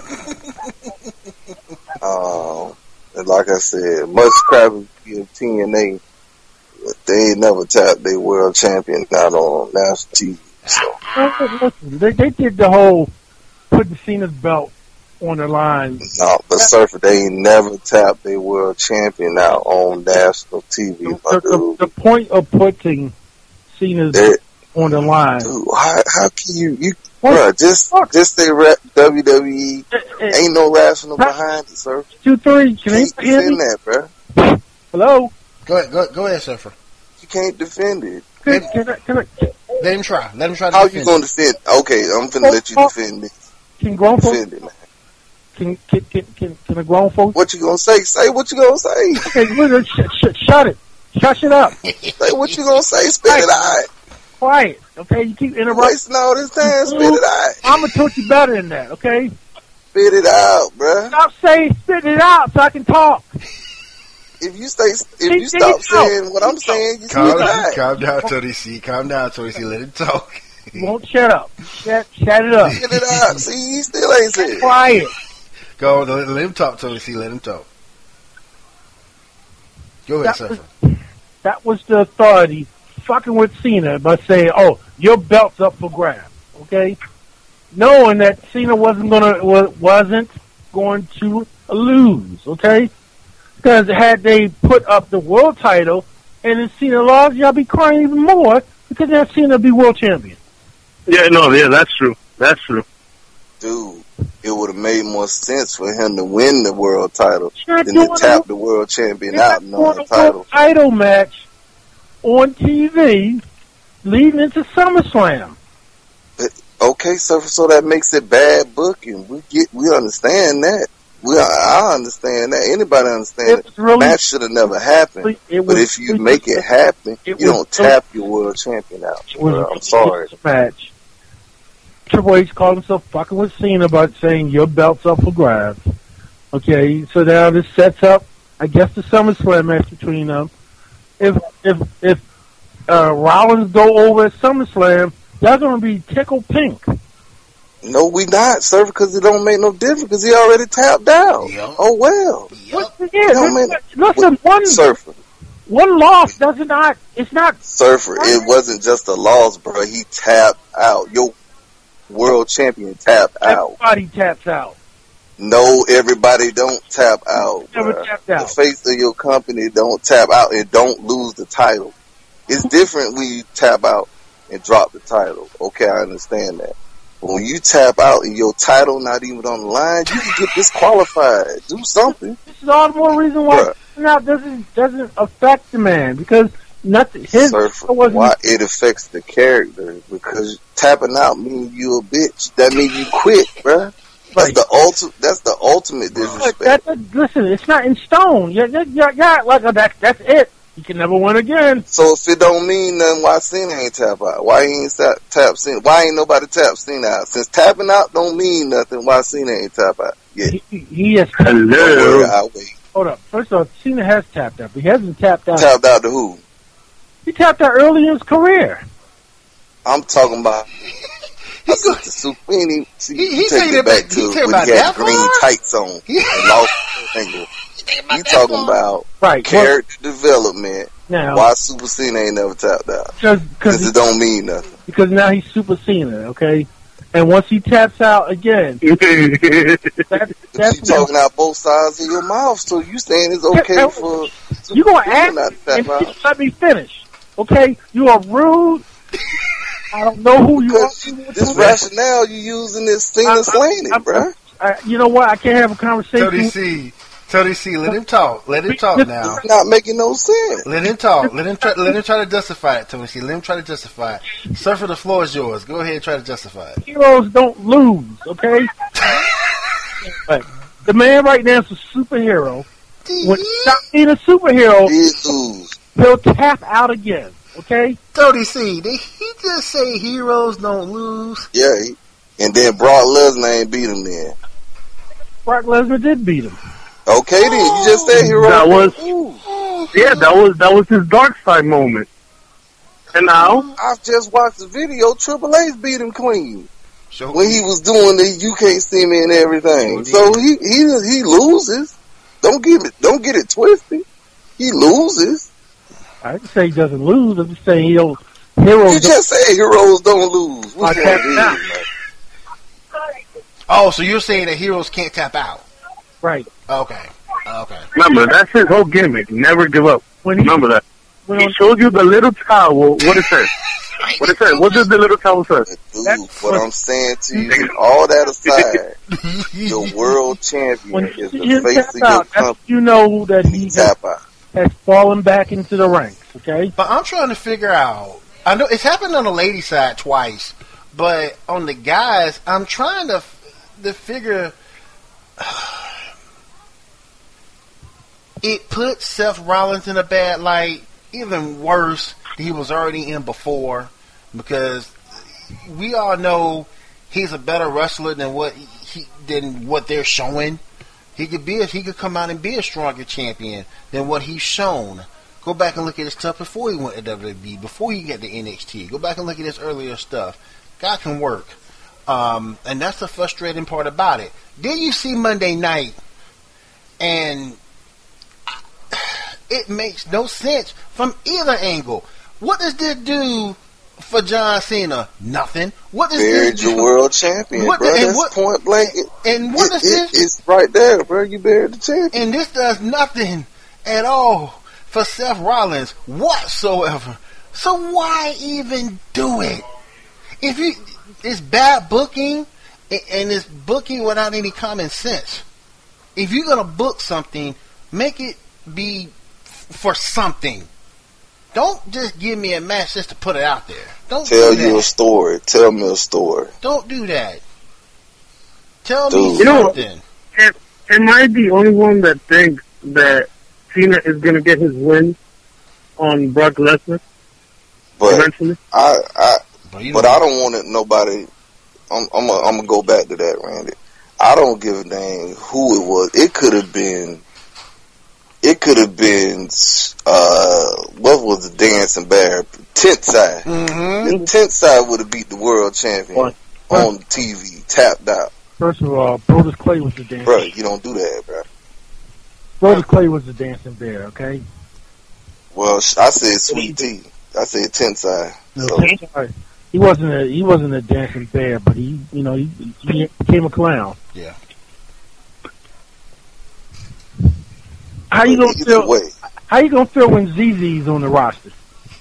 [SPEAKER 5] Um, and like I said, much crap in T N A, they ain't never tapped their world champion out on national T V. So
[SPEAKER 4] Listen, they, they did the whole putting Cena's belt on the line.
[SPEAKER 5] No, but Surfer, they ain't never tapped their world champion out on national T V.
[SPEAKER 4] The, the, the point of putting Cena's
[SPEAKER 5] That-
[SPEAKER 4] on the line.
[SPEAKER 5] Dude, how, how can you, you,
[SPEAKER 4] What?
[SPEAKER 5] bruh, just,
[SPEAKER 4] Fuck.
[SPEAKER 5] just say rap, W W E,
[SPEAKER 4] Eh, eh,
[SPEAKER 5] ain't no rational behind it, sir.
[SPEAKER 4] Two, three. Can
[SPEAKER 5] You
[SPEAKER 4] you
[SPEAKER 5] can't
[SPEAKER 4] hear
[SPEAKER 5] defend
[SPEAKER 4] me?
[SPEAKER 5] that, bruh.
[SPEAKER 4] Hello.
[SPEAKER 2] Go ahead, go, go ahead, Surfer.
[SPEAKER 5] You can't defend it.
[SPEAKER 4] Can, can, I, can, I,
[SPEAKER 2] Let him try. Let him try to
[SPEAKER 5] How you
[SPEAKER 2] defend
[SPEAKER 5] gonna defend? Okay, I'm finna let you defend it.
[SPEAKER 4] can grown folks
[SPEAKER 5] Defend it, man.
[SPEAKER 4] can can can can, can a grown folks?
[SPEAKER 5] What you gonna say? Say what you gonna say.
[SPEAKER 4] Okay, wait, sh- sh- shut it. Shut it up.
[SPEAKER 5] Say what you gonna say. Spit it out.
[SPEAKER 4] Quiet. Okay, you keep
[SPEAKER 5] You
[SPEAKER 4] interrupting.
[SPEAKER 5] wasting all this time. Spit it out.
[SPEAKER 4] I'm gonna talk you better than that. Okay.
[SPEAKER 5] Spit it out, bruh.
[SPEAKER 4] Stop saying spit it out so I can talk.
[SPEAKER 5] If you stay, if
[SPEAKER 4] Speak
[SPEAKER 5] you
[SPEAKER 4] it
[SPEAKER 5] stop
[SPEAKER 4] out.
[SPEAKER 5] saying what I'm saying, you spit
[SPEAKER 2] Calm
[SPEAKER 5] it
[SPEAKER 2] down,
[SPEAKER 5] out.
[SPEAKER 2] calm down, Tony C. Calm down, Tony C. Let him talk.
[SPEAKER 4] You won't shut up. Shut shut it up.
[SPEAKER 5] Spit it out. See, he still ain't said.
[SPEAKER 4] Quiet.
[SPEAKER 2] Go, let, let him talk, Tony C. Let him talk. Go ahead,
[SPEAKER 4] That was,
[SPEAKER 2] Surfer.
[SPEAKER 4] that was the authority fucking with Cena by saying, "Oh, your belt's up for grabs." Okay, knowing that Cena wasn't gonna wa- wasn't going to lose. Okay, because had they put up the world title and then Cena lost, y'all be crying even more because now Cena be world champion.
[SPEAKER 3] Yeah, no, yeah, that's true. That's true.
[SPEAKER 5] Dude, it would have made more sense for him to win the world title
[SPEAKER 4] You're not
[SPEAKER 5] than to
[SPEAKER 4] doing
[SPEAKER 5] tap
[SPEAKER 4] a-
[SPEAKER 5] the world champion
[SPEAKER 4] You're
[SPEAKER 5] out
[SPEAKER 4] not
[SPEAKER 5] in
[SPEAKER 4] doing
[SPEAKER 5] the
[SPEAKER 4] a
[SPEAKER 5] title.
[SPEAKER 4] world title match on T V leading into SummerSlam.
[SPEAKER 5] Okay, so so that makes it bad booking. We get, we understand that. We, I understand that. Anybody understand
[SPEAKER 4] It
[SPEAKER 5] it?
[SPEAKER 4] was really-
[SPEAKER 5] Match should have never happened.
[SPEAKER 4] It
[SPEAKER 5] But
[SPEAKER 4] was-
[SPEAKER 5] if you make it happen,
[SPEAKER 4] it
[SPEAKER 5] you
[SPEAKER 4] was-
[SPEAKER 5] don't tap your world champion out.
[SPEAKER 4] It was
[SPEAKER 5] bro.
[SPEAKER 4] a
[SPEAKER 5] I'm sorry.
[SPEAKER 4] match. Triple H called himself fucking with Cena about saying your belt's up for grabs. Okay, so now this sets up, I guess, the SummerSlam match between them. If if if uh, Rollins go over at SummerSlam, y'all gonna be tickled pink.
[SPEAKER 5] No, we not, sir, because it don't make no difference because he already tapped out.
[SPEAKER 2] Yep.
[SPEAKER 5] Oh, well.
[SPEAKER 4] What, yeah,
[SPEAKER 5] No, man.
[SPEAKER 4] listen, one
[SPEAKER 5] Surfer.
[SPEAKER 4] one loss does not. It's not.
[SPEAKER 5] Surfer, it wasn't just a loss, bro. He tapped out. Your world champion tapped out.
[SPEAKER 4] Everybody taps out.
[SPEAKER 5] No, everybody don't tap out.
[SPEAKER 4] Never
[SPEAKER 5] bruh.
[SPEAKER 4] tapped out.
[SPEAKER 5] The face of your company don't tap out and don't lose the title. It's different when you tap out and drop the title. Okay, I understand that. But when you tap out and your title not even on the line, you can get disqualified. Do something.
[SPEAKER 4] This is all the more reason why
[SPEAKER 5] Bruh.
[SPEAKER 4] it now doesn't doesn't affect the man because nothing. His
[SPEAKER 5] Surfer,
[SPEAKER 4] wasn't.
[SPEAKER 5] why it affects the character? Because tapping out means you a bitch. That means you quit, bruh. That's
[SPEAKER 4] Right.
[SPEAKER 5] the ultimate. That's the ultimate
[SPEAKER 4] But
[SPEAKER 5] disrespect.
[SPEAKER 4] that, that, listen, it's not in stone. Yeah, yeah, yeah, yeah like uh, that. That's it. You can never win again.
[SPEAKER 5] So if it don't mean nothing, why Cena ain't tap out? Why he ain't tap, tap Cena? Why ain't nobody tap Cena out? Since tapping out don't mean nothing, why Cena ain't tap out? Yeah,
[SPEAKER 4] He, he has.
[SPEAKER 5] don't worry, I'll wait.
[SPEAKER 4] Hold up. First of all, Cena has tapped out, but he hasn't tapped out.
[SPEAKER 5] Tapped out to who?
[SPEAKER 4] He tapped out early in his career.
[SPEAKER 5] I'm talking about. I said the Supini. See,
[SPEAKER 2] He-
[SPEAKER 5] you
[SPEAKER 2] he
[SPEAKER 5] take
[SPEAKER 2] said
[SPEAKER 5] it
[SPEAKER 2] about-
[SPEAKER 5] back
[SPEAKER 2] he
[SPEAKER 5] to
[SPEAKER 2] said
[SPEAKER 5] when
[SPEAKER 2] about
[SPEAKER 5] he had
[SPEAKER 2] that
[SPEAKER 5] green
[SPEAKER 2] far?
[SPEAKER 5] tights on and lost the angle. You talking about
[SPEAKER 4] Right.
[SPEAKER 5] character development?
[SPEAKER 4] Well, now,
[SPEAKER 5] Why Super Cena ain't never tapped out?
[SPEAKER 4] because
[SPEAKER 5] Because it don't mean nothing.
[SPEAKER 4] because now he's Super Cena, okay? And once he taps out again, that,
[SPEAKER 5] But
[SPEAKER 4] that's
[SPEAKER 5] you talking out both sides of your mouth, so you saying it's okay
[SPEAKER 4] Yeah,
[SPEAKER 5] for
[SPEAKER 4] you gonna
[SPEAKER 5] Cena
[SPEAKER 4] ask
[SPEAKER 5] not to tap
[SPEAKER 4] and
[SPEAKER 5] out?
[SPEAKER 4] just let me finish, okay? You are rude. I don't know who you are.
[SPEAKER 5] Because this rationale you using is Cena
[SPEAKER 4] I'm-
[SPEAKER 5] slaying it,
[SPEAKER 4] I'm-
[SPEAKER 5] bruh.
[SPEAKER 4] I, you know what? I can't have a conversation.
[SPEAKER 2] Tony C. Tony C. Let him talk. Let him talk now.
[SPEAKER 5] It's not making no sense.
[SPEAKER 2] Let him talk. Let him try. Let him try to justify it, Tony C. Let him try to justify it. Surfer, the floor is yours. Go ahead and try to justify it.
[SPEAKER 4] Heroes don't lose, okay? But the man right now is a superhero. When he's not being a superhero,
[SPEAKER 5] Did lose.
[SPEAKER 4] he'll tap out again, okay?
[SPEAKER 2] Tony C. Did he just say heroes don't lose?
[SPEAKER 5] Yeah, he, and then Brock Lesnar ain't beat him then.
[SPEAKER 4] Brock Lesnar did beat him.
[SPEAKER 5] Okay then, you just said hero.
[SPEAKER 3] That was-
[SPEAKER 5] Ooh.
[SPEAKER 3] Yeah, that was that was his dark side moment. And now,
[SPEAKER 5] I've just watched the video. Triple H beat him clean
[SPEAKER 2] Sure.
[SPEAKER 5] when he was doing the "You Can't See Me" and everything. So he he he loses. Don't give it. Don't get it twisted. He loses.
[SPEAKER 4] I didn't say he doesn't lose. I'm just saying he don't. Heroes
[SPEAKER 5] You
[SPEAKER 4] don't.
[SPEAKER 5] just said heroes don't lose. Which
[SPEAKER 4] I
[SPEAKER 5] one
[SPEAKER 4] tapped
[SPEAKER 5] it is,
[SPEAKER 4] out.
[SPEAKER 5] man?
[SPEAKER 2] Oh, so you're saying that heroes can't tap out?
[SPEAKER 4] Right.
[SPEAKER 2] Okay. Okay.
[SPEAKER 3] Remember, that's his whole gimmick. Never give up.
[SPEAKER 4] When he,
[SPEAKER 3] Remember that.
[SPEAKER 4] when
[SPEAKER 3] He showed you the little towel. What it says? What it says? What does the little towel say?
[SPEAKER 5] Dude,
[SPEAKER 4] That's
[SPEAKER 5] what
[SPEAKER 4] what-
[SPEAKER 5] I'm saying to you, all that aside, your world champion
[SPEAKER 4] when
[SPEAKER 5] is
[SPEAKER 4] you
[SPEAKER 5] the
[SPEAKER 4] see him
[SPEAKER 5] face
[SPEAKER 4] tap
[SPEAKER 5] of your
[SPEAKER 4] out, that's
[SPEAKER 5] company.
[SPEAKER 4] you know that he has,
[SPEAKER 5] Tap out.
[SPEAKER 4] has fallen back into the ranks. Okay.
[SPEAKER 2] But I'm trying to figure out. I know it's happened on the lady side twice, but on the guys, I'm trying to to figure. It puts Seth Rollins in a bad light, even worse than he was already in before, because we all know he's a better wrestler than what he than what they're showing. He could be a, he could come out and be a stronger champion than what he's shown. Go back and look at his stuff before he went to W W E, before he got to N X T. Go back and look at his earlier stuff. Guy can work, um, and that's the frustrating part about it. Then you see Monday night, and it makes no sense from either angle. What does this do for John Cena? Nothing. What does
[SPEAKER 5] Buried
[SPEAKER 2] this
[SPEAKER 5] your
[SPEAKER 2] do?
[SPEAKER 5] world champion,
[SPEAKER 2] What
[SPEAKER 5] bro.
[SPEAKER 2] the- and
[SPEAKER 5] That's
[SPEAKER 2] what-
[SPEAKER 5] point blank. It,
[SPEAKER 2] And what
[SPEAKER 5] it,
[SPEAKER 2] does
[SPEAKER 5] it,
[SPEAKER 2] this?
[SPEAKER 5] it's right there, bro. You buried the champion.
[SPEAKER 2] And this does nothing at all for Seth Rollins whatsoever. So why even do it? If you, it's bad booking, a- and it's booking without any common sense. If you're gonna book something, make it be f- for something. Don't just give me a match just to put it out there. Don't
[SPEAKER 5] Tell
[SPEAKER 2] do
[SPEAKER 5] you a
[SPEAKER 2] that.
[SPEAKER 5] story. Tell me a story.
[SPEAKER 2] Don't do that. Tell
[SPEAKER 5] Dude.
[SPEAKER 2] me
[SPEAKER 3] You know-
[SPEAKER 2] something.
[SPEAKER 3] Am I the only one that thinks that Cena is going to get his win on Brock Lesnar
[SPEAKER 5] But
[SPEAKER 3] eventually?
[SPEAKER 5] I, I,
[SPEAKER 2] But, you
[SPEAKER 5] but
[SPEAKER 2] know-
[SPEAKER 5] I don't want it. Nobody. I'm, I'm, gonna, I'm gonna go back to that, Randy. I don't give a dang who it was. It could have been. It could have been. Uh, what was the dancing bear? Tent side.
[SPEAKER 2] Mhm.
[SPEAKER 5] The tent side would have beat the world champion
[SPEAKER 3] What?
[SPEAKER 5] on T V, tapped out.
[SPEAKER 4] First of all, Brodus Clay was the dancing.
[SPEAKER 5] Bro, you don't do that, bro.
[SPEAKER 4] Brodus Clay was the dancing bear. Okay.
[SPEAKER 5] Well, sh- I said Sweet Tea. I said tent side.
[SPEAKER 4] No,
[SPEAKER 5] So,
[SPEAKER 4] sorry. He wasn't a he wasn't a dancing bear, but he you know he, he became a clown.
[SPEAKER 2] Yeah.
[SPEAKER 4] How you gonna
[SPEAKER 5] either
[SPEAKER 4] feel?
[SPEAKER 5] way,
[SPEAKER 4] How you gonna feel when Z Z's on the roster?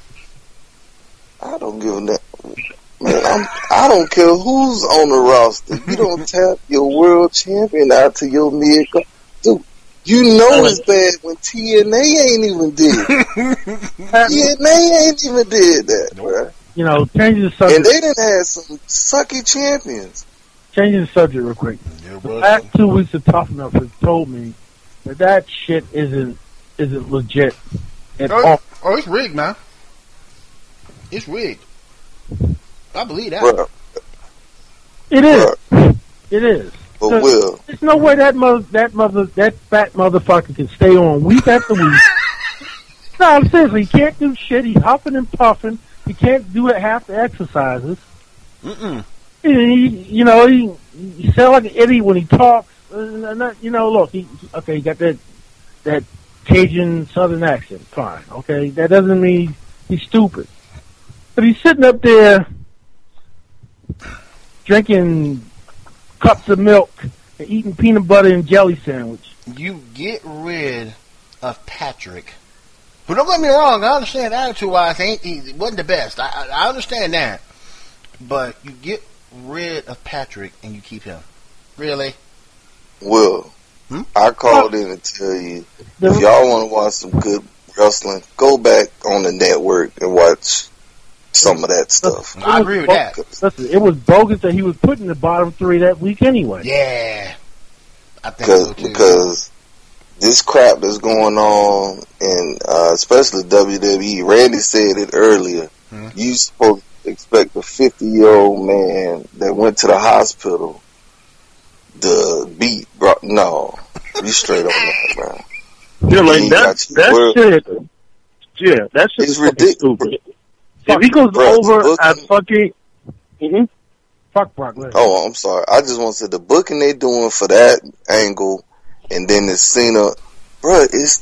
[SPEAKER 5] I don't give a damn. Man, I'm, I don't care who's on the roster. You don't tap your world champion out to your mid. Dude, you know it's bad when T N A ain't even did it. T N A ain't even did that, bro.
[SPEAKER 4] You know, changing the
[SPEAKER 5] And
[SPEAKER 4] subject.
[SPEAKER 5] they didn't have some sucky champions.
[SPEAKER 4] Changing the subject real quick.
[SPEAKER 2] There
[SPEAKER 4] The
[SPEAKER 2] was
[SPEAKER 4] last
[SPEAKER 2] some-
[SPEAKER 4] two weeks of Tough Enough has told me that that shit isn't isn't legit at
[SPEAKER 2] Oh,
[SPEAKER 4] all.
[SPEAKER 2] oh, it's rigged, man. It's rigged. I believe that.
[SPEAKER 5] Bro,
[SPEAKER 4] It is. It is.
[SPEAKER 5] but
[SPEAKER 4] So-
[SPEAKER 5] Will,
[SPEAKER 4] There's no way that mother, that mother, that fat motherfucker can stay on week after week. No, seriously, he can't do shit. He's huffing and puffing. He can't do it half the exercises.
[SPEAKER 2] Mm-mm.
[SPEAKER 4] He, you know, he, he sounds like an idiot when he talks. Uh, not, you know, look, he, okay, he got that that Cajun Southern accent. Fine, okay, that doesn't mean he's stupid. But he's sitting up there drinking cups of milk and eating peanut butter and jelly sandwich.
[SPEAKER 2] You get rid of Patrick. But don't get me wrong, I understand attitude-wise, ain't he wasn't the best. I, I, I understand that. But you get rid of Patrick and you keep him. Really?
[SPEAKER 5] Will,
[SPEAKER 2] Hmm?
[SPEAKER 5] I called in to tell you,
[SPEAKER 4] The-
[SPEAKER 5] if y'all want to watch some good wrestling, go back on the network and watch some of that stuff.
[SPEAKER 2] I agree with that.
[SPEAKER 4] Listen, it was bogus that he was put in the bottom three that week anyway.
[SPEAKER 2] Yeah. I think
[SPEAKER 5] Because
[SPEAKER 2] so too.
[SPEAKER 5] because this crap that's going on, and uh, especially W W E, Randy said it earlier.
[SPEAKER 2] Hmm.
[SPEAKER 5] You supposed to expect a fifty-year-old man that went to the hospital to beat. Bro, no, be straight on that, bro.
[SPEAKER 3] Yeah, like
[SPEAKER 5] He
[SPEAKER 3] that.
[SPEAKER 5] got you
[SPEAKER 3] That
[SPEAKER 5] world-
[SPEAKER 3] shit. Yeah, that shit
[SPEAKER 5] It's
[SPEAKER 3] is fucking
[SPEAKER 5] ridiculous.
[SPEAKER 3] stupid. If he goes
[SPEAKER 5] Bro,
[SPEAKER 3] over
[SPEAKER 5] booking-
[SPEAKER 3] at fucking, mm-hmm.
[SPEAKER 4] Fuck Brock Lesnar.
[SPEAKER 5] Oh, I'm sorry. I just want to say the booking they doing for that angle, and then the Cena, bro, it's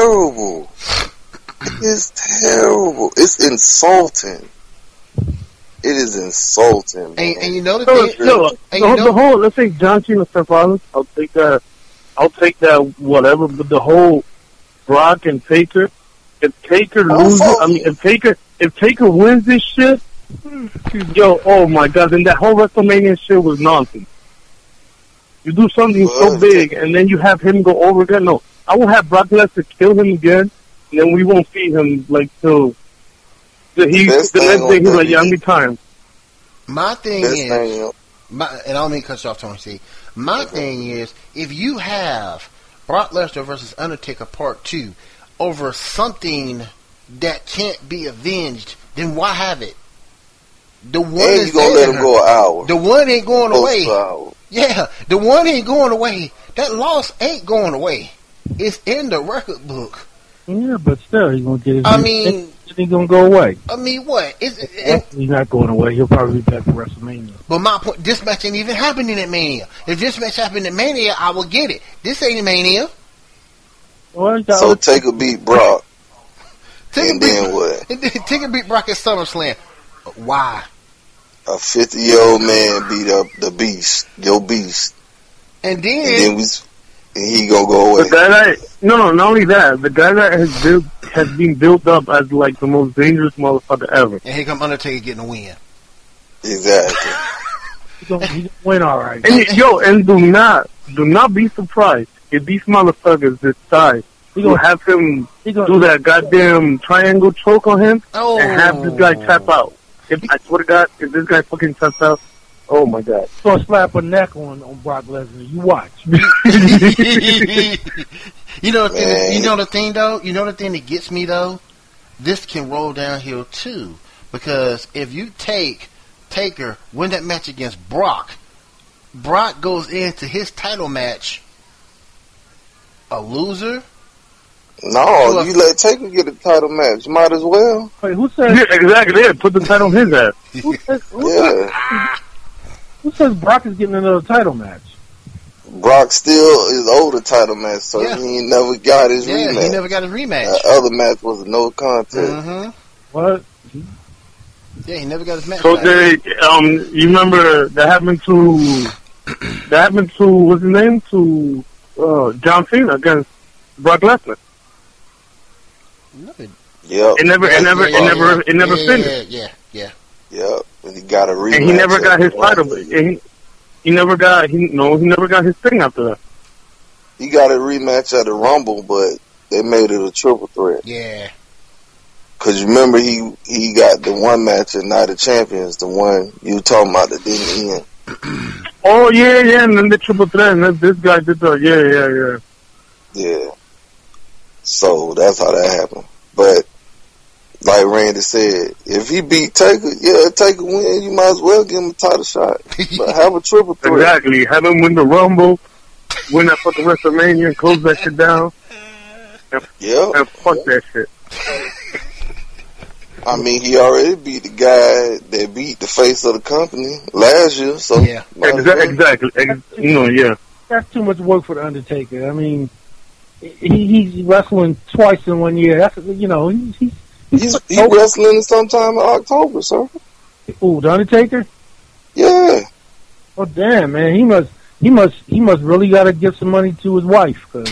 [SPEAKER 5] terrible. It's terrible. It's insulting. it is insulting. Man.
[SPEAKER 2] And, and you know the
[SPEAKER 3] So,
[SPEAKER 2] thing.
[SPEAKER 3] still,
[SPEAKER 2] and
[SPEAKER 3] the,
[SPEAKER 2] you know,
[SPEAKER 3] the whole, let's say John Cena, Seth Rollins, I'll take that, I'll take that, whatever, but the whole Brock and Taker, if Taker loses,
[SPEAKER 5] Oh,
[SPEAKER 3] I mean, if Taker, if Taker wins this shit, yo, oh my god, then that whole WrestleMania shit was nonsense. You do something so
[SPEAKER 5] Well,
[SPEAKER 3] big, and then you have him go over again. No, I will have Brock Lesnar kill him again, and then we won't see him, like, till, till he,
[SPEAKER 5] Best
[SPEAKER 3] the
[SPEAKER 5] thing
[SPEAKER 3] next
[SPEAKER 5] on
[SPEAKER 3] day he's like,
[SPEAKER 5] W W E.
[SPEAKER 3] yeah, I'm retired.
[SPEAKER 2] my thing
[SPEAKER 5] Best
[SPEAKER 2] is,
[SPEAKER 5] thing, you know,
[SPEAKER 2] my, and I don't mean to cut you off, Tony C. My thing is, if you have Brock Lesnar versus Undertaker Part Two over something that can't be avenged, then why have it? The one
[SPEAKER 5] and
[SPEAKER 2] is
[SPEAKER 5] you gonna let him
[SPEAKER 2] there.
[SPEAKER 5] go an hour.
[SPEAKER 2] The one ain't going
[SPEAKER 5] Close
[SPEAKER 2] away.
[SPEAKER 5] to an hour.
[SPEAKER 2] Yeah, the one ain't going away. That loss ain't going away. It's in the record book.
[SPEAKER 4] Yeah, but still, he's gonna get his.
[SPEAKER 2] I mean,
[SPEAKER 4] he's gonna go away.
[SPEAKER 2] I mean, what? It's, it, it,
[SPEAKER 4] He's not going away. He'll probably be back for WrestleMania.
[SPEAKER 2] but my point, this match ain't even happening at Mania. If this match happened at Mania, I will get it. This ain't Mania.
[SPEAKER 4] Well, he got-
[SPEAKER 5] So Taker beat Brock,
[SPEAKER 2] Taker
[SPEAKER 5] and then
[SPEAKER 2] beat,
[SPEAKER 5] what?
[SPEAKER 2] and then Taker beat Brock at SummerSlam. Why?
[SPEAKER 5] A fifty-year-old man beat up the Beast, your Beast,
[SPEAKER 2] And then,
[SPEAKER 5] and then we, and he gonna go away.
[SPEAKER 3] The guy that, no, no, not only that, the guy that has built, has been built up as like the most dangerous motherfucker ever.
[SPEAKER 2] and here come Undertaker getting a win.
[SPEAKER 5] Exactly.
[SPEAKER 4] he's gonna, he's gonna win all right.
[SPEAKER 3] And yo, and do not, do not be surprised if these motherfuckers decide
[SPEAKER 4] He
[SPEAKER 3] to
[SPEAKER 4] gonna,
[SPEAKER 3] have him
[SPEAKER 4] he gonna,
[SPEAKER 3] do that goddamn triangle choke on him
[SPEAKER 2] Oh,
[SPEAKER 3] and have this guy tap out. If I swear to God, if this guy fucking taps out, oh my God.
[SPEAKER 4] he's gonna slap a neck on, on Brock Lesnar. You watch.
[SPEAKER 2] you know the thing.
[SPEAKER 5] Man.
[SPEAKER 2] You know the thing though. You know the thing that gets me though. This can roll downhill too, because if you take Taker win that match against Brock, Brock goes into his title match a loser.
[SPEAKER 5] No, you let Taker get a title match. Might as well.
[SPEAKER 4] Wait, who says?
[SPEAKER 3] Yeah, exactly. Yeah, put the title on his ass.
[SPEAKER 4] Who says, who,
[SPEAKER 5] Yeah.
[SPEAKER 4] who says Brock is getting another title match?
[SPEAKER 5] Brock still is owed a title match, so
[SPEAKER 2] Yeah.
[SPEAKER 5] he ain't never got his
[SPEAKER 2] Yeah,
[SPEAKER 5] rematch.
[SPEAKER 2] he never got his rematch.
[SPEAKER 5] The other match was a no contest.
[SPEAKER 2] Mm-hmm.
[SPEAKER 4] What?
[SPEAKER 2] Yeah, he never got his match.
[SPEAKER 3] So
[SPEAKER 2] back.
[SPEAKER 3] they, um, you remember that happened to, that happened to, what's his name? To, uh, John Cena against Brock Lesnar.
[SPEAKER 2] No, it-
[SPEAKER 5] Yep,
[SPEAKER 3] It never, it never,
[SPEAKER 2] yeah,
[SPEAKER 3] it never,
[SPEAKER 2] yeah,
[SPEAKER 3] it never
[SPEAKER 2] yeah,
[SPEAKER 3] finished.
[SPEAKER 2] Yeah, yeah,
[SPEAKER 5] yep. And he got a rematch.
[SPEAKER 3] And he never got his
[SPEAKER 5] after
[SPEAKER 3] title.
[SPEAKER 5] that.
[SPEAKER 3] And he, he never got, he, no, he never got his thing after that.
[SPEAKER 5] He got a rematch at the Rumble, but they made it a triple threat.
[SPEAKER 2] yeah.
[SPEAKER 5] Cause you remember he he got the one match at Night of Champions, the one you were talking about that didn't end.
[SPEAKER 3] Oh yeah, yeah, and then the triple threat, and then this guy did the, yeah, yeah, yeah.
[SPEAKER 5] Yeah. So that's how that happened. But like Randy said, if he beat Taker, yeah, Taker win, you might as well give him a title shot. But have a triple threat.
[SPEAKER 3] Exactly. Have him win the Rumble, win that fucking WrestleMania, and close that shit down,
[SPEAKER 5] Yep.
[SPEAKER 3] and fuck that shit.
[SPEAKER 5] I mean, he already beat the guy that beat the face of the company last year, so
[SPEAKER 2] Yeah.
[SPEAKER 5] might as
[SPEAKER 3] Exa-
[SPEAKER 5] well.
[SPEAKER 3] exactly. Ex- you know, yeah.
[SPEAKER 4] That's too much work for the Undertaker. I mean, he, he's wrestling twice in one year. That's you know he's he's,
[SPEAKER 5] He's he wrestling sometime in October, sir.
[SPEAKER 4] Ooh, the Undertaker.
[SPEAKER 5] Yeah.
[SPEAKER 4] Oh damn, man, he must he must he must really got to give some money to his wife. Cause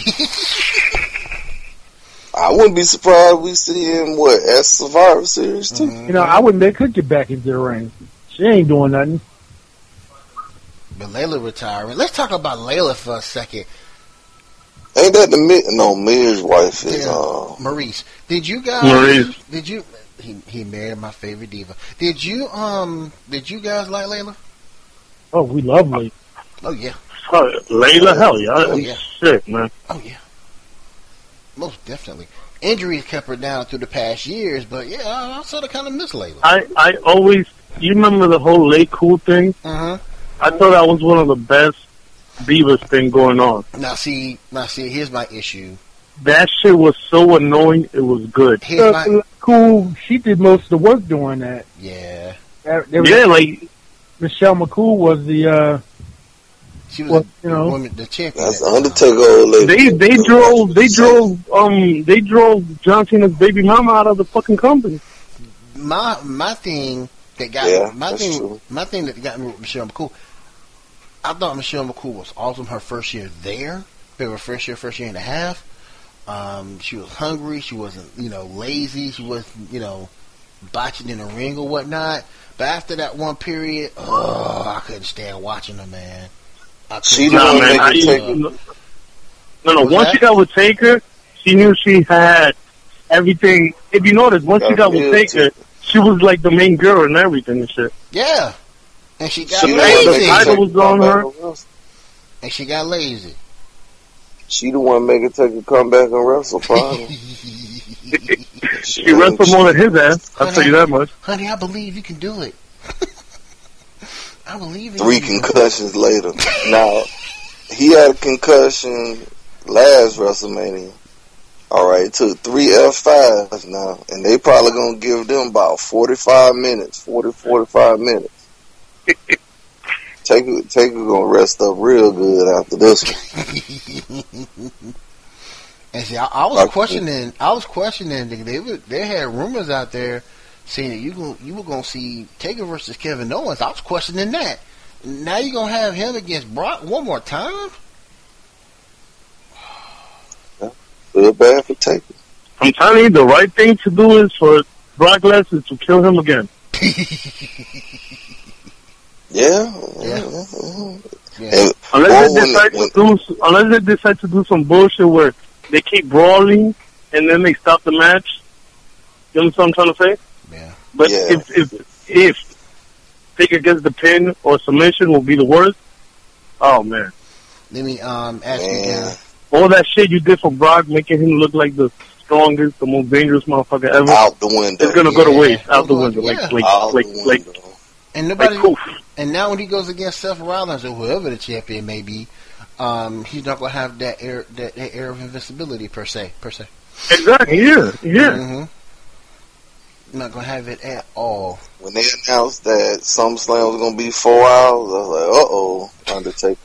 [SPEAKER 5] I wouldn't be surprised if we see him, what, at Survivor Series, too.
[SPEAKER 2] Mm-hmm.
[SPEAKER 4] you know I wouldn't. They could get back into the ring. She ain't doing nothing.
[SPEAKER 2] But Layla retiring. Let's talk about Layla for a second.
[SPEAKER 5] Ain't that the Miz? No, Miz's wife is,
[SPEAKER 2] Yeah.
[SPEAKER 5] uh,
[SPEAKER 2] Maurice, did you guys?
[SPEAKER 3] Maurice.
[SPEAKER 2] Did you? He he married my favorite diva. Did you um? Did you guys like Layla?
[SPEAKER 4] Oh, we lovely.
[SPEAKER 2] Oh yeah.
[SPEAKER 3] Oh, Layla, hell yeah.
[SPEAKER 2] Oh, yeah.
[SPEAKER 3] Shit, man.
[SPEAKER 2] Oh yeah. Most definitely. Injuries kept her down through the past years, but yeah, I, I sort of kind of miss Layla.
[SPEAKER 3] I, I always, you remember the whole Late Cool thing?
[SPEAKER 2] Uh huh.
[SPEAKER 3] I thought that was one of the best Divas thing going on.
[SPEAKER 2] Now see, now see. Here's my issue.
[SPEAKER 3] That shit was so annoying, it was good.
[SPEAKER 2] Here's my
[SPEAKER 4] Uh, cool. She did most of the work doing that.
[SPEAKER 2] yeah.
[SPEAKER 4] That- there was-
[SPEAKER 3] Yeah, like,
[SPEAKER 4] Michelle McCool was the uh,
[SPEAKER 2] She was
[SPEAKER 4] Well,
[SPEAKER 2] the,
[SPEAKER 4] you know.
[SPEAKER 2] woman, the champion.
[SPEAKER 5] that's
[SPEAKER 2] at
[SPEAKER 5] the
[SPEAKER 2] time.
[SPEAKER 5] Undertaker old lady.
[SPEAKER 3] they, they drove, they drove, um, they drove John Cena's baby mama out of the fucking company.
[SPEAKER 2] My my thing That got
[SPEAKER 5] Yeah,
[SPEAKER 2] my
[SPEAKER 5] that's
[SPEAKER 2] thing.
[SPEAKER 5] true.
[SPEAKER 2] My thing that got me with Michelle McCool. I thought Michelle McCool was awesome her first year there. Her first year, first year and a half. Um, she was hungry. She wasn't, you know, lazy. She wasn't, you know, botching in the ring or whatnot. But after that one period, oh, I couldn't stand watching her, man. I
[SPEAKER 5] She
[SPEAKER 2] couldn't
[SPEAKER 5] the
[SPEAKER 3] Nah,
[SPEAKER 5] one
[SPEAKER 2] stand
[SPEAKER 3] man, I
[SPEAKER 5] making
[SPEAKER 2] watching
[SPEAKER 3] used
[SPEAKER 2] her.
[SPEAKER 3] to, no, no.
[SPEAKER 2] What's
[SPEAKER 3] Once
[SPEAKER 2] that?
[SPEAKER 3] she got with Taker, she knew she had everything. If you notice, once she got with Taker, she was like the main girl and everything and shit.
[SPEAKER 2] Yeah, and she got
[SPEAKER 5] She the one
[SPEAKER 3] lazy.
[SPEAKER 5] making
[SPEAKER 3] The title
[SPEAKER 5] Taker
[SPEAKER 3] was on
[SPEAKER 5] come
[SPEAKER 3] her.
[SPEAKER 5] back and wrestle.
[SPEAKER 2] and she got lazy.
[SPEAKER 5] She the one making Taker come back and wrestle, probably.
[SPEAKER 3] She wrestled more than his ass. I'll tell you that much.
[SPEAKER 2] Honey, I believe you can do it. I believe in
[SPEAKER 5] Three
[SPEAKER 2] you.
[SPEAKER 5] concussions later. Now, he had a concussion last WrestleMania. All right, it took three F fives now, and they probably going to give them about forty-five minutes, forty, forty-five minutes. Taker, Taker going to rest up real good after this one.
[SPEAKER 2] And see, I, I was
[SPEAKER 5] Like-
[SPEAKER 2] questioning. I was questioning. They were, they had rumors out there saying that you gon' you were gonna see Taker versus Kevin Owens. I was questioning that. Now you gonna have him against Brock one more time?
[SPEAKER 5] Feel bad for Taker.
[SPEAKER 3] I'm telling you, the right thing to do is for Brock Lesnar to kill him again.
[SPEAKER 5] Yeah.
[SPEAKER 2] Yeah. Yeah.
[SPEAKER 5] And,
[SPEAKER 3] Unless
[SPEAKER 5] or
[SPEAKER 3] they
[SPEAKER 5] when-
[SPEAKER 3] decide
[SPEAKER 5] when-
[SPEAKER 3] to do, unless they decide to do some bullshit where they keep brawling and then they stop the match. You understand what I'm trying to say?
[SPEAKER 2] Yeah.
[SPEAKER 3] But
[SPEAKER 5] Yeah.
[SPEAKER 3] if if if Taker gets the pin or submission, will be the worst. Oh man,
[SPEAKER 2] Let me um ask you
[SPEAKER 5] Man.
[SPEAKER 2] again.
[SPEAKER 3] all that shit you did for Brock, making him look like the strongest, the most dangerous motherfucker ever,
[SPEAKER 5] out the window.
[SPEAKER 3] it's gonna go to
[SPEAKER 2] Yeah.
[SPEAKER 3] waste out the
[SPEAKER 2] Yeah.
[SPEAKER 3] window. Like like
[SPEAKER 5] out
[SPEAKER 3] like
[SPEAKER 5] the
[SPEAKER 3] like
[SPEAKER 5] window.
[SPEAKER 2] And
[SPEAKER 3] like
[SPEAKER 2] nobody.
[SPEAKER 3] poof.
[SPEAKER 2] And now when he goes against Seth Rollins or whoever the champion may be, um, he's not gonna have that air that, that air of invincibility per se. Per se.
[SPEAKER 3] Exactly. Yeah. Yeah.
[SPEAKER 2] Mm-hmm. Not gonna have it at all.
[SPEAKER 5] When they announced that SummerSlam was going to be four hours, I was like, uh-oh, Undertaker.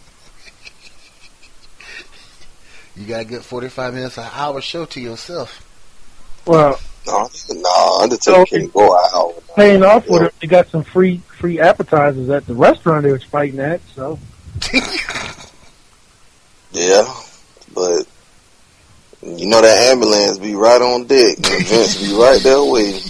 [SPEAKER 2] You got a good forty-five minutes, an hour show to yourself.
[SPEAKER 4] Well,
[SPEAKER 5] No, no, Undertaker
[SPEAKER 3] So-
[SPEAKER 5] can't go an hour.
[SPEAKER 4] paying off with it, they got some free free appetizers at the restaurant they was fighting at. So
[SPEAKER 5] Yeah, but you know that ambulance be right on deck, and Vince be right there waiting.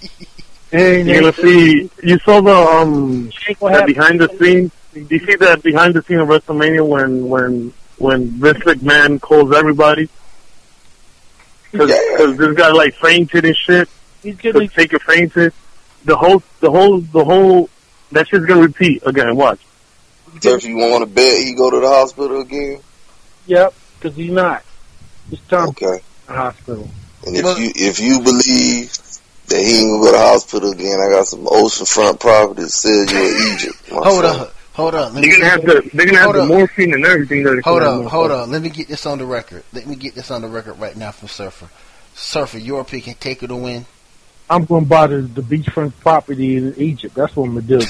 [SPEAKER 4] and
[SPEAKER 3] You're gonna see. You saw the um
[SPEAKER 4] what
[SPEAKER 3] that
[SPEAKER 4] happened?
[SPEAKER 3] behind the scenes. Do you see that behind the scene of WrestleMania when when when Vince McMahon calls everybody? Because
[SPEAKER 5] Yeah.
[SPEAKER 3] this guy like fainted and shit.
[SPEAKER 4] He's
[SPEAKER 3] Because
[SPEAKER 4] getting
[SPEAKER 3] Taker fainted. The whole the whole the whole that shit's gonna repeat again. Watch.
[SPEAKER 5] So if you want to bet he go to the hospital again,
[SPEAKER 4] yep, because he's not. It's time
[SPEAKER 5] okay.
[SPEAKER 4] to the hospital.
[SPEAKER 5] And if
[SPEAKER 2] Well-
[SPEAKER 5] you if you believe that he ain't gonna go to the hospital again, I got some oceanfront property to sell you in Egypt. my
[SPEAKER 2] Hold
[SPEAKER 5] friend.
[SPEAKER 2] up, hold up. Let
[SPEAKER 3] They're
[SPEAKER 2] me
[SPEAKER 3] gonna have the they're gonna have
[SPEAKER 2] Hold
[SPEAKER 3] the
[SPEAKER 2] up.
[SPEAKER 3] morphine and everything. That
[SPEAKER 2] hold up, hold up. Let me get this on the record. Let me get this on the record right now from Surfer. Surfer, your pick and Taker to win.
[SPEAKER 4] I'm going to buy the, the beachfront property in Egypt. That's what I'm going to do.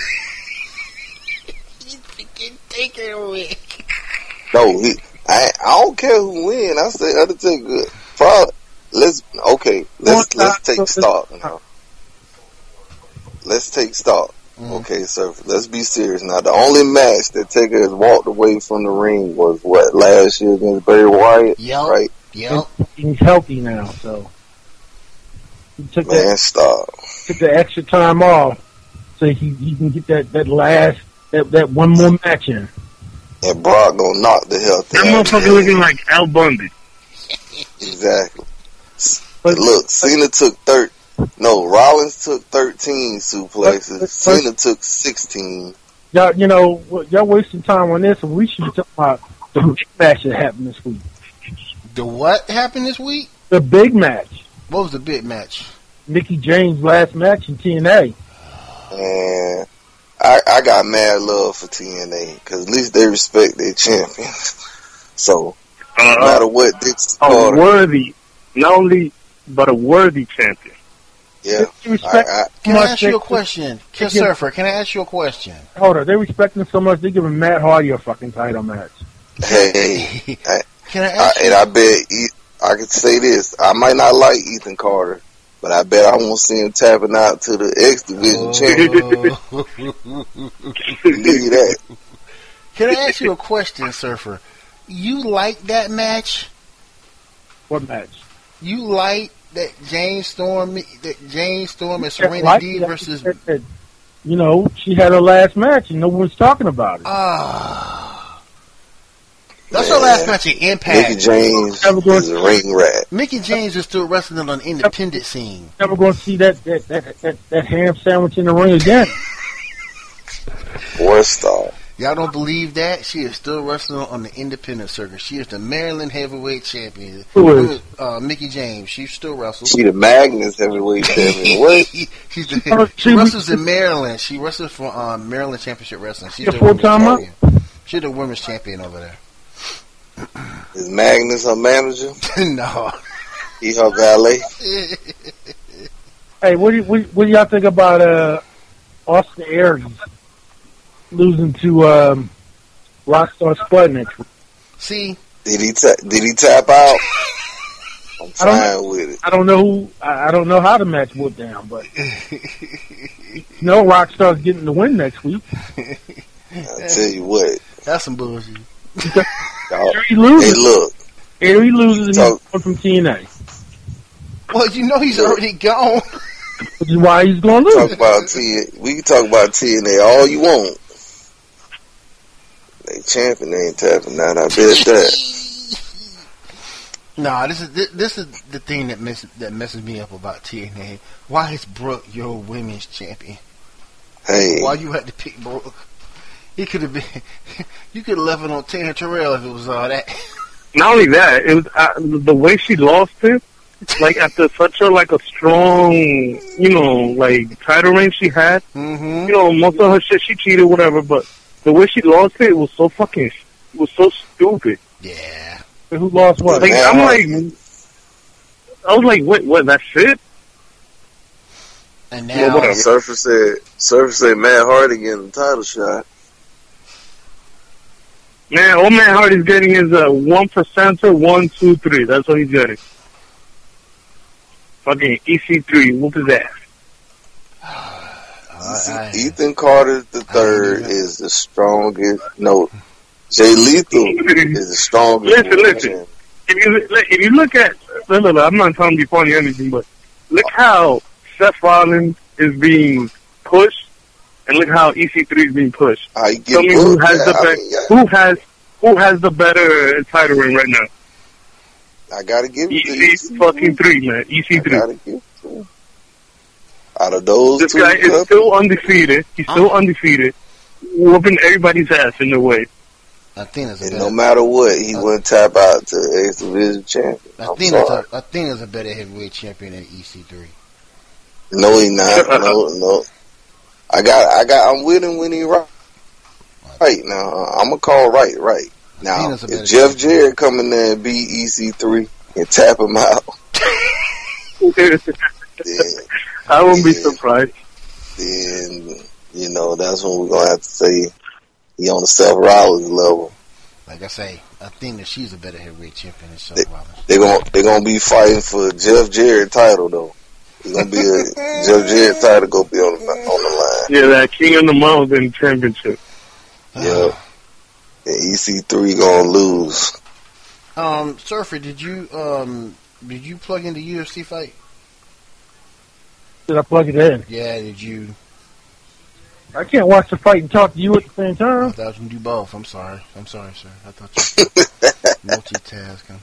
[SPEAKER 2] You picking Taker to win.
[SPEAKER 5] No, he, I I don't care who win. I say Undertaker. Probably, let's okay. Let's
[SPEAKER 4] One
[SPEAKER 5] let's take
[SPEAKER 4] time-
[SPEAKER 5] stock now. Let's take stock.
[SPEAKER 2] Mhm.
[SPEAKER 5] Okay, sir. Let's be serious now. The only match that Taker has walked away from the ring was what last year against Bray Wyatt,
[SPEAKER 2] Yep.
[SPEAKER 5] right?
[SPEAKER 2] Yep.
[SPEAKER 4] He's healthy now, so he took that
[SPEAKER 5] Man, stop.
[SPEAKER 4] took the extra time off so he, he can get that, that last that, that one more match in.
[SPEAKER 5] And Brock gonna knock the health
[SPEAKER 3] That
[SPEAKER 5] out of
[SPEAKER 3] motherfucker
[SPEAKER 5] him.
[SPEAKER 3] looking like Al Bundy.
[SPEAKER 5] Exactly.
[SPEAKER 4] But
[SPEAKER 5] Look, Cena took thir No, Rollins took thirteen suplexes.
[SPEAKER 4] But- but-
[SPEAKER 5] Cena took sixteen.
[SPEAKER 4] y'all, you know, what- y'all wasting time on this, and we should be talking about the big match that happened this week.
[SPEAKER 2] The what happened this week?
[SPEAKER 4] The big match,
[SPEAKER 2] What was the big match?
[SPEAKER 4] Mickey James' last match in T N A.
[SPEAKER 5] And I, I got mad love for T N A because at least they respect their champion. So no
[SPEAKER 3] Uh,
[SPEAKER 5] matter what, Dix
[SPEAKER 3] a
[SPEAKER 5] Carter,
[SPEAKER 3] worthy, not only but a worthy champion.
[SPEAKER 5] yeah.
[SPEAKER 4] They respect
[SPEAKER 5] I, I,
[SPEAKER 2] Can I
[SPEAKER 4] much
[SPEAKER 2] ask you a
[SPEAKER 4] they-
[SPEAKER 2] question?
[SPEAKER 4] they
[SPEAKER 2] Kiss
[SPEAKER 4] give-
[SPEAKER 2] Surfer, can I ask you a question?
[SPEAKER 4] Hold on, they respect him so much they giving Matt Hardy a fucking title match.
[SPEAKER 5] hey, I,
[SPEAKER 2] Can I
[SPEAKER 5] I,
[SPEAKER 2] ask
[SPEAKER 5] and
[SPEAKER 2] you?
[SPEAKER 5] I bet e- I could say this: I might not like Ethan Carter, but But I bet I won't see him tapping out to the X Division
[SPEAKER 2] Oh.
[SPEAKER 5] champion. Leave that.
[SPEAKER 2] Can I ask you a question, Surfer? You like that match?
[SPEAKER 4] What match?
[SPEAKER 2] You like that James Storm, that James Storm and Serena
[SPEAKER 4] Like
[SPEAKER 2] D
[SPEAKER 4] that,
[SPEAKER 2] versus?
[SPEAKER 4] that, you know, she had her last match and no one's talking about it.
[SPEAKER 2] Ah, that's her
[SPEAKER 5] Man.
[SPEAKER 2] last match in Impact.
[SPEAKER 5] Mickey James
[SPEAKER 4] Never gonna-
[SPEAKER 5] is a ring rat.
[SPEAKER 2] Mickey James is still wrestling on the independent scene.
[SPEAKER 4] Never going to see that that, that that that ham sandwich in the ring again.
[SPEAKER 5] Four star.
[SPEAKER 2] Y'all don't believe that? She is still wrestling on the independent circuit. She is the Maryland heavyweight champion.
[SPEAKER 4] Who is?
[SPEAKER 2] Uh, Mickey James. She still wrestles.
[SPEAKER 5] She the Magnus heavyweight champion. What?
[SPEAKER 2] She's the,
[SPEAKER 4] Oh,
[SPEAKER 2] she
[SPEAKER 4] she-
[SPEAKER 2] wrestles in Maryland. She wrestles for um, Maryland Championship Wrestling. She's
[SPEAKER 4] She a
[SPEAKER 2] the women's
[SPEAKER 4] full-timer?
[SPEAKER 2] champion. She's the women's champion over there.
[SPEAKER 5] Is Magnus her manager?
[SPEAKER 2] No.
[SPEAKER 5] He her valet?
[SPEAKER 4] Hey, what do you, what, what do y'all think about uh, Austin Aries losing to um, Rockstar Spud next week?
[SPEAKER 2] See,
[SPEAKER 5] Did he ta- did he tap out? I'm
[SPEAKER 4] I don't-
[SPEAKER 5] fine with it.
[SPEAKER 4] I don't know who. I, I don't know how the match went down, but you know Rockstar's getting the win next week.
[SPEAKER 5] I tell you what.
[SPEAKER 2] that's some bullshit.
[SPEAKER 5] Y'all,
[SPEAKER 4] Aries
[SPEAKER 5] hey,
[SPEAKER 4] loses.
[SPEAKER 5] look.
[SPEAKER 4] Aries loses and
[SPEAKER 5] So-
[SPEAKER 4] he's going from T N A,
[SPEAKER 2] Well, you know he's already gone.
[SPEAKER 4] which is why he's going to
[SPEAKER 5] Talk
[SPEAKER 4] lose.
[SPEAKER 5] about T. We can talk about T N A all you want. They champion ain't tapping out. I bet that.
[SPEAKER 2] Nah, this is this, this is the thing that messes that messes me up about T N A. Why is Brooke your women's champion?
[SPEAKER 5] Hey,
[SPEAKER 2] Why you had to pick Brooke? He could have been. You could have left it on Tanner Terrell if it was all that.
[SPEAKER 3] Not only that, it was uh, the way she lost it. Like after such a like a strong, you know, like title reign she had.
[SPEAKER 2] Mm-hmm.
[SPEAKER 3] You know, most of her shit she cheated, whatever. But the way she lost it, it was so fucking, it was so stupid.
[SPEAKER 2] Yeah.
[SPEAKER 4] Who lost what?
[SPEAKER 3] Like
[SPEAKER 5] Man,
[SPEAKER 3] I'm
[SPEAKER 5] I-
[SPEAKER 3] like, I was like, wait, what? That's it?
[SPEAKER 2] And
[SPEAKER 3] Yeah,
[SPEAKER 2] now,
[SPEAKER 3] whatever.
[SPEAKER 5] Surfer said. Surfer said Matt Hardy getting the title shot.
[SPEAKER 3] Man, all Matt Hardy's getting is a one percenter, one, two, three. That's what he's getting. Fucking E C three, whoop his ass.
[SPEAKER 2] I, I,
[SPEAKER 5] Ethan Carter the third
[SPEAKER 2] I-
[SPEAKER 5] is the strongest. No, Jay Lethal is the strongest.
[SPEAKER 3] Listen,
[SPEAKER 5] woman
[SPEAKER 3] listen.
[SPEAKER 5] champion.
[SPEAKER 3] If you if you look at, look, look, look, I'm not trying to be funny or anything, but look how Seth Rollins is being pushed, and look how E C three is being pushed.
[SPEAKER 5] How you get
[SPEAKER 3] Tell me who
[SPEAKER 5] booked?
[SPEAKER 3] has
[SPEAKER 5] Yeah,
[SPEAKER 3] the
[SPEAKER 5] I
[SPEAKER 3] better,
[SPEAKER 5] mean, yeah,
[SPEAKER 3] who has who has the better title ring right now?
[SPEAKER 5] I gotta give
[SPEAKER 3] E
[SPEAKER 5] it to you.
[SPEAKER 3] C fucking three, man. E C
[SPEAKER 5] I
[SPEAKER 3] three.
[SPEAKER 5] gotta give it to you. Out of those
[SPEAKER 3] This
[SPEAKER 5] two,
[SPEAKER 3] guy is
[SPEAKER 5] uh,
[SPEAKER 3] still undefeated. He's still undefeated, whooping everybody's ass in the way.
[SPEAKER 2] Athena's a
[SPEAKER 5] and
[SPEAKER 2] better.
[SPEAKER 5] no matter what, he wouldn't tap out to X Division champion. I'm
[SPEAKER 2] Athena's
[SPEAKER 5] sorry.
[SPEAKER 2] a, Athena's a better heavyweight champion than E C three.
[SPEAKER 5] No, he not. No, no. I got, I got. I'm with him when he right. Right now, I'm gonna call right, right now.
[SPEAKER 2] Athena's a better
[SPEAKER 5] If Jeff
[SPEAKER 2] champion.
[SPEAKER 5] Jarrett come in there and beat E C three and tap him out, then,
[SPEAKER 3] I won't be
[SPEAKER 5] Yeah.
[SPEAKER 3] surprised.
[SPEAKER 5] then you know that's when we're gonna have to say he on the Seth Rollins level.
[SPEAKER 2] Like I say, Athena, she's a better heavyweight champion than
[SPEAKER 5] They-
[SPEAKER 2] Seth Rollins.
[SPEAKER 5] They're gonna they're gonna be fighting for Jeff Jarrett title though. It's gonna be a Jeff Jarrett title gonna be on the on the line.
[SPEAKER 3] Yeah, that King of the Mountain championship.
[SPEAKER 5] Yeah. And E C three gonna lose.
[SPEAKER 2] Um, Surfer, did you um did you plug in the U F C fight?
[SPEAKER 4] Did I plug it in?
[SPEAKER 2] Yeah, did you?
[SPEAKER 4] I can't watch the fight and talk to you at the same
[SPEAKER 2] I
[SPEAKER 4] time.
[SPEAKER 2] thought you can do both. I'm sorry. I'm sorry, sir. I thought you could multitask. I'm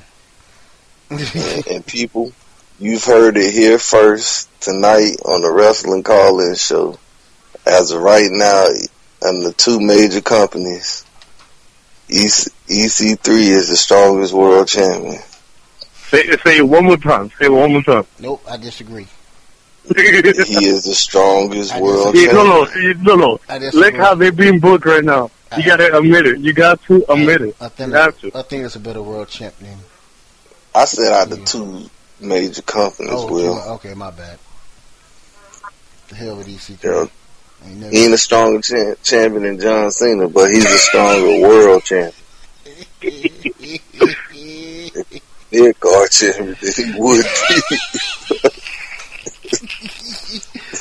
[SPEAKER 2] sorry.
[SPEAKER 5] and, and people, you've heard it here first tonight on the Wrestling Call-In Show. As of right now, and the two major companies, E C three is the strongest world champion.
[SPEAKER 3] Say, say it one more time. Say it one more time.
[SPEAKER 2] Nope, I disagree.
[SPEAKER 5] He is the strongest
[SPEAKER 2] I
[SPEAKER 5] world
[SPEAKER 3] Yeah, no,
[SPEAKER 5] champion.
[SPEAKER 3] no, no, no.
[SPEAKER 2] I disagree.
[SPEAKER 3] Look how they're being booked right now. You gotta admit it. You got to admit it.
[SPEAKER 2] I think
[SPEAKER 3] You have to.
[SPEAKER 2] I think it's a better world champion.
[SPEAKER 5] I said out of the two major companies,
[SPEAKER 2] Oh,
[SPEAKER 5] Will.
[SPEAKER 2] okay, my bad. The hell with E C three.
[SPEAKER 5] Yeah.
[SPEAKER 2] Ain't never-
[SPEAKER 5] He ain't a stronger cha- champion than John Cena, but he's a stronger world champion. He'd guard champion than he would be.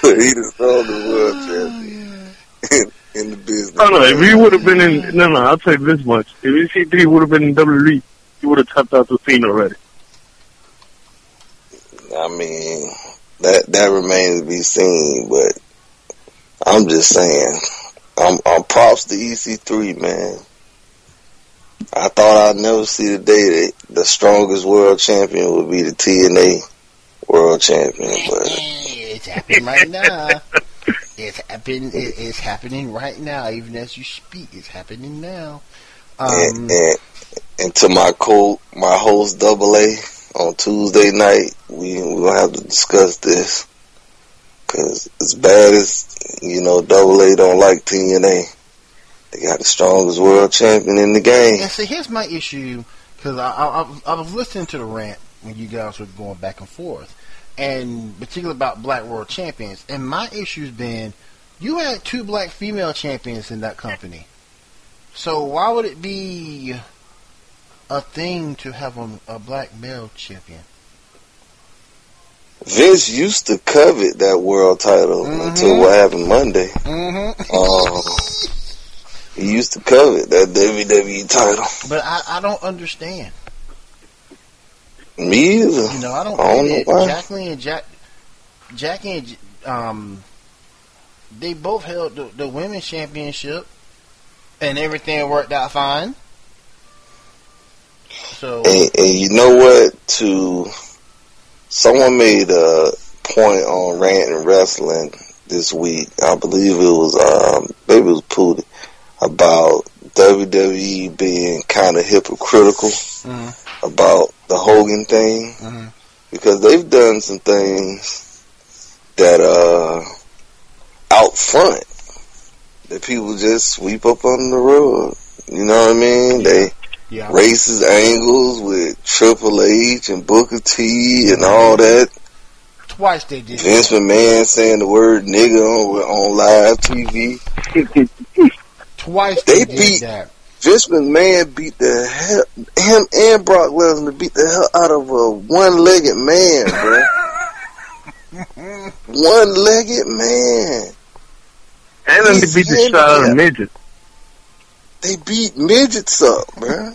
[SPEAKER 5] but he the strongest world champion in, in the business.
[SPEAKER 3] Oh no, if he would have been in, no, no, I'll tell you this much. If E C three would have been in W W E, he would have tapped out the scene already.
[SPEAKER 5] I mean, that that remains to be seen, but I'm just saying, I'm, I'm props to E C three, man. I thought I'd never see the day that the strongest world champion would be the T N A world champion, but
[SPEAKER 2] it's happening right now. It's happen. It, it's happening right now, even as you speak. It's happening now. Um,
[SPEAKER 5] and, and, and to my co my host Double A on Tuesday night, we we gonna have to discuss this, because as bad as, you know, Double A don't like T N A, they got the strongest world champion in the game.
[SPEAKER 2] And see, here's my issue, because I, I, I was listening to the rant when you guys were going back and forth, and particularly about black world champions. And my issue's been, you had two black female champions in that company. So why would it be a thing to have a, a black male champion?
[SPEAKER 5] Vince used to covet that world title mm-hmm. until what happened Monday. Mm-hmm. Um, he used to covet that W W E title.
[SPEAKER 2] But I, I don't understand.
[SPEAKER 5] Me either.
[SPEAKER 2] You know, I don't,
[SPEAKER 5] I don't know why.
[SPEAKER 2] Jacqueline and Jack, Jackie and um, they both held the, the women's championship, and everything worked out fine. So,
[SPEAKER 5] and, and you know what? To someone made a point on Rant and Wrestling this week. I believe it was um, maybe it was Pootie, about W W E being kind of hypocritical mm-hmm. about the Hogan thing, mm-hmm. because they've done some things that uh out front that people just sweep up under the rug. You know what I mean? Yeah. They yeah. racist angles with Triple H and Booker T and all that.
[SPEAKER 2] Twice they did.
[SPEAKER 5] Vince McMahon saying the word nigga on, on live T V.
[SPEAKER 2] Twice
[SPEAKER 5] they,
[SPEAKER 2] they
[SPEAKER 5] beat
[SPEAKER 2] did that.
[SPEAKER 5] Vince McMahon beat the hell, him and Brock Lesnar beat the hell out of a one-legged man, bro. One-legged man.
[SPEAKER 3] And then they beat the shit out of a midget.
[SPEAKER 5] They beat midgets up, bro.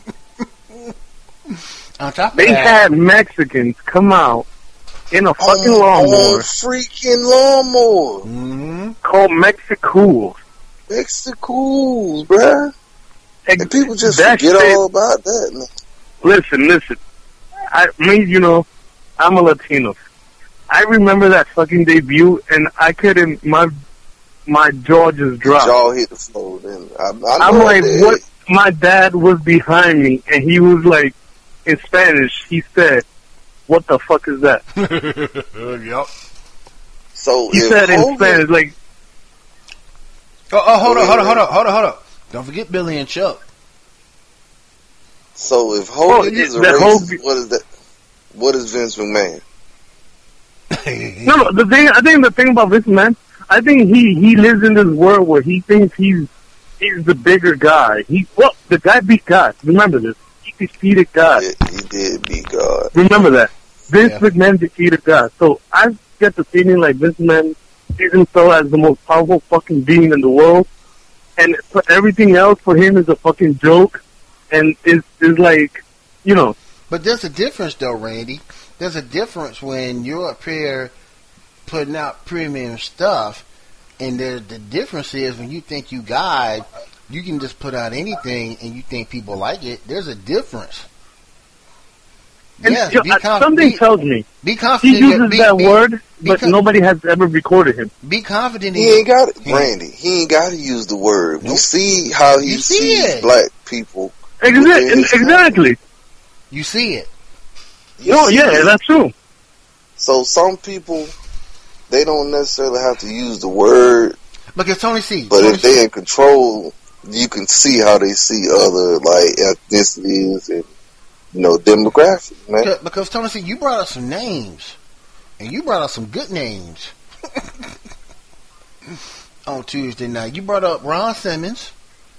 [SPEAKER 2] On top of
[SPEAKER 3] they
[SPEAKER 2] that,
[SPEAKER 3] had Mexicans come out in a fucking
[SPEAKER 5] on,
[SPEAKER 3] lawnmower.
[SPEAKER 5] On freaking lawnmower.
[SPEAKER 3] Mm-hmm. Called Mexicools.
[SPEAKER 5] Mexicools, bro. And people just
[SPEAKER 3] that
[SPEAKER 5] forget
[SPEAKER 3] shit,
[SPEAKER 5] all about that, man.
[SPEAKER 3] Listen, listen. I mean, you know, I'm a Latino. I remember that fucking debut, and I couldn't, my my jaw just dropped.
[SPEAKER 5] Jaw hit the floor. Then I, I
[SPEAKER 3] I'm like, that. What? My dad was behind me, and he was like, in Spanish, he said, "What the fuck is that?"
[SPEAKER 2] Yep.
[SPEAKER 5] So
[SPEAKER 3] he said Hogan, in Spanish, like,
[SPEAKER 2] "Oh, oh hold on, hold on, hold on, hold on, hold on. Don't forget Billy and Chuck."
[SPEAKER 5] So if Hogan
[SPEAKER 3] oh,
[SPEAKER 5] is a racist, Hogan, what is that? What is Vince McMahon?
[SPEAKER 3] no, no. The thing, I think the thing about Vince McMahon, I think he he lives in this world where he thinks he's he's the bigger guy. He well, the guy beat God. Remember this. He defeated God.
[SPEAKER 5] He did, he did beat God.
[SPEAKER 3] Remember that. Vince yeah. McMahon defeated God. So I get the feeling like Vince McMahon sees himself as the most powerful fucking being in the world, and for everything else for him is a fucking joke, and is is like, you know.
[SPEAKER 2] But there's a difference, though, Randy. There's a difference when you're up here putting out premium stuff, and there, the difference is when you think you God, you can just put out anything, and you think people like it. There's a difference.
[SPEAKER 3] And
[SPEAKER 2] yes,
[SPEAKER 3] you know,
[SPEAKER 2] conf-
[SPEAKER 3] something
[SPEAKER 2] be,
[SPEAKER 3] tells me
[SPEAKER 2] be confident.
[SPEAKER 3] He uses
[SPEAKER 2] be,
[SPEAKER 3] that
[SPEAKER 2] be,
[SPEAKER 3] word, but
[SPEAKER 2] con-
[SPEAKER 3] nobody has ever recorded him.
[SPEAKER 2] Be confident.
[SPEAKER 5] He ain't got it, Randy. He ain't got to use the word. Nope. We see how he
[SPEAKER 2] you see
[SPEAKER 5] sees
[SPEAKER 2] it.
[SPEAKER 5] black people.
[SPEAKER 3] Exactly. Exactly.
[SPEAKER 2] You see it.
[SPEAKER 5] You
[SPEAKER 3] no,
[SPEAKER 5] see
[SPEAKER 3] yeah,
[SPEAKER 5] it.
[SPEAKER 3] that's true.
[SPEAKER 5] So some people, they don't necessarily have to use the word.
[SPEAKER 2] Because Tony C.
[SPEAKER 5] But
[SPEAKER 2] Tony
[SPEAKER 5] if they're in control, you can see how they see other like ethnicities and, you know, demographics, man.
[SPEAKER 2] Because, because Tony C., you brought us some names, and you brought us some good names on Tuesday night. You brought up Ron Simmons,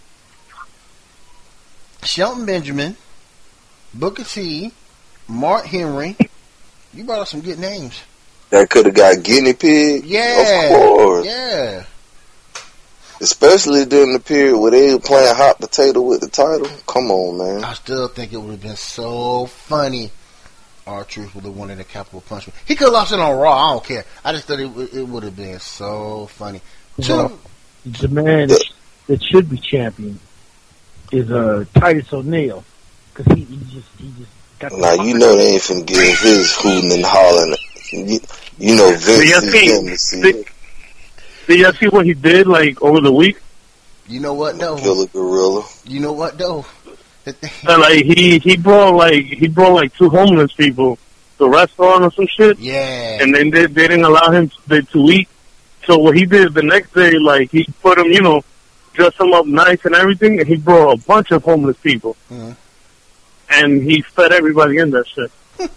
[SPEAKER 2] Shelton Benjamin, Booker T, Mark Henry. You brought us some good names.
[SPEAKER 5] That could have got guinea pig.
[SPEAKER 2] Yeah,
[SPEAKER 5] of course.
[SPEAKER 2] Yeah.
[SPEAKER 5] Especially during the period where they were playing hot potato with the title. Come on, man.
[SPEAKER 2] I still think it would have been so funny. R-Truth would have wanted a capital punishment. He could have lost it on Raw. I don't care. I just thought it, it would have been so funny.
[SPEAKER 4] Well, the man that, that should be champion is uh, Titus O'Neil, because he, he just he just got.
[SPEAKER 5] Now you know they ain't finna give his hooting and hollering. You, you know Vince is them to see it.
[SPEAKER 3] Did y'all see what he did, like, over the week?
[SPEAKER 2] You know what, though?
[SPEAKER 5] Kill a gorilla.
[SPEAKER 2] You know what, though?
[SPEAKER 3] Uh, like, he, he brought, like, he brought, like, two homeless people to a restaurant or some shit.
[SPEAKER 2] Yeah.
[SPEAKER 3] And then they, they didn't allow him to, to eat. So what he did the next day, like, he put him, you know, dressed him up nice and everything, and he brought a bunch of homeless people.
[SPEAKER 2] Mm-hmm.
[SPEAKER 3] And he fed everybody in that shit.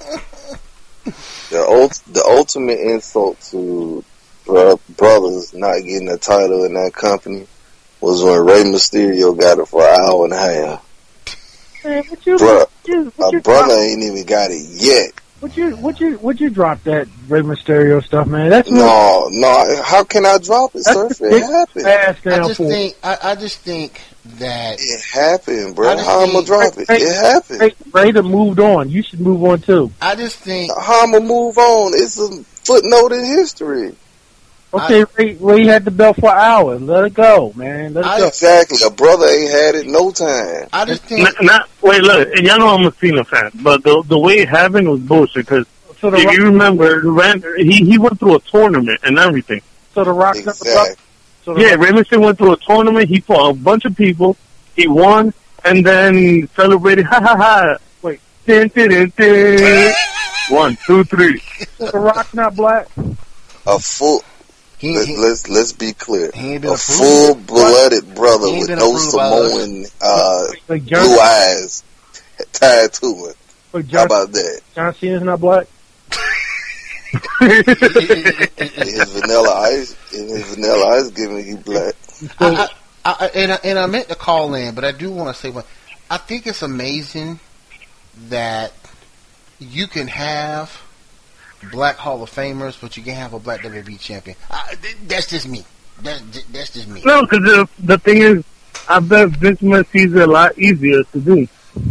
[SPEAKER 5] The, ult- the ultimate insult to Bro- brothers not getting a title in that company was when Rey Mysterio got it for an hour and a half.
[SPEAKER 4] Man, what you,
[SPEAKER 5] Bruh,
[SPEAKER 4] what you, what
[SPEAKER 5] my
[SPEAKER 4] you
[SPEAKER 5] brother
[SPEAKER 4] drop,
[SPEAKER 5] ain't even got it yet.
[SPEAKER 4] What you, what you, what you drop that Rey Mysterio stuff, man? That's
[SPEAKER 5] No, no. How can I drop it, sir?
[SPEAKER 4] that's
[SPEAKER 5] It happened.
[SPEAKER 4] fast
[SPEAKER 2] I
[SPEAKER 4] now
[SPEAKER 2] just
[SPEAKER 4] for
[SPEAKER 2] think, I, I just think that
[SPEAKER 5] It happened, bro.
[SPEAKER 2] I just
[SPEAKER 5] How I'm gonna
[SPEAKER 2] think-
[SPEAKER 5] drop it?
[SPEAKER 4] Hey,
[SPEAKER 5] It happened.
[SPEAKER 4] Ray, Ray done moved on. You should move on too.
[SPEAKER 2] I just think
[SPEAKER 5] How I'm gonna move on? It's a footnote in history.
[SPEAKER 4] Okay, Ray, Ray had the belt for an hour. Let it go, man. Let it
[SPEAKER 2] I-
[SPEAKER 4] go.
[SPEAKER 5] Exactly. A brother ain't had it no time.
[SPEAKER 2] I just think
[SPEAKER 3] Not, not wait, look, and y'all know I'm a Cena fan, but the the way it happened was bullshit. Because
[SPEAKER 4] So the
[SPEAKER 3] if
[SPEAKER 4] Rock,
[SPEAKER 3] you remember, Rand, he he went through a tournament and everything.
[SPEAKER 4] so the Rock, never
[SPEAKER 5] Exactly.
[SPEAKER 4] brought- so the
[SPEAKER 3] Yeah,
[SPEAKER 4] Rock-
[SPEAKER 3] Rey Mysterio went through a tournament. He fought a bunch of people. He won, and then celebrated. Ha ha ha! Wait, dun, dun, dun, dun. One, two, three.
[SPEAKER 4] so the Rock not black.
[SPEAKER 5] A full.
[SPEAKER 2] he,
[SPEAKER 5] Let's
[SPEAKER 2] he,
[SPEAKER 5] let's let's be clear.
[SPEAKER 2] he ain't been
[SPEAKER 5] A
[SPEAKER 2] approved.
[SPEAKER 5] full-blooded brother
[SPEAKER 2] He ain't
[SPEAKER 5] with
[SPEAKER 2] been
[SPEAKER 5] no
[SPEAKER 2] approved by us.
[SPEAKER 5] Samoan uh,
[SPEAKER 4] Like John,
[SPEAKER 5] blue eyes tied to it.
[SPEAKER 4] like
[SPEAKER 5] How
[SPEAKER 4] John,
[SPEAKER 5] about that?
[SPEAKER 4] John Cena's not black.
[SPEAKER 5] His vanilla ice, in his vanilla ice giving you black.
[SPEAKER 2] I, I, I, and, I, and I meant to call in, but I do want to say one. I think it's amazing that you can have black Hall of Famers, but you can't have a black W W E champion. I, th- that's just me. That, that's just me.
[SPEAKER 3] No, because the, the thing is, I bet Vince McMahon sees it a lot easier to do.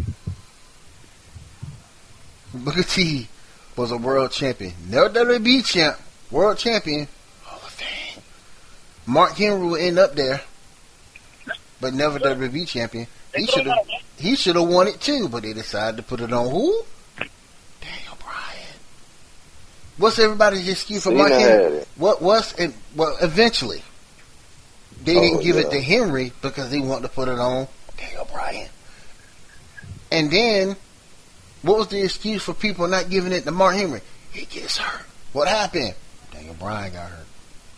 [SPEAKER 2] Booker T was a world champion. Never W W E champ. World champion. Hall of Fame. Mark Henry will end up there, but never W W E champion. He should have he should have won it too, but they decided to put it on who? Daniel Bryan. What's everybody's excuse for
[SPEAKER 5] Cena
[SPEAKER 2] Mark
[SPEAKER 5] had
[SPEAKER 2] Henry?
[SPEAKER 5] it.
[SPEAKER 2] What was it? Well, eventually they
[SPEAKER 5] Oh,
[SPEAKER 2] didn't give it
[SPEAKER 5] yeah.
[SPEAKER 2] to Henry because they wanted to put it on Daniel Bryan. And then, what was the excuse for people not giving it to Mark Henry? He gets hurt. What happened? Daniel Bryan got hurt.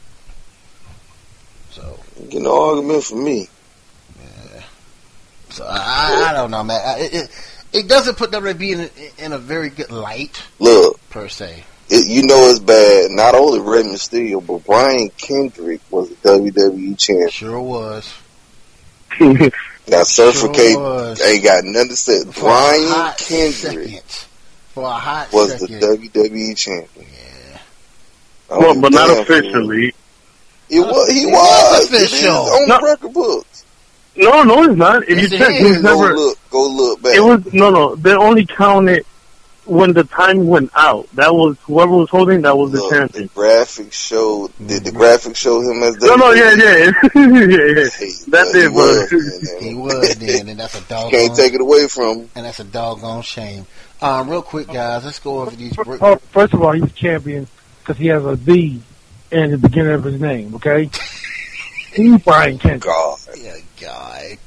[SPEAKER 2] So,
[SPEAKER 5] Get no argument for me.
[SPEAKER 2] yeah. So I, I don't know, man. I, it, it doesn't put W W E in, in a very good light,
[SPEAKER 5] Look,
[SPEAKER 2] per se.
[SPEAKER 5] it, you know it's bad. Not only Rey Mysterio, but Brian Kendrick was a W W E champion.
[SPEAKER 2] Sure was.
[SPEAKER 5] Now, Surfer
[SPEAKER 2] Sure
[SPEAKER 5] K
[SPEAKER 2] was.
[SPEAKER 5] ain't got nothing to say.
[SPEAKER 2] For a
[SPEAKER 5] Brian
[SPEAKER 2] hot
[SPEAKER 5] Kendrick
[SPEAKER 2] second. For a hot
[SPEAKER 5] was
[SPEAKER 2] second.
[SPEAKER 5] the W W E champion.
[SPEAKER 2] Yeah.
[SPEAKER 5] I
[SPEAKER 3] Well,
[SPEAKER 5] don't
[SPEAKER 3] but not
[SPEAKER 5] damn for
[SPEAKER 3] officially.
[SPEAKER 5] It was. He
[SPEAKER 2] It
[SPEAKER 5] was.
[SPEAKER 2] was
[SPEAKER 5] It is
[SPEAKER 2] official.
[SPEAKER 5] on
[SPEAKER 3] No.
[SPEAKER 5] the record books.
[SPEAKER 3] No, no, it's not. If
[SPEAKER 2] Yes,
[SPEAKER 3] you
[SPEAKER 2] it
[SPEAKER 3] check,
[SPEAKER 2] is.
[SPEAKER 3] he's
[SPEAKER 5] Go
[SPEAKER 3] never.
[SPEAKER 5] look. Go look back.
[SPEAKER 3] It was no, no. They only counted when the time went out. That was whoever was holding. That was the
[SPEAKER 5] Look,
[SPEAKER 3] champion.
[SPEAKER 5] the graphic show. Did the graphic show him as
[SPEAKER 3] No, no, yeah,
[SPEAKER 5] W W E?
[SPEAKER 3] yeah, yeah, yeah.
[SPEAKER 5] Hey,
[SPEAKER 3] That's
[SPEAKER 5] well,
[SPEAKER 3] it,
[SPEAKER 5] he was,
[SPEAKER 3] bro.
[SPEAKER 5] man.
[SPEAKER 2] He was then, and that's a doggone.
[SPEAKER 5] Can't take it away from him.
[SPEAKER 2] And that's a doggone shame. Um, real quick, guys, let's go over these. Break-
[SPEAKER 4] Oh, first of all, he's champion because he has a B in the beginning of his name. Okay, he's Brian Kendrick.
[SPEAKER 5] God.
[SPEAKER 2] yeah, God.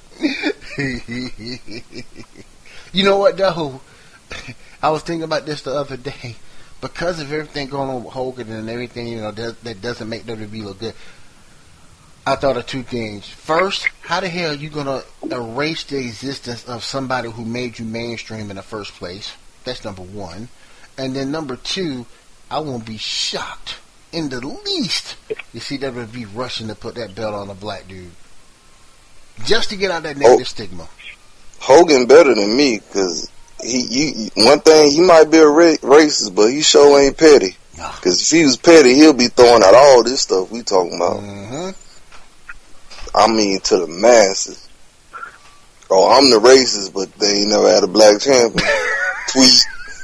[SPEAKER 2] You know what, though? I was thinking about this the other day. Because of everything going on with Hogan and everything, you know, that, that doesn't make W W E look good. I thought of two things. First, how the hell are you going to erase the existence of somebody who made you mainstream in the first place? That's number one. And then number two, I won't be shocked in the least you see W W E rushing to put that belt on a black dude. Just to get out that negative
[SPEAKER 5] Oh.
[SPEAKER 2] stigma.
[SPEAKER 5] Hogan better than me because he, you, one thing, he might be a ra- racist, but he sure ain't petty. Because if he was petty, he'll be throwing out all this stuff we talking about.
[SPEAKER 2] Mm-hmm.
[SPEAKER 5] I mean, to the masses. Oh, I'm the racist, but they ain't never had a black champion. Tweet.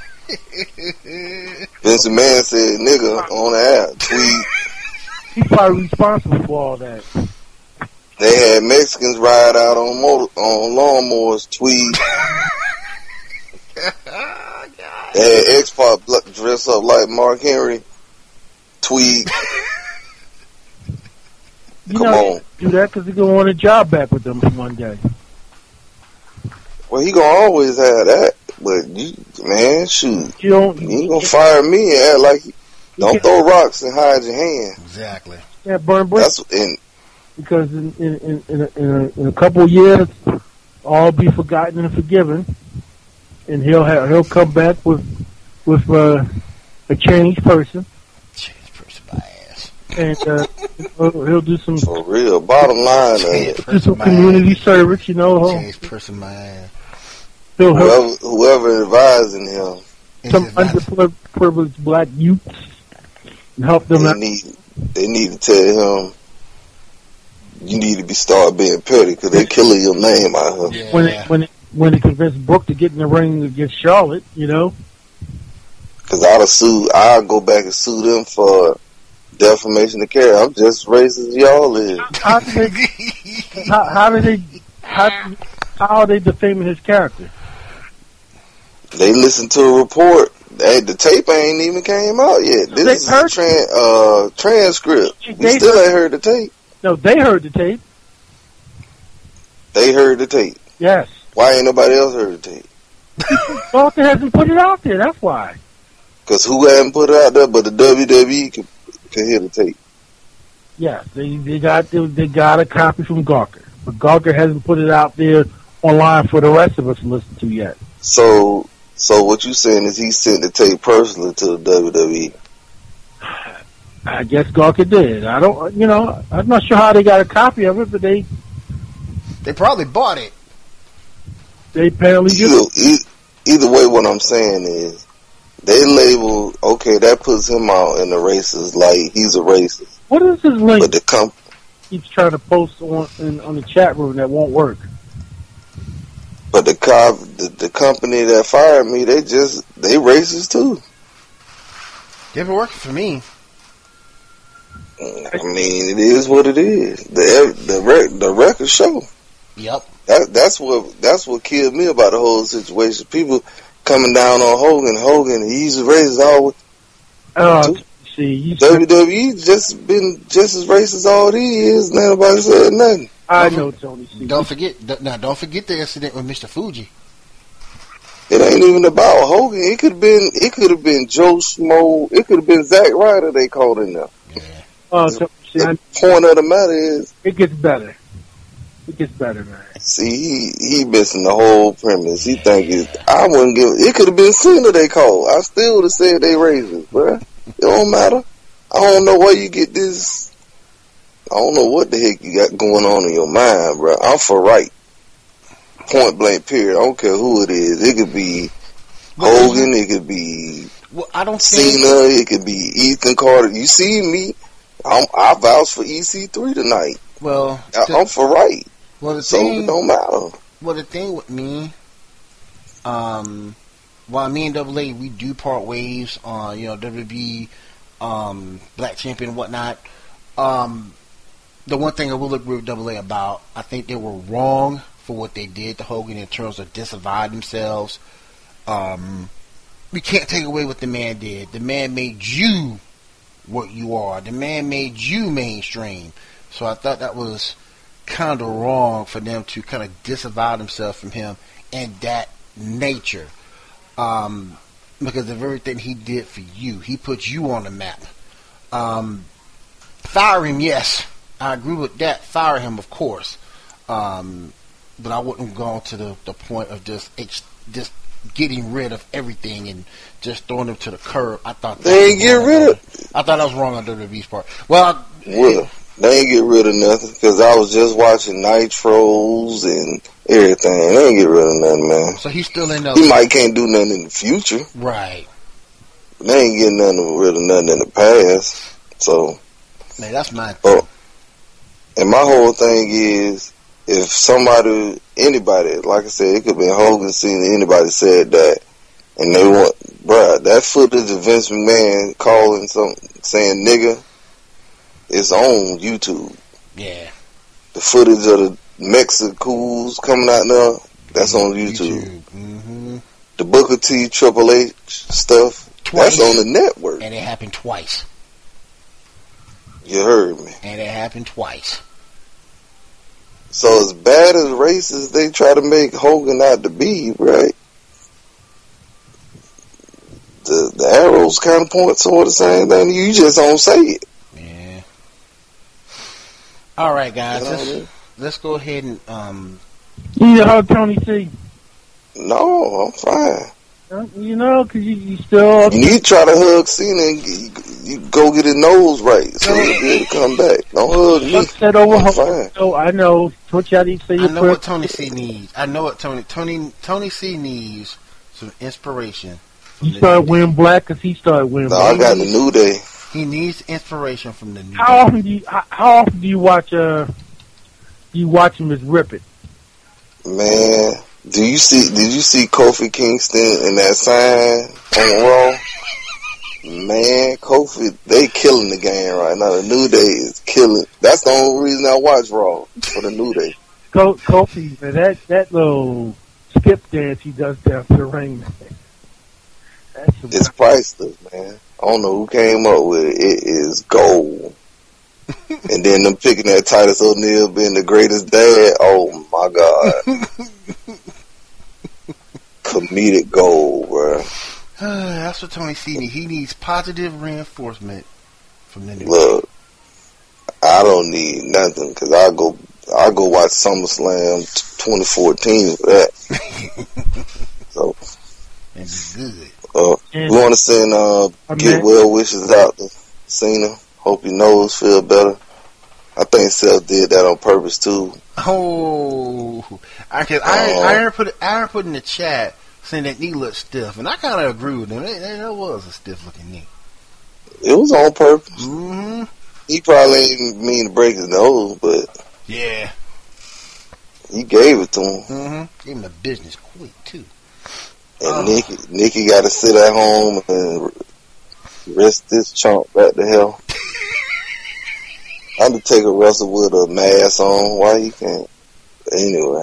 [SPEAKER 5] Vince McMahon said, nigga, on the app. Tweet.
[SPEAKER 4] He's probably responsible for all that.
[SPEAKER 5] They had Mexicans ride out on motor, on lawnmowers. Tweet. They had X-Pac dress up like Mark Henry. Tweet.
[SPEAKER 4] You
[SPEAKER 5] Come
[SPEAKER 4] know,
[SPEAKER 5] on.
[SPEAKER 4] do that because he's going to want a job back with them for one day.
[SPEAKER 5] Well, he gonna always have that. But, you, man, shoot.
[SPEAKER 4] You don't.
[SPEAKER 5] You ain't gonna fire me and act like you. Don't throw rocks and hide your hand.
[SPEAKER 2] Exactly.
[SPEAKER 4] Yeah, burn bridges.
[SPEAKER 5] That's and
[SPEAKER 4] Because in in in, in, a, in, a, in a couple of years, all be forgotten and forgiven, and he'll have he'll come back with with uh, a changed person.
[SPEAKER 2] Change person by ass.
[SPEAKER 4] And uh, he'll, he'll do some
[SPEAKER 5] for real. Bottom line, uh,
[SPEAKER 2] Change
[SPEAKER 4] do
[SPEAKER 2] person
[SPEAKER 4] some
[SPEAKER 2] by
[SPEAKER 4] community
[SPEAKER 2] ass.
[SPEAKER 4] service. You know, he'll,
[SPEAKER 2] Change person by ass.
[SPEAKER 4] he'll help
[SPEAKER 5] whoever, whoever advising him,
[SPEAKER 4] some
[SPEAKER 2] It's just not-
[SPEAKER 4] underprivileged black youths and help them
[SPEAKER 5] they
[SPEAKER 4] out.
[SPEAKER 5] need they need to tell him you need to be start being petty because they killing your name out here.
[SPEAKER 2] Yeah.
[SPEAKER 4] When it, when it, when it convinced Brooke to get in the ring against Charlotte, you know,
[SPEAKER 5] Because I'd have sue, I'll go back and sue them for defamation of character. I'm just as racist as y'all is.
[SPEAKER 4] how do they how, how do they how, how are they defaming his character?
[SPEAKER 5] They listened to a report. Hey, the tape ain't even came out yet.
[SPEAKER 4] They
[SPEAKER 5] This is a
[SPEAKER 4] heard-
[SPEAKER 5] tran, uh, transcript. We
[SPEAKER 4] They
[SPEAKER 5] still
[SPEAKER 4] heard-
[SPEAKER 5] ain't heard the tape.
[SPEAKER 4] No, they heard the tape.
[SPEAKER 5] They heard the tape.
[SPEAKER 4] Yes,
[SPEAKER 5] Why ain't nobody else heard the tape?
[SPEAKER 4] Walter hasn't put it out there. That's why.
[SPEAKER 5] Because who hadn't put it out there but the W W E can, can hear the tape.
[SPEAKER 4] Yes, they they got they, they got a copy from Gawker, but Gawker hasn't put it out there online for the rest of us to listen to yet.
[SPEAKER 5] So, so what you saying is he sent the tape personally to the W W E?
[SPEAKER 4] I guess Gawker did. I don't, you know, I'm not sure how they got a copy of it, but they
[SPEAKER 2] They probably bought it.
[SPEAKER 4] they apparently
[SPEAKER 5] Either,
[SPEAKER 4] did.
[SPEAKER 5] e- either way, what I'm saying is they label, okay, that puts him out in the racist, like he's a racist.
[SPEAKER 4] What is his link?
[SPEAKER 5] But the comp,
[SPEAKER 4] Keeps trying to post on in, on the chat room that won't work.
[SPEAKER 5] but the, cop, the the company that fired me, they just they racist too.
[SPEAKER 2] They've been working for me.
[SPEAKER 5] I mean, it is what it is. The the rec, the record show.
[SPEAKER 2] Yep.
[SPEAKER 5] That that's what that's what killed me about the whole situation. People coming down on Hogan. Hogan, he's racist always.
[SPEAKER 4] Uh, see, you
[SPEAKER 5] W W E just been just as racist all these years. and Nobody said nothing.
[SPEAKER 4] I know Tony C.
[SPEAKER 2] Don't forget. th- Now, don't forget the incident with Mister Fuji.
[SPEAKER 5] It ain't even about Hogan. It could have been. It could have been Joe Schmo. It could have been Zack Ryder. They called in there.
[SPEAKER 2] Yeah.
[SPEAKER 4] Uh, Tony C. I,
[SPEAKER 5] The point of the matter is,
[SPEAKER 4] it gets better. It gets better, man.
[SPEAKER 5] see, he he missing the whole premise. He think it. I wouldn't give. It could have been Cena. They called. I still would have said they racist, bruh. It don't matter. I don't know where you get this. I don't know what the heck you got going on in your mind, bruh. I'm for right. Point blank. Period. I don't care who it is. It could be Hogan. It could be
[SPEAKER 2] Well, I don't think.
[SPEAKER 5] Cena. It could be Ethan Carter. You see me? I'm, I vouch for E C three tonight.
[SPEAKER 2] Well,
[SPEAKER 5] I,
[SPEAKER 2] the,
[SPEAKER 5] I'm for right.
[SPEAKER 2] well, the
[SPEAKER 5] So
[SPEAKER 2] thing.
[SPEAKER 5] it don't matter.
[SPEAKER 2] Well, the thing with me, um, while me and Double A, we do part ways on, you know, W W E, um, Black Champion and whatnot. Um, the one thing I will agree with Double A about, I think they were wrong for what they did to Hogan in terms of disavowing themselves. Um, we can't take away what the man did. The man made you what you are. The man made you mainstream. So I thought that was kind of wrong for them to kind of disavow themselves from him and that nature. Um, because of everything he did for you. He put you on the map. Um, fire him, yes. I agree with that. Fire him, of course. Um, but I wouldn't go to the, the point of just ex- just getting rid of everything and just throwing them to the curb. I thought that
[SPEAKER 5] They ain't
[SPEAKER 2] was
[SPEAKER 5] get
[SPEAKER 2] wrong
[SPEAKER 5] rid
[SPEAKER 2] on-
[SPEAKER 5] of.
[SPEAKER 2] I thought that was wrong on W W E's part. Well,
[SPEAKER 5] Well, they ain't get rid of nothing because I was just watching Nitros and everything. They ain't get rid of nothing, man.
[SPEAKER 2] so he's still in the
[SPEAKER 5] He might can't do nothing in the future.
[SPEAKER 2] right.
[SPEAKER 5] they ain't getting nothing really nothing in the past. So,
[SPEAKER 2] man, that's my thing.
[SPEAKER 5] Oh, and my whole thing is, if somebody, anybody, like I said, it could be Hogan, Cena, anybody said that, and they want, bruh, that footage of Vince McMahon calling some, saying nigga, it's on YouTube.
[SPEAKER 2] Yeah.
[SPEAKER 5] The footage of the Mexicools coming out now, that's on YouTube.
[SPEAKER 2] YouTube. Mm-hmm.
[SPEAKER 5] The Booker T, Triple H stuff,
[SPEAKER 2] Twice.
[SPEAKER 5] that's on the network.
[SPEAKER 2] And it happened twice.
[SPEAKER 5] You heard me.
[SPEAKER 2] And it happened twice.
[SPEAKER 5] So as bad as racist they try to make Hogan out to be, right? The the arrows kind of point toward the same thing. You just don't say it.
[SPEAKER 2] Yeah. All right, guys.
[SPEAKER 5] You know
[SPEAKER 2] let's,
[SPEAKER 5] what I mean?
[SPEAKER 2] let's go ahead and um.
[SPEAKER 4] You know, Tony C.
[SPEAKER 5] No, I'm fine.
[SPEAKER 4] Uh, You know, because you, you still.
[SPEAKER 5] You need to try to hug Cena and you, you go get his nose right so he'll be able to come back. Don't hug me.
[SPEAKER 4] Upset over
[SPEAKER 5] I'm
[SPEAKER 4] Hogan.
[SPEAKER 5] fine.
[SPEAKER 4] So I know. Twitch out each say
[SPEAKER 2] I
[SPEAKER 4] your
[SPEAKER 2] know
[SPEAKER 4] prayer.
[SPEAKER 2] what Tony C needs. I know what Tony Tony Tony C needs some inspiration. from
[SPEAKER 4] You
[SPEAKER 2] the
[SPEAKER 4] started
[SPEAKER 2] New Day.
[SPEAKER 4] wearing black because he started wearing
[SPEAKER 5] No,
[SPEAKER 4] black.
[SPEAKER 5] I got the New Day.
[SPEAKER 2] He needs inspiration from the New
[SPEAKER 4] How
[SPEAKER 2] Day.
[SPEAKER 4] often do you how, how often do you watch uh do you watch him as Rip It?
[SPEAKER 5] Man, do you see? Did you see Kofi Kingston in that sign on Raw? Man, Kofi, they killing the game right now. The New Day is killing. That's the only reason I watch Raw, for the New Day.
[SPEAKER 4] Co- Kofi, man, that that little skip dance he does down to the ring, man. That's some-
[SPEAKER 5] It's priceless, man. I don't know who came up with it. It is gold. And then them picking that Titus O'Neil being the greatest dad. Oh my God. Comedic gold, bro.
[SPEAKER 2] That's what Tony C needs. He needs positive reinforcement from the New Day.
[SPEAKER 5] Look, I don't need nothing because I go, I go watch SummerSlam twenty fourteen for that. So,
[SPEAKER 2] And be good.
[SPEAKER 5] uh,
[SPEAKER 4] And-
[SPEAKER 5] we want to send uh,
[SPEAKER 4] I
[SPEAKER 5] get
[SPEAKER 4] mean-
[SPEAKER 5] well wishes out to Cena. Hope your nose feel better. I think Seth did that on purpose too.
[SPEAKER 2] Oh, I can. I
[SPEAKER 5] Oh.
[SPEAKER 2] I heard put I heard put in the chat saying that knee looked stiff, and I kind of agree with him. It, it, it was a stiff looking knee.
[SPEAKER 5] It was on purpose.
[SPEAKER 2] Mm-hmm.
[SPEAKER 5] He probably didn't mean to break his nose, but
[SPEAKER 2] Yeah.
[SPEAKER 5] he gave it to him.
[SPEAKER 2] Mm-hmm. Gave him the business quick too.
[SPEAKER 5] And
[SPEAKER 2] Oh.
[SPEAKER 5] Nikki, Nikki got to sit at home and rest this chunk back to hell. Undertaker wrestle with a mask on. Why he can't? Anyway,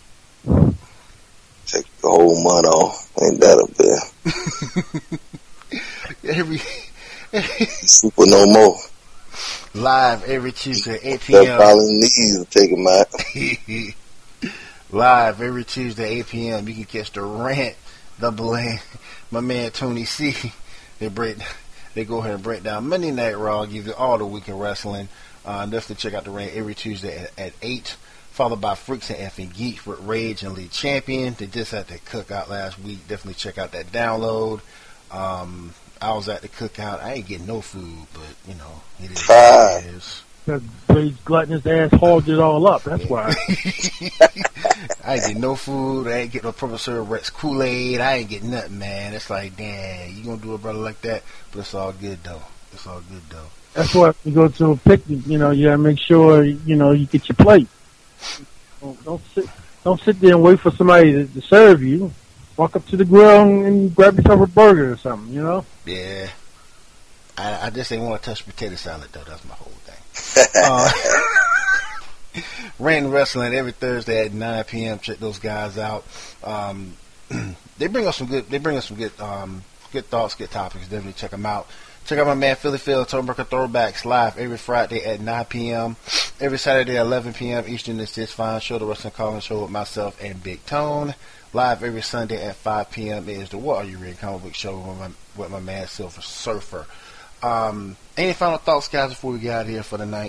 [SPEAKER 5] take the whole month off. Ain't that a bit?
[SPEAKER 2] Every
[SPEAKER 5] Super no more.
[SPEAKER 2] live every Tuesday at eight
[SPEAKER 5] That
[SPEAKER 2] p.m.
[SPEAKER 5] probably needs to take him out.
[SPEAKER 2] Live every Tuesday eight p.m. You can catch the rant, double A, my man Tony C. They break, they go ahead and break down Monday Night Raw, give you all the week of wrestling. Uh, definitely check out the rant every Tuesday at, at eight, followed by Freaks and Effing Geeks with Rage and Lee Champion. They just had that cookout last week. Definitely check out that download. Um, I was at the cookout. I ain't getting no food, but you know it is what it is.
[SPEAKER 4] Because Blaze gluttonous ass hogged it all up. That's why.
[SPEAKER 2] I ain't get no food. I ain't get no Professor Rex Kool-Aid. I ain't get nothing, man. It's like, damn, you gonna do a brother like that? But it's all good though. It's all good though.
[SPEAKER 4] That's why if you go to a picnic, you know, you gotta make sure, you know, you get your plate. Don't, don't sit, don't sit there and wait for somebody to, to serve you. Walk up to the grill and, and grab yourself a burger or something, you know.
[SPEAKER 2] Yeah. I, I just ain't want to touch potato salad though. That's my whole thing. uh, Rant and Wrestling every Thursday at nine p.m. Check those guys out. Um, they bring us some good. They bring us some good, um, good thoughts, good topics. Definitely check them out. Check out my man Philly Phil Turnbuckle Throwbacks live every Friday at nine p.m. Every Saturday at eleven p.m. Eastern. It's this fine show, the Wrestling Calling Show with myself and Big Tone. Live every Sunday at five p.m. is the What Are You Reading comic book show with my, with my man Silver Surfer. Um, any final thoughts, guys, before we get out of here for the night?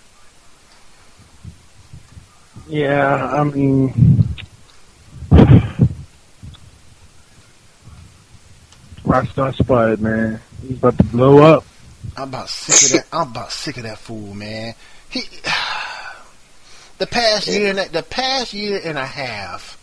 [SPEAKER 4] Yeah, I mean, Rockstar Spud, man, he's about to blow up.
[SPEAKER 2] I'm about sick of that. I'm about sick of that fool, man. He, the past year, and a- the past year and a half,